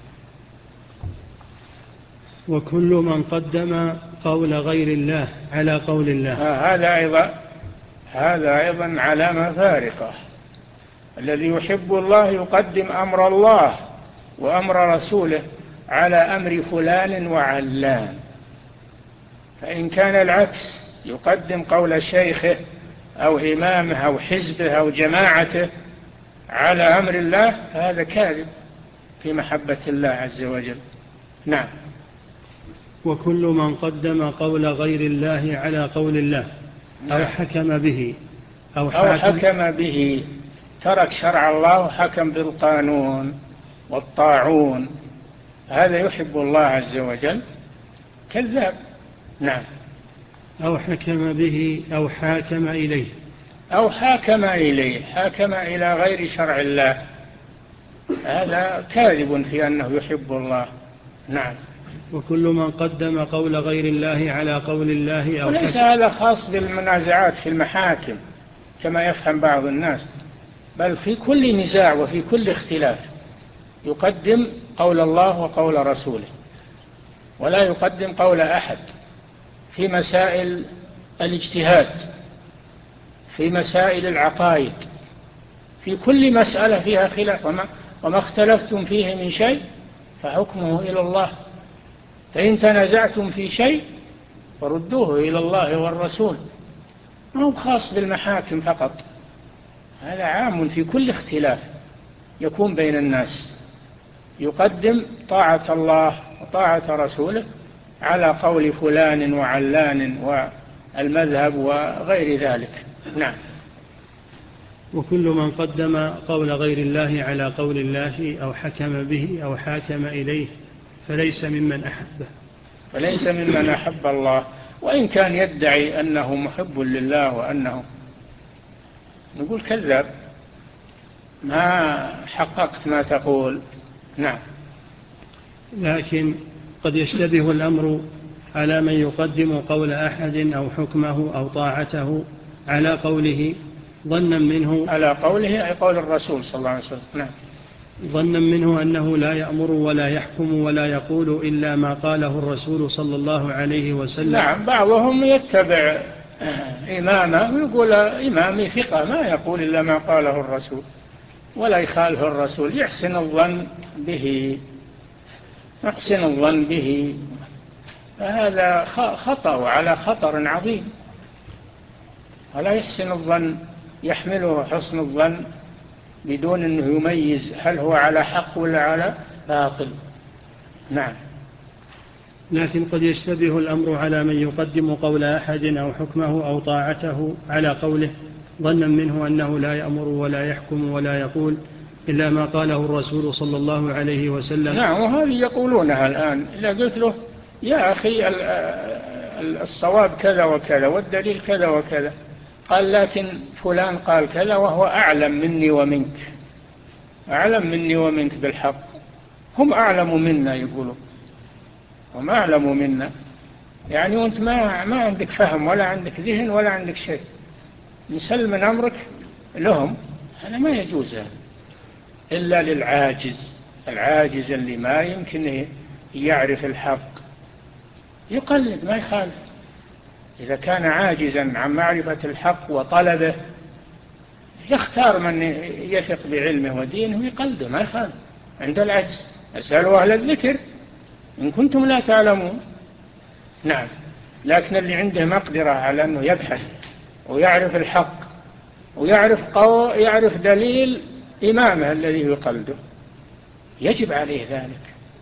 وكل من قدم قول غير الله على قول الله. آه هذا أيضا هذا أيضا علامة فارقة. الذي يحب الله يقدم أمر الله وأمر رسوله على أمر فلان وعلان. فإن كان العكس يقدم قول شيخه أو إمامه أو حزبه أو جماعته على أمر الله فهذا كاذب في محبة الله عز وجل. نعم. وكل من قدم قول غير الله على قول الله أو حكم به أو, أو حكم به، ترك شرع الله وحكم بالقانون والطاعون، هذا يحب الله عز وجل كذاب. نعم. أو حكم به أو حاكم إليه أو حاكم إليه حاكم إلى غير شرع الله، هذا كاذب في أنه يحب الله. نعم. وكل من قدم قول غير الله على قول الله أو وليس هذا خاص بالمنازعات في المحاكم كما يفهم بعض الناس، بل في كل نزاع وفي كل اختلاف يقدم قول الله وقول رسوله ولا يقدم قول أحد. في مسائل الاجتهاد، في مسائل العقائد، في كل مسألة فيها خلاف، وما, وما اختلفتم فيه من شيء فحكمه إلى الله، فإن تنازعتم في شيء فردوه إلى الله والرسول. ما هو خاص بالمحاكم فقط، هذا عام في كل اختلاف يكون بين الناس. يقدم طاعة الله وطاعة رسوله على قول فلان وعلان والمذهب وغير ذلك. نعم. وكل من قدم قول غير الله على قول الله أو حكم به أو حاكم إليه فليس ممن أحبه فليس ممن أحب الله، وإن كان يدعي أنه محب لله وأنه، نقول كذاب، ما حققت ما تقول. نعم. لكن قد يشتبه الأمر على من يقدم قول أحد أو حكمه أو طاعته على قوله ظنا منه على قوله أي قول الرسول صلى الله عليه وسلم. نعم. ظنا منه أنه لا يأمر ولا يحكم ولا يقول إلا ما قاله الرسول صلى الله عليه وسلم. نعم، بعضهم يتبع إمامه ويقول إمامي ثقة ما يقول إلا ما قاله الرسول ولا يخالف الرسول، يحسن الظن به يحسن الظن به فهذا خطأ وعلى خطر عظيم، ولا يحسن الظن يحمله حسن الظن بدون أنه يميز هل هو على حق ولا على باطل. نعم. لكن قد يشتبه الأمر على من يقدم قول أحد أو حكمه أو طاعته على قوله ظنا منه أنه لا يأمر ولا يحكم ولا يقول إلا ما قاله الرسول صلى الله عليه وسلم. نعم، وهذه يقولونها الآن. إذا قلت له يا أخي الصواب كذا وكذا والدليل كذا وكذا، قال لكن فلان قال كذا وهو أعلم مني ومنك، أعلم مني ومنك بالحق، هم أعلم منا يقولوا، هم أعلم منا، يعني وانت ما ما عندك فهم ولا عندك ذهن ولا عندك شيء، نسلم من أمرك لهم. هذا ما يجوز هذا إلا للعاجز، العاجز اللي ما يمكن يعرف الحق يقلد ما يخالف. إذا كان عاجزا عن معرفة الحق وطلبه يختار من يثق بعلمه ودينه ويقلده ما يخالف عند العجز. اسألوا أهل الذكر إن كنتم لا تعلمون. نعم، لكن اللي عنده مقدرة على أنه يبحث ويعرف الحق ويعرف قو... يعرف دليل إمامه الذي يقلده يجب عليه ذلك،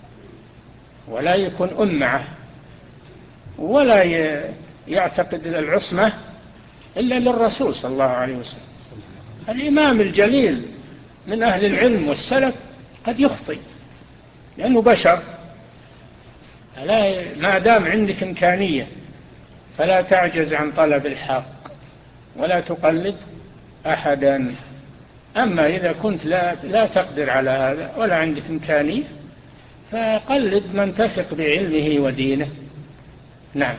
ولا يكون أمعه ولا يعتقد العصمة إلا للرسول صلى الله عليه وسلم. الإمام الجليل من أهل العلم والسلف قد يخطئ لأنه بشر، فلا ما دام عندك إمكانية فلا تعجز عن طلب الحق ولا تقلد أحدا. أما إذا كنت لا, لا تقدر على هذا ولا عندك إمكانية فقلد من تثق بعلمه ودينه. نعم.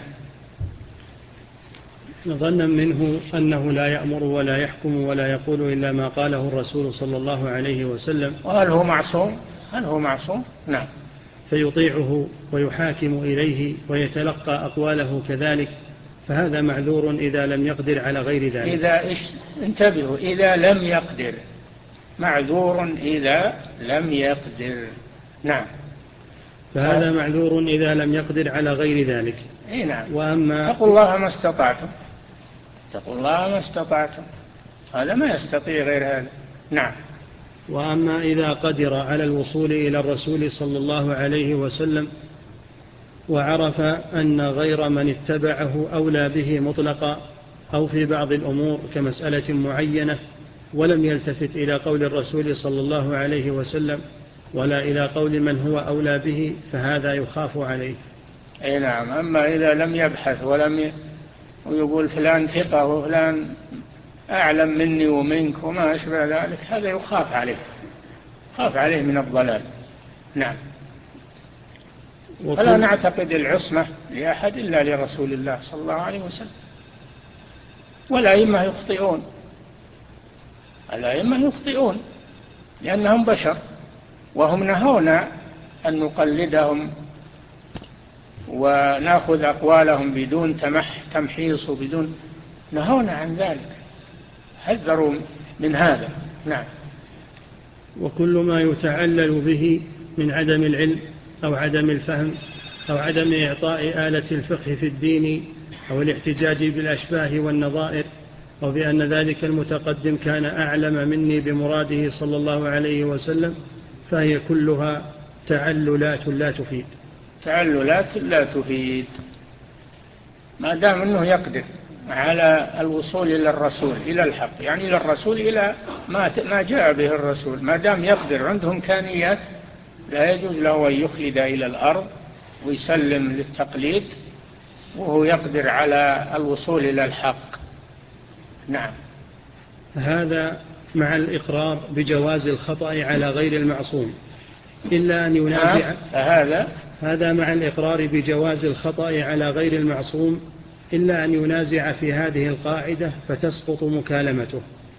ظنا منه أنه لا يأمر ولا يحكم ولا يقول إلا ما قاله الرسول صلى الله عليه وسلم. وهل هو معصوم؟ هل هو معصوم؟ نعم. فيطيعه ويحاكم إليه ويتلقى أقواله كذلك، فهذا معذور إذا لم يقدر على غير ذلك. إذا إيش انتبهوا، إذا لم يقدر، معذور إذا لم يقدر. نعم. فهذا ف... معذور إذا لم يقدر على غير ذلك. إيه نعم. وأما اتقوا الله ما استطعتم، اتقوا الله ما استطعتم، هذا ما يستطيع غير هذا. نعم. وأما إذا قدر على الوصول إلى الرسول صلى الله عليه وسلم وعرف أن غير من اتبعه أولى به مطلقا أو في بعض الأمور كمسألة معينة، ولم يلتفت إلى قول الرسول صلى الله عليه وسلم ولا إلى قول من هو أولى به، فهذا يخاف عليه. أي نعم. أما إذا لم يبحث ولم ي... ويقول فلان ثقة وفلان أعلم مني ومنك وما أشبه ذلك، هذا يخاف عليه، يخاف عليه من الضلال. نعم. فلا نعتقد العصمة لأحد إلا لرسول الله صلى الله عليه وسلم. والأئمة يخطئون، الأئمة يخطئون لأنهم بشر، وهم نهونا أن نقلدهم ونأخذ أقوالهم بدون تمح تمحيص وبدون، نهونا عن ذلك، حذروا من هذا. نعم. وكل ما يتعلل به من عدم العلم أو عدم الفهم أو عدم إعطاء آلة الفقه في الدين أو الاحتجاج بالأشباه والنظائر أو بأن ذلك المتقدم كان أعلم مني بمراده صلى الله عليه وسلم، فهي كلها تعللات لا تفيد. تعللات لا تفيد ما دام أنه يقدر على الوصول إلى الرسول، إلى الحق، يعني إلى الرسول، إلى ما جاء به الرسول، ما دام يقدر عنده إمكانيات لا يجوز له أن يخلد إلى الأرض ويسلم للتقليد وهو يقدر على الوصول إلى الحق. نعم. هذا مع الإقرار بجواز الخطأ على غير المعصوم إلا أن ينازع. هذا هذا مع الإقرار بجواز الخطأ على غير المعصوم إلا أن ينازع في هذه القاعدة فتسقط مكالمته.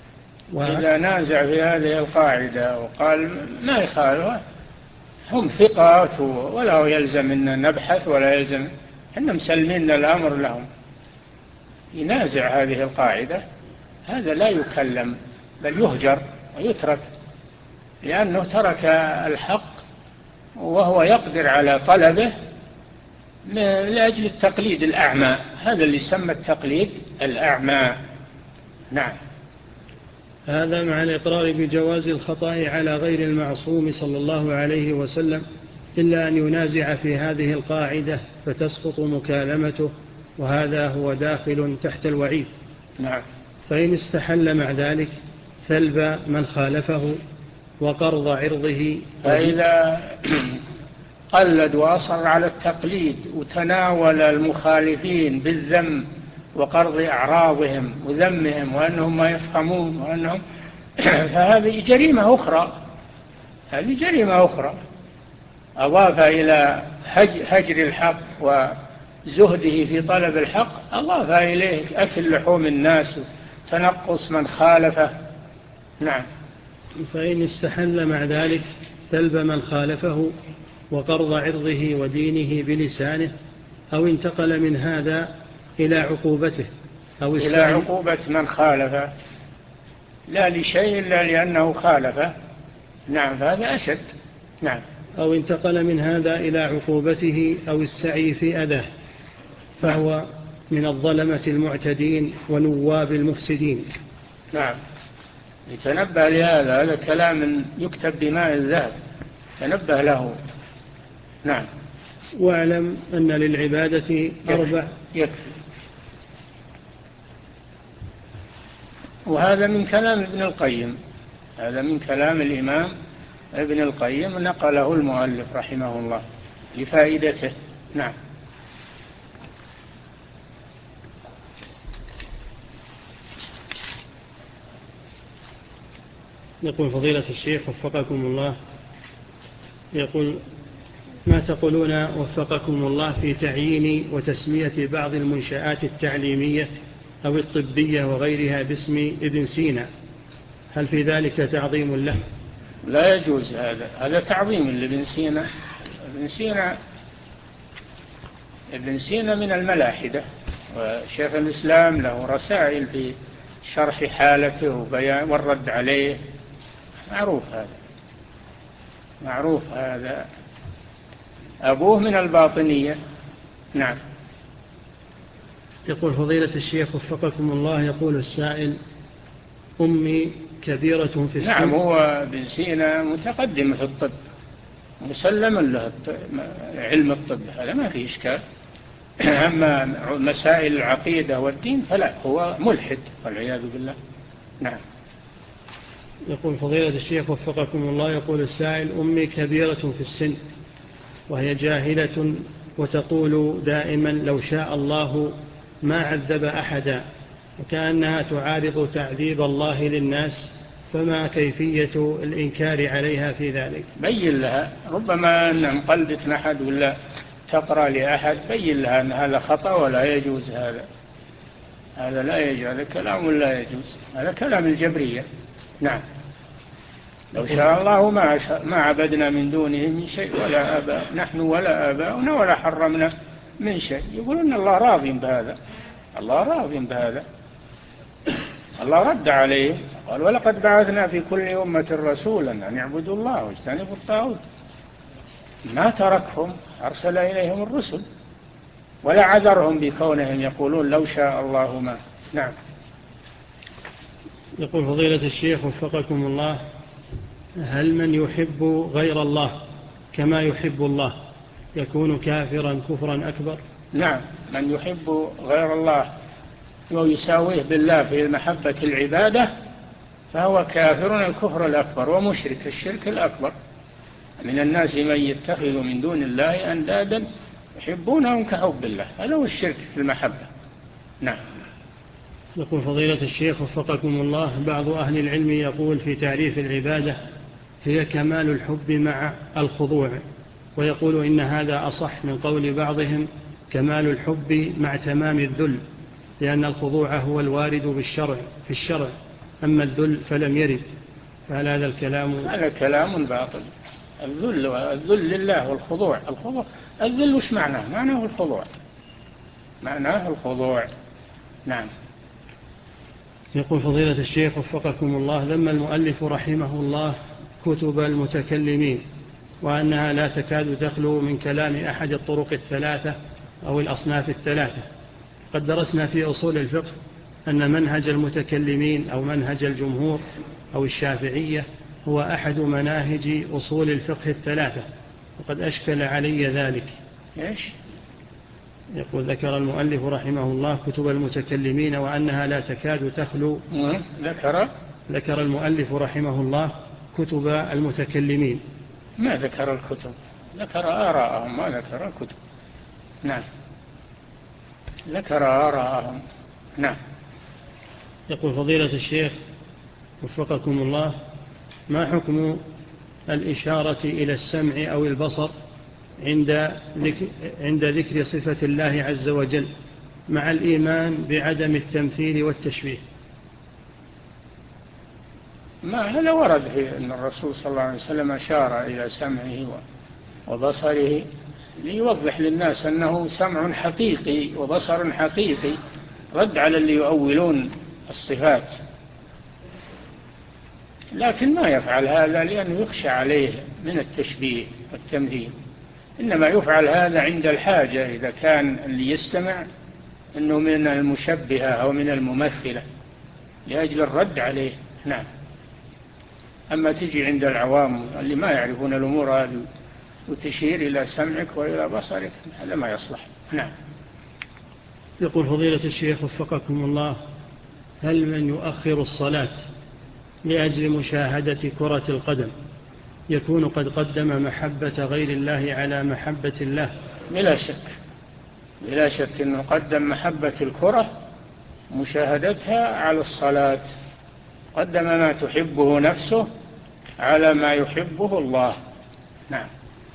و... إذا نازع في هذه القاعدة وقال ما يخالها هم ثقات ولا يلزم أن نبحث ولا يلزم أن مسلمين الأمر لهم، ينازع هذه القاعدة هذا لا يكلم بل يهجر ويترك، لأنه ترك الحق وهو يقدر على طلبه لأجل التقليد الأعمى، هذا اللي يسمى التقليد الأعمى. نعم. هذا مع الإقرار بجواز الخطأ على غير المعصوم صلى الله عليه وسلم، إلا أن ينازع في هذه القاعدة فتسقط مكالمته، وهذا هو داخل تحت الوعيد. نعم. فإن استحل مع ذلك ثلب من خالفه وقرض عرضه. فإذا قلد وأصر على التقليد وتناول المخالفين بالذم وقرض أعراضهم وذمهم وأنهم ما يفهمون وأنهم فهذه جريمة أخرى، هذه جريمة أخرى أضاف إلى هجر الحق وزهده في طلب الحق، أضاف إليه أكل لحوم الناس وتنقص من خالفه. نعم. فإن استحل مع ذلك سلب من خالفه وقرض عرضه ودينه بلسانه، أو انتقل من هذا إلى عقوبته أو إلى عقوبة من خالفه لا لشيء إلا لأنه خالفه، نعم هذا أشد. نعم. أو انتقل من هذا إلى عقوبته أو السعي في أذاه، فهو من الظلمة المعتدين ونواب المفسدين. نعم. يتنبه لهذا، هذا كلام يكتب بماء الذهب، تنبه له. نعم. واعلم أن للعبادة أربع. يكفي. وهذا من كلام ابن القيم، هذا من كلام الإمام ابن القيم نقله المؤلف رحمه الله لفائدته. نعم. يقول فضيلة الشيخ وفقكم الله، يقول ما تقولون وفقكم الله في تعيين وتسمية بعض المنشآت التعليمية أو الطبية وغيرها باسم ابن سينا، هل في ذلك تعظيم له؟ لا يجوز هذا، هذا تعظيم لابن سينا. ابن سينا ابن سينا من الملاحدة، وشيخ الإسلام له رسائل في شرح حالته وبيان والرد عليه، معروف هذا، معروف هذا. أبوه من الباطنية. نعم. يقول فضيلة الشيخ وفقكم الله، يقول السائل أمي كبيرة في السن. نعم، هو ابن سينا متقدم في الطب، مسلم له علم الطب، هذا ما فيه إشكال. أما مسائل العقيدة والدين فلا، هو ملحد والعياذ بالله. نعم. يقول فضيلة الشيخ وفقكم الله، يقول السائل أمي كبيرة في السن وهي جاهلة وتقول دائما لو شاء الله ما عذب أحدا، وكأنها تعارض تعذيب الله للناس، فما كيفية الإنكار عليها في ذلك؟ بين لها، ربما أن مقلدة أحد ولا تقرأ لأحد، بين لها أن هذا خطأ ولا يجوز، هذا هذا لا يجوز، هذا كلام لا يجوز، هذا كلام الجبرية. نعم. لو شاء الله ما ما عبدنا من دونه من شيء ولا آباء نحن ولا آباؤنا ولا حرمنا من شيء. يقولون الله راض بهذا، الله راض بهذا. الله رد عليه قال ولقد بعثنا في كل أمة رسولا أن يعبدوا الله واجتنبوا الطاغوت، ما تركهم، أرسل إليهم الرسل ولا عذرهم بكونهم يقولون لو شاء الله ما. نعم. يقول فضيلة الشيخ وفقكم الله، هل من يحب غير الله كما يحب الله يكون كافرا كفرا أكبر؟ نعم، من يحب غير الله ويساويه بالله في محبة العبادة فهو كافر الكفر الأكبر ومشرك الشرك الأكبر. من الناس من يتخذ من دون الله أندادا يحبونهم كحب الله، هذا هو الشرك في المحبة. نعم. يقول فضيلة الشيخ وفقكم الله، بعض أهل العلم يقول في تعريف العبادة هي كمال الحب مع الخضوع، ويقول إن هذا أصح من قول بعضهم كمال الحب مع تمام الذل، لأن الخضوع هو الوارد بالشرع في الشرع أما الذل فلم يرد، فهل هذا الكلام؟ هذا كلام باطل. الذل الذل لله والخضوع. الخضوع الذل وش معناه؟ معناه الخضوع، معناه الخضوع. نعم. يقول فضيلة الشيخ وفقكم الله، لما المؤلف رحمه الله كتب المتكلمين وأنها لا تكاد تخلو من كلام أحد الطرق الثلاثة أو الأصناف الثلاثة، قد درسنا في أصول الفقه أن منهج المتكلمين أو منهج الجمهور أو الشافعية هو أحد مناهج أصول الفقه الثلاثة، وقد أشكل علي ذلك. إيش؟ يقول ذكر المؤلف رحمه الله كتب المتكلمين وأنها لا تكاد تخلو. ذكر ذكر المؤلف رحمه الله كتب المتكلمين. ما ذكر الكتب، ذكر آراءهم، ما ذكر الكتب. نعم، ذكر آراءهم. نعم. يقول فضيلة الشيخ وفقكم الله، ما حكم الإشارة إلى السمع أو البصر عند ذكر, عند ذكر صفة الله عز وجل مع الإيمان بعدم التمثيل والتشبيه؟ ما هذا ورد في أن الرسول صلى الله عليه وسلم أشار إلى سمعه وبصره ليوضح للناس أنه سمع حقيقي وبصر حقيقي، رد على اللي يؤولون الصفات. لكن ما يفعل هذا لأنه يخشى عليه من التشبيه والتمثيل، إنما يفعل هذا عند الحاجة، إذا كان اللي يستمع أنه من المشبهة أو من الممثلة، لأجل الرد عليه. نعم. أما تجي عند العوام اللي ما يعرفون الأمور هذه وتشير إلى سمعك وإلى بصرك، هذا ما يصلح. نعم. يقول فضيلة الشيخ وفقكم الله، هل من يؤخر الصلاة لأجل مشاهدة كرة القدم يكون قد قدم محبة غير الله على محبة الله؟ بلا شك، بلا شك أنه قدم محبة الكرة مشاهدتها على الصلاة، قدم ما تحبه نفسه على ما يحبه الله. نعم.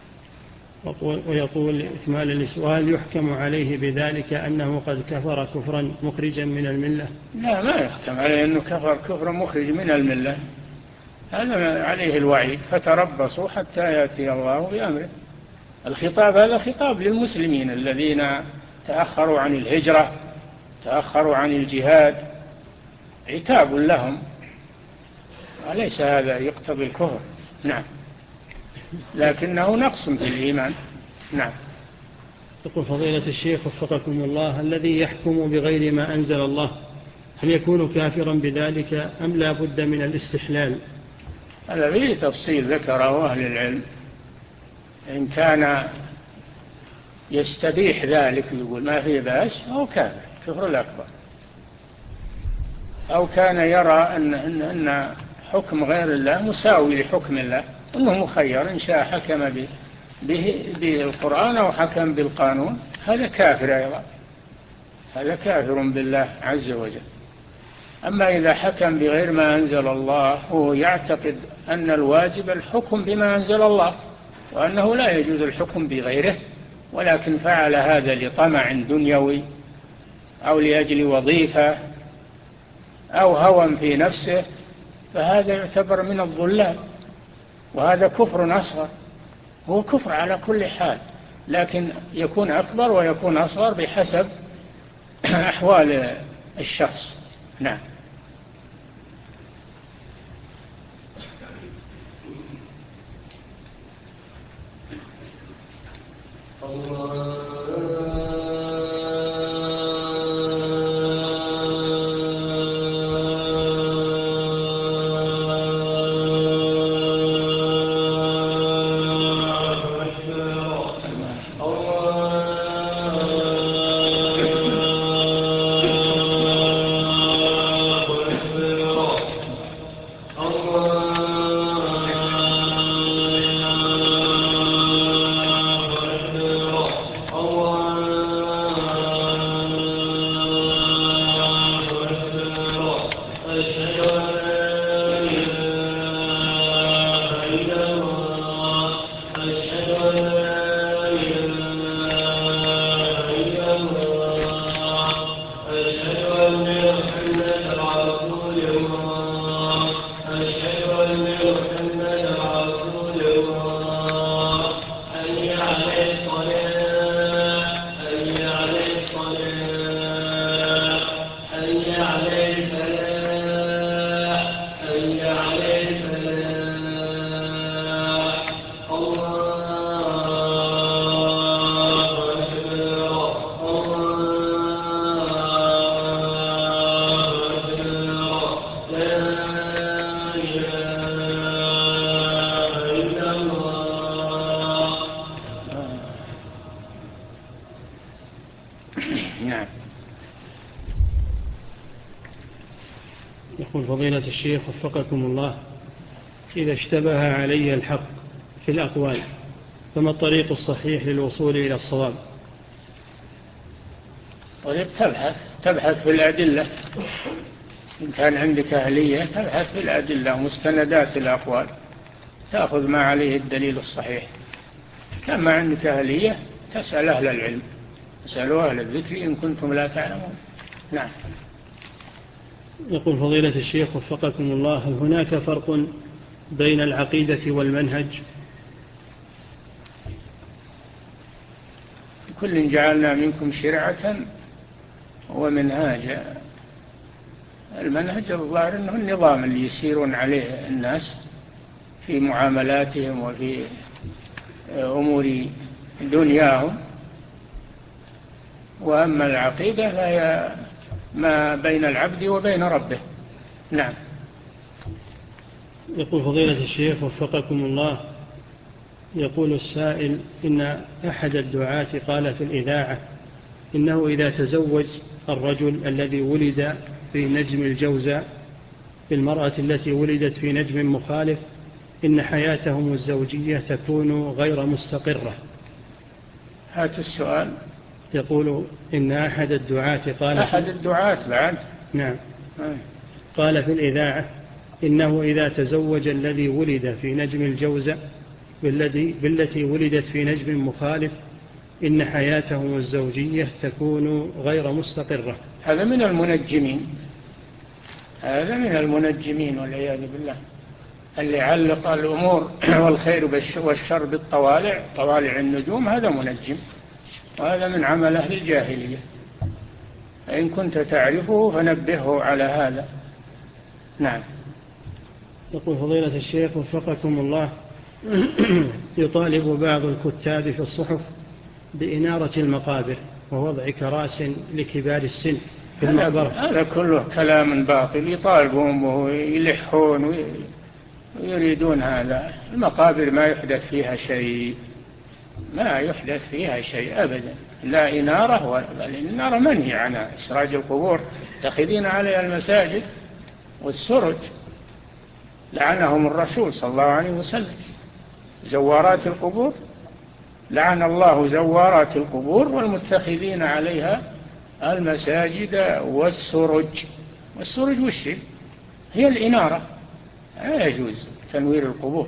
ويقول إكمالا للسؤال، يحكم عليه بذلك أنه قد كفر كفرا مخرجا من الملة؟ لا، ما يحكم عليه أنه كفر كفرا مخرج من الملة، هذا عليه الوعيد، فتربصوا حتى يأتي الله بأمره. الخطاب هذا خطاب للمسلمين الذين تأخروا عن الهجرة، تأخروا عن الجهاد، عتاب لهم، وليس هذا يقتضي الكفر. نعم، لكنه نقص في الإيمان. نعم. يقول فضيلة الشيخ وفقكم الله، الذي يحكم بغير ما أنزل الله هل يكون كافرا بذلك أم لا بد من الاستحلال؟ هذا فيه تفصيل ذكره أهل العلم. إن كان يستبيح ذلك يقول ما فيه بأس، أو كافر كفر الأكبر، أو كان يرى أن, أن, أن حكم غير الله مساوي لحكم الله، أنه مخير إن شاء حكم به بالقرآن أو حكم بالقانون، هذا كافر أيضا، هذا كافر بالله عز وجل. أما إذا حكم بغير ما أنزل الله هو يعتقد أن الواجب الحكم بما أنزل الله، وأنه لا يجوز الحكم بغيره، ولكن فعل هذا لطمع دنيوي أو لأجل وظيفة أو هوى في نفسه، فهذا يعتبر من الضلال، وهذا كفر أصغر. هو كفر على كل حال، لكن يكون أكبر ويكون أصغر بحسب أحوال الشخص. نعم. الله يقول فضيلة الشيخ وفقكم الله، إذا اشتبه علي الحق في الأقوال فما الطريق الصحيح للوصول إلى الصواب؟ طريق تبحث تبحث في الأدلة، إن كان عندك أهلية تبحث في الأدلة ومستندات الأقوال، تأخذ ما عليه الدليل الصحيح. كما عندك أهلية تسأل أهل العلم، تسألوا أهل الذكر إن كنتم لا تعلمون. نعم. يقول فضيلة الشيخ وفقكم الله، هل هناك فرق بين العقيدة والمنهج؟ كل جعلنا منكم شرعة ومنهاجا. المنهج الظاهر أنه النظام اللي يسيرون عليه الناس في معاملاتهم وفي أمور دنياهم، وأما العقيدة فهي ما بين العبد وبين ربه. نعم. يقول فضيلة الشيخ وفقكم الله، يقول السائل إن أحد الدعاة قال في الإذاعة إنه إذا تزوج الرجل الذي ولد في نجم الجوزاء بالمرأة التي ولدت في نجم مخالف إن حياتهم الزوجية تكون غير مستقرة. هات السؤال. يقول إن أحد الدعاة قال أحد الدعاة بعد. نعم. قال في الإذاعة إنه إذا تزوج الذي ولد في نجم الجوزاء بالذي بالتي ولدت في نجم مخالف إن حياتهم الزوجية تكون غير مستقرة. هذا من المنجمين، هذا من المنجمين والعياذ بالله، اللي علق الأمور والخير والشر بالطوالع، طوالع النجوم، هذا منجم، وهذا من عمل أهل الجاهلية. إن كنت تعرفه فنبهه على هذا. نعم. يقول فضيلة الشيخ وفقكم الله، يطالب بعض الكتاب في الصحف بإنارة المقابر ووضع كراس لكبار السن في المقبرة. هذا كله كلام باطل، يطالبون ويلحون ويريدون هذا. المقابر ما يحدث فيها شيء، ما يحدث فيها شيء أبدا، لا إنارة ولا الإنارة منهي عنها. إسراج القبور تأخذين عليها المساجد والسرج، لعنهم الرسول صلى الله عليه وسلم. زوارات القبور لعن الله زوارات القبور والمتخذين عليها المساجد والسرج. والسرج وش هي؟ الإنارة. لا يجوز تنوير القبور.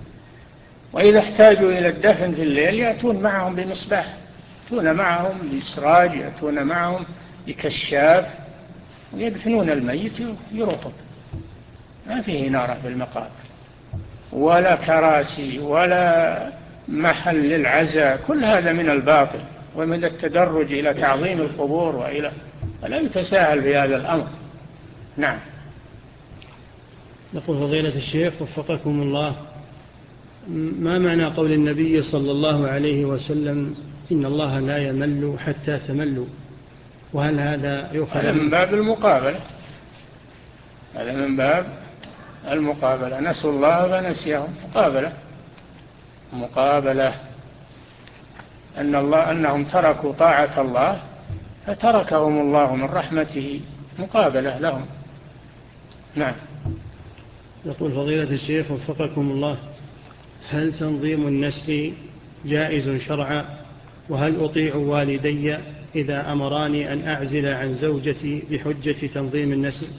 وإذا احتاجوا إلى الدفن في الليل يأتون معهم بمصباح، يأتون معهم بإسراج، يأتون معهم بكشاف ويدفنون الميت يروحون. ما فيه إنارة في المقابر ولا كراسي ولا محل للعزاء، كل هذا من الباطل ومن التدرج إلى تعظيم القبور وإلى، فلا يتساهل في هذا الأمر. نعم. يقول فضيلة الشيخ وفقكم الله، ما معنى قول النبي صلى الله عليه وسلم إن الله لا يمل حتى تملوا؟ وهل هذا يؤخذ؟ هذا من باب المقابلة، هذا من باب المقابلة. نسوا الله فنسيهم. مقابلة مقابلة أن الله أنهم تركوا طاعة الله فتركهم الله من رحمته، مقابلة لهم. نعم. يقول فضيلة الشيخ وفقكم الله، هل تنظيم النسل جائز شرعا؟ وهل أطيع والدي إذا أمراني أن أعزل عن زوجتي بحجة تنظيم النسل؟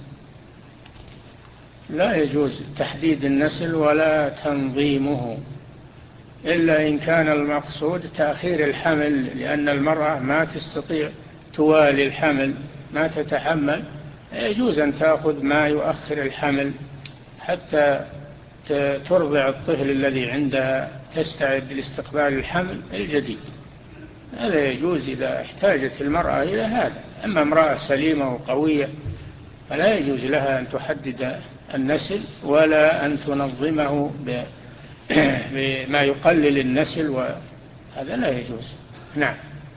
لا يجوز تحديد النسل ولا تنظيمه، إلا إن كان المقصود تأخير الحمل، لأن المرأة ما تستطيع توالي الحمل، ما تتحمل. يجوز أن تأخذ ما يؤخر الحمل حتى ترضع الطفل الذي عندها، تستعد لاستقبال الحمل الجديد. هذا يجوز إذا احتاجت المرأة إلى هذا. أما امرأة سليمة وقوية فلا يجوز لها أن تحدد النسل ولا أن تنظمه بما يقلل النسل، وهذا لا يجوز. نعم.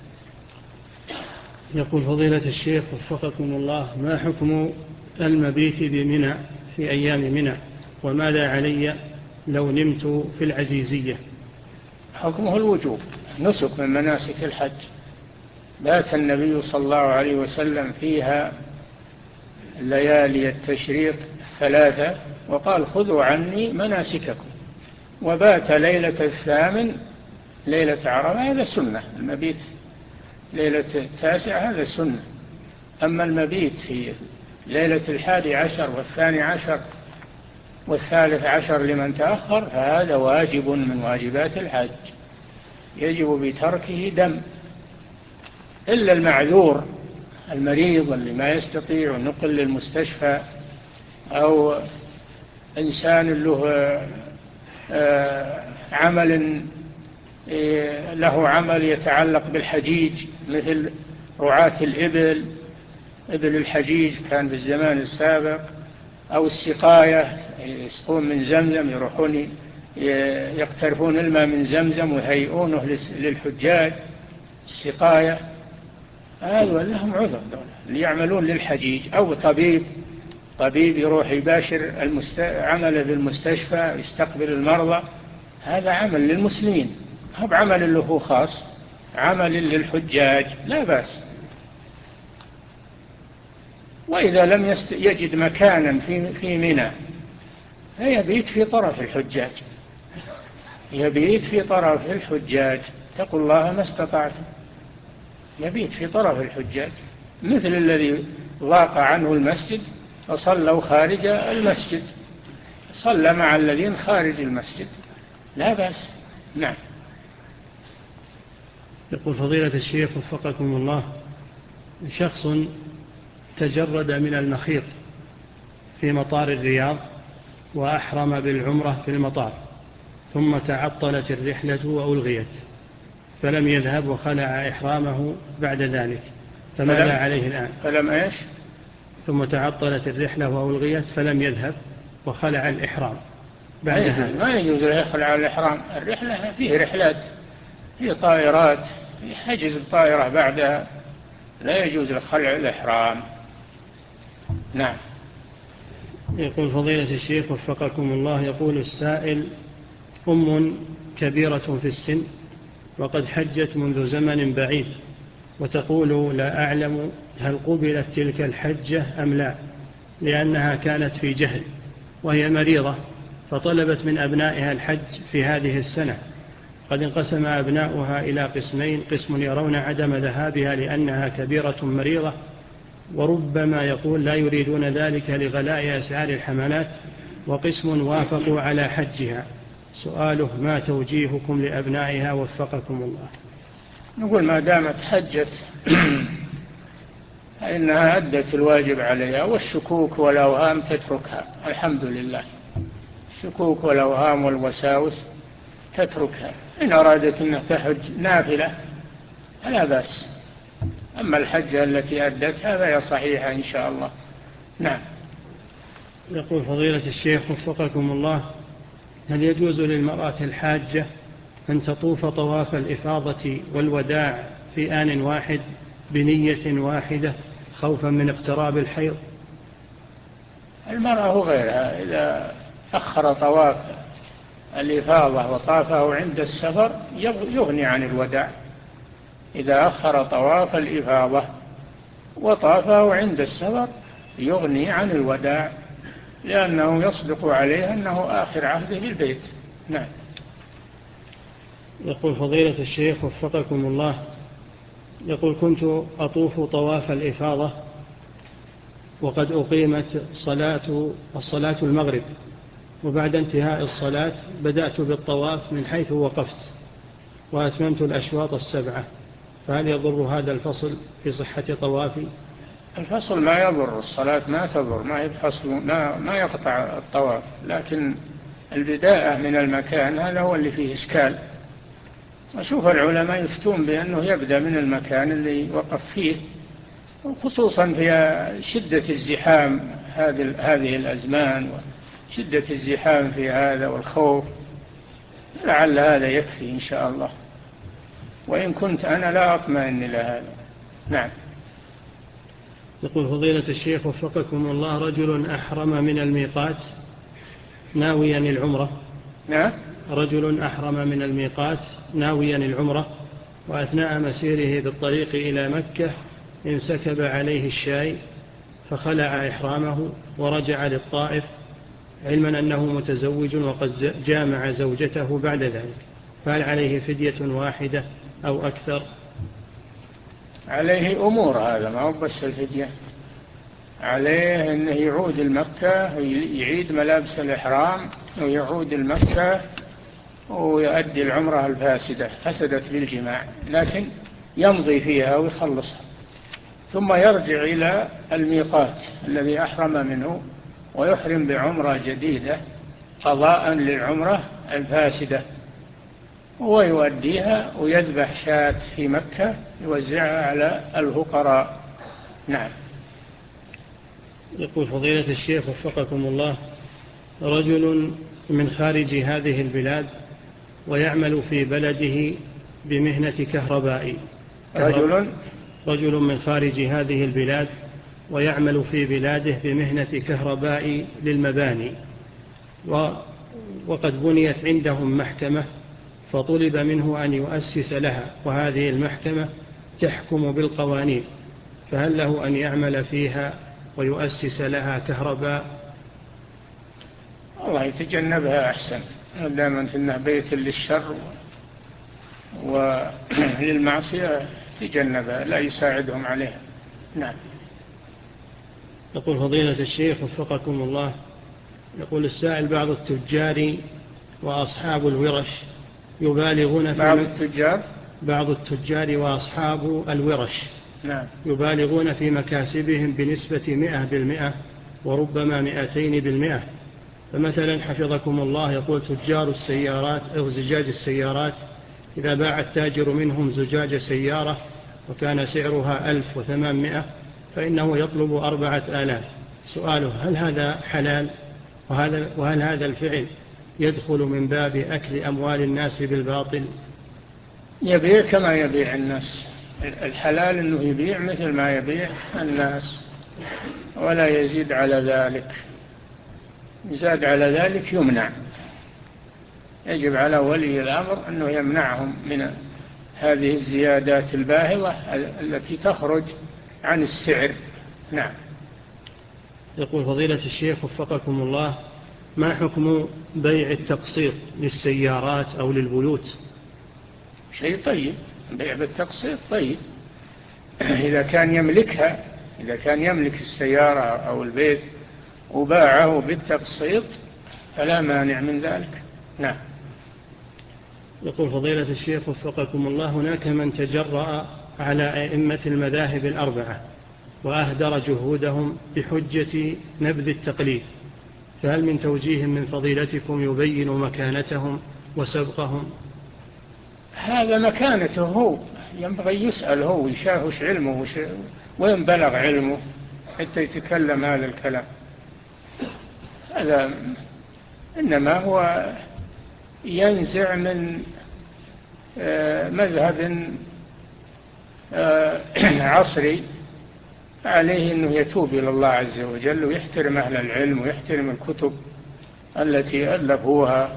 يقول فضيلة الشيخ وفقكم الله، ما حكم المبيت بمنى في أيام منى؟ وماذا علي لو نمت في العزيزية؟ حكمه الوجوب، نسك من مناسك الحج. بات النبي صلى الله عليه وسلم فيها ليالي التشريق ثلاثة وقال خذوا عني مناسككم، وبات ليلة الثامن ليلة عرفة، هذا سنة. المبيت ليلة التاسع هذا سنة. أما المبيت في ليلة الحادي عشر والثاني عشر والثالث عشر لمن تأخر فهذا واجب من واجبات الحج، يجب بتركه دم، إلا المعذور المريض اللي ما يستطيع النقل للمستشفى، أو إنسان له عمل له عمل يتعلق بالحجيج، مثل رعاة الإبل، إبل الحجيج كان في الزمان السابق، أو السقاية يسقون من زمزم، يروحون يقترفون الماء من زمزم ويهيئونه للحجاج، السقاية، هذول لهم عذر اللي يعملون للحجيج. أو طبيب طبيب يروح يباشر المست... عمله في المستشفى يستقبل المرضى، هذا عمل للمسلمين، هو بعمل له خاص، عمل للحجاج لا بأس. وإذا لم يست... يجد مكانا في في منى فيبيت في طرف الحجاج، يبيت في طرف الحجاج، اتقوا الله ما استطعتم، يبيت في طرف الحجاج، مثل الذي ضاق عنه المسجد فصلوا خارج المسجد، صلى مع الذين خارج المسجد لا بأس. نعم. يقول فضيلة الشيخ وفقكم الله، شخص تجرد من المخيط في مطار الرياض وأحرم بالعمرة في المطار، ثم تعطلت الرحلة وألغيت فلم يذهب وخلع إحرامه بعد ذلك، فماذا عليه الآن؟ فلم إيش؟ ثم تعطلت الرحلة وألغيت فلم يذهب وخلع الإحرام بعد ذلك. ما يجوز له يخلع الإحرام، الرحلة فيه رحلات، فيه طائرات، يحجز الطائرة بعدها، لا يجوز له خلع الإحرام. نعم. يقول فضيلة الشيخ وفقكم الله، يقول السائل: أم كبيرة في السن وقد حجت منذ زمن بعيد، وتقول لا أعلم هل قبلت تلك الحجة أم لا، لأنها كانت في جهل وهي مريضة، فطلبت من أبنائها الحج في هذه السنة. قد انقسم أبناؤها إلى قسمين: قسم يرون عدم ذهابها لأنها كبيرة مريضة، وربما يقول لا يريدون ذلك لغلاء أسعار الحملات، وقسم وافقوا على حجها. سؤاله: ما توجيهكم لأبنائها وفقكم الله؟ نقول ما دامت حجت إنها أدت الواجب عليها، والشكوك والأوهام تتركها، الحمد لله. الشكوك والأوهام والوساوس تتركها، إن أرادت أن تحج نافلة فلا بأس، أما الحجة التي أدتها فهي صحيحة إن شاء الله. نعم. يقول فضيلة الشيخ وفقكم الله: هل يجوز للمرأة الحاجة أن تطوف طواف الإفاضة والوداع في آن واحد بنية واحدة خوفا من اقتراب الحيض؟ المرأة غيرها إذا أخر طواف الإفاضة وطافه عند السفر يغني عن الوداع، إذا أخر طواف الإفاضة وطافه عند السفر يغني عن الوداع، لأنه يصدق عليه أنه آخر عهده بالبيت. نعم. يقول فضيلة الشيخ وفقكم الله، يقول كنت أطوف طواف الإفاضة وقد أقيمت صلاة الصلاة المغرب، وبعد انتهاء الصلاة بدأت بالطواف من حيث وقفت وأتممت الأشواط السبعة، فهل يضر هذا الفصل في صحة طوافي؟ الفصل ما يضر، الصلاة ما تضر، ما يفصل، ما, ما يقطع الطواف، لكن البداية من المكان هذا هو اللي فيه إشكال. وشوف العلماء يفتون بأنه يبدأ من المكان اللي وقف فيه، وخصوصا في شدة الزحام هذه هذه الأزمان وشدة الزحام في هذا والخوف، لعل هذا يكفي إن شاء الله، وإن كنت أنا لا أطمئن إلى هذا. نعم. يقول فضيلة الشيخ وفقكم الله: رجل أحرم من الميقات ناويا العمرة. نعم. رجل أحرم من الميقات ناويا العمرة، وأثناء مسيره بالطريق إلى مكة انسكب عليه الشاي فخلع إحرامه ورجع للطائف، علما أنه متزوج وقد جامع زوجته بعد ذلك، فهل عليه فدية واحدة أو أكثر؟ عليه أمور، هذا ما هو بس الفدية، عليه أنه يعود المكة ويعيد ملابس الإحرام ويعود المكة ويؤدي العمرة الفاسدة فسدت بالجماع، لكن يمضي فيها ويخلصها، ثم يرجع إلى الميقات الذي أحرم منه ويحرم بعمرة جديدة قضاء للعمرة الفاسدة، ويؤديها ويذبح شاة في مكة يوزعها على الفقراء. نعم. يقول فضيلة الشيخ وفقكم الله: رجل من خارج هذه البلاد ويعمل في بلده بمهنة كهربائي. رجل رجل من خارج هذه البلاد ويعمل في بلاده بمهنة كهربائي للمباني، وقد بنيت عندهم محكمة، فطلب منه أن يؤسس لها، وهذه المحكمة تحكم بالقوانين، فهل له أن يعمل فيها ويؤسس لها كهرباء؟ الله يتجنبها أحسن، دائما إنه بيت للشر وللمعصية تجنبها، لا يساعدهم عليها. نعم. يقول فضيلة الشيخ وفقكم الله: يقول السائل: بعض التجار وأصحاب الورش يبالغون في بعض التجار بعض التجار وأصحاب الورش نعم. يبالغون في مكاسبهم بنسبة مئة بالمئة وربما مئتين بالمئة. فمثلا حفظكم الله، يقول تجار السيارات أو زجاج السيارات إذا باع التاجر منهم زجاج سيارة وكان سعرها ألف وثمانمائة فإنه يطلب أربعة آلاف. سؤاله: هل هذا حلال؟ وهذا وهل هذا الفعل يدخل من باب أكل أموال الناس بالباطل؟ يبيع كما يبيع الناس، الحلال أنه يبيع مثل ما يبيع الناس ولا يزيد على ذلك، يزاد على ذلك يمنع، يجب على ولي الأمر أنه يمنعهم من هذه الزيادات الباهظة التي تخرج عن السعر. نعم. يقول فضيلة الشيخ وفقكم الله: ما حكم بيع التقسيط للسيارات أو للبيوت؟ شيء طيب، بيع بالتقسيط طيب إذا كان يملكها، إذا كان يملك السيارة أو البيت وباعه بالتقسيط فلا مانع من ذلك. نعم. يقول فضيلة الشيخ وفقكم الله: هناك من تجرأ على أئمة المذاهب الأربعة وأهدر جهودهم بحجة نبذ التقليد، فهل من توجيه من فضيلتكم يبين مكانتهم وسبقهم؟ هذا مكانته هو، ينبغي يسأل هو يشاهش علمه وين بلغ علمه حتى يتكلم هذا الكلام. هذا إنما هو ينزع من مذهب عصري، عليه أنه يتوب إلى الله عز وجل ويحترم أهل العلم ويحترم الكتب التي ألفوها،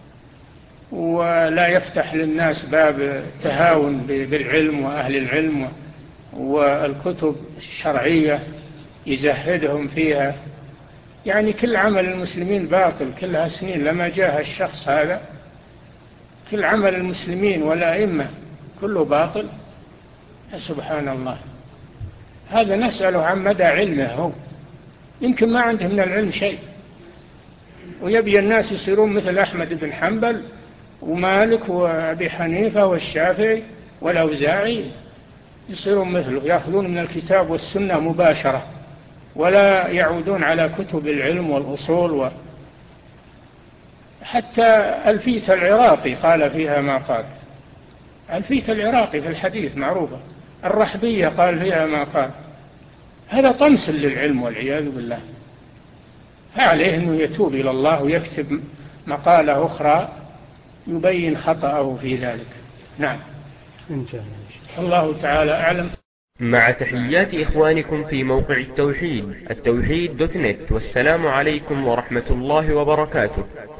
ولا يفتح للناس باب التهاون بالعلم وأهل العلم والكتب الشرعية يزهدهم فيها. يعني كل عمل المسلمين باطل كلها سنين لما جاء الشخص هذا، كل عمل المسلمين والأئمة كله باطل. سبحان الله. هذا نسأله عن مدى علمه هو، يمكن ما عنده من العلم شيء، ويبي الناس يصيرون مثل أحمد بن حنبل ومالك وأبي حنيفة والشافعي والأوزاعي، يصيرون مثله، يأخذون من الكتاب والسنة مباشرة ولا يعودون على كتب العلم والأصول و... حتى ألفية العراقي قال فيها ما قال، ألفية العراقي في الحديث معروفة، الرحبية قال فيها ما قال. هذا طمس للعلم والعياذ بالله. فعليه أنه يتوب إلى الله ويكتب مقالة أخرى يبين خطأه في ذلك. نعم. الله تعالى أعلم. مع تحيات إخوانكم في موقع التوحيد التوحيد دوت نت، والسلام عليكم ورحمة الله وبركاته.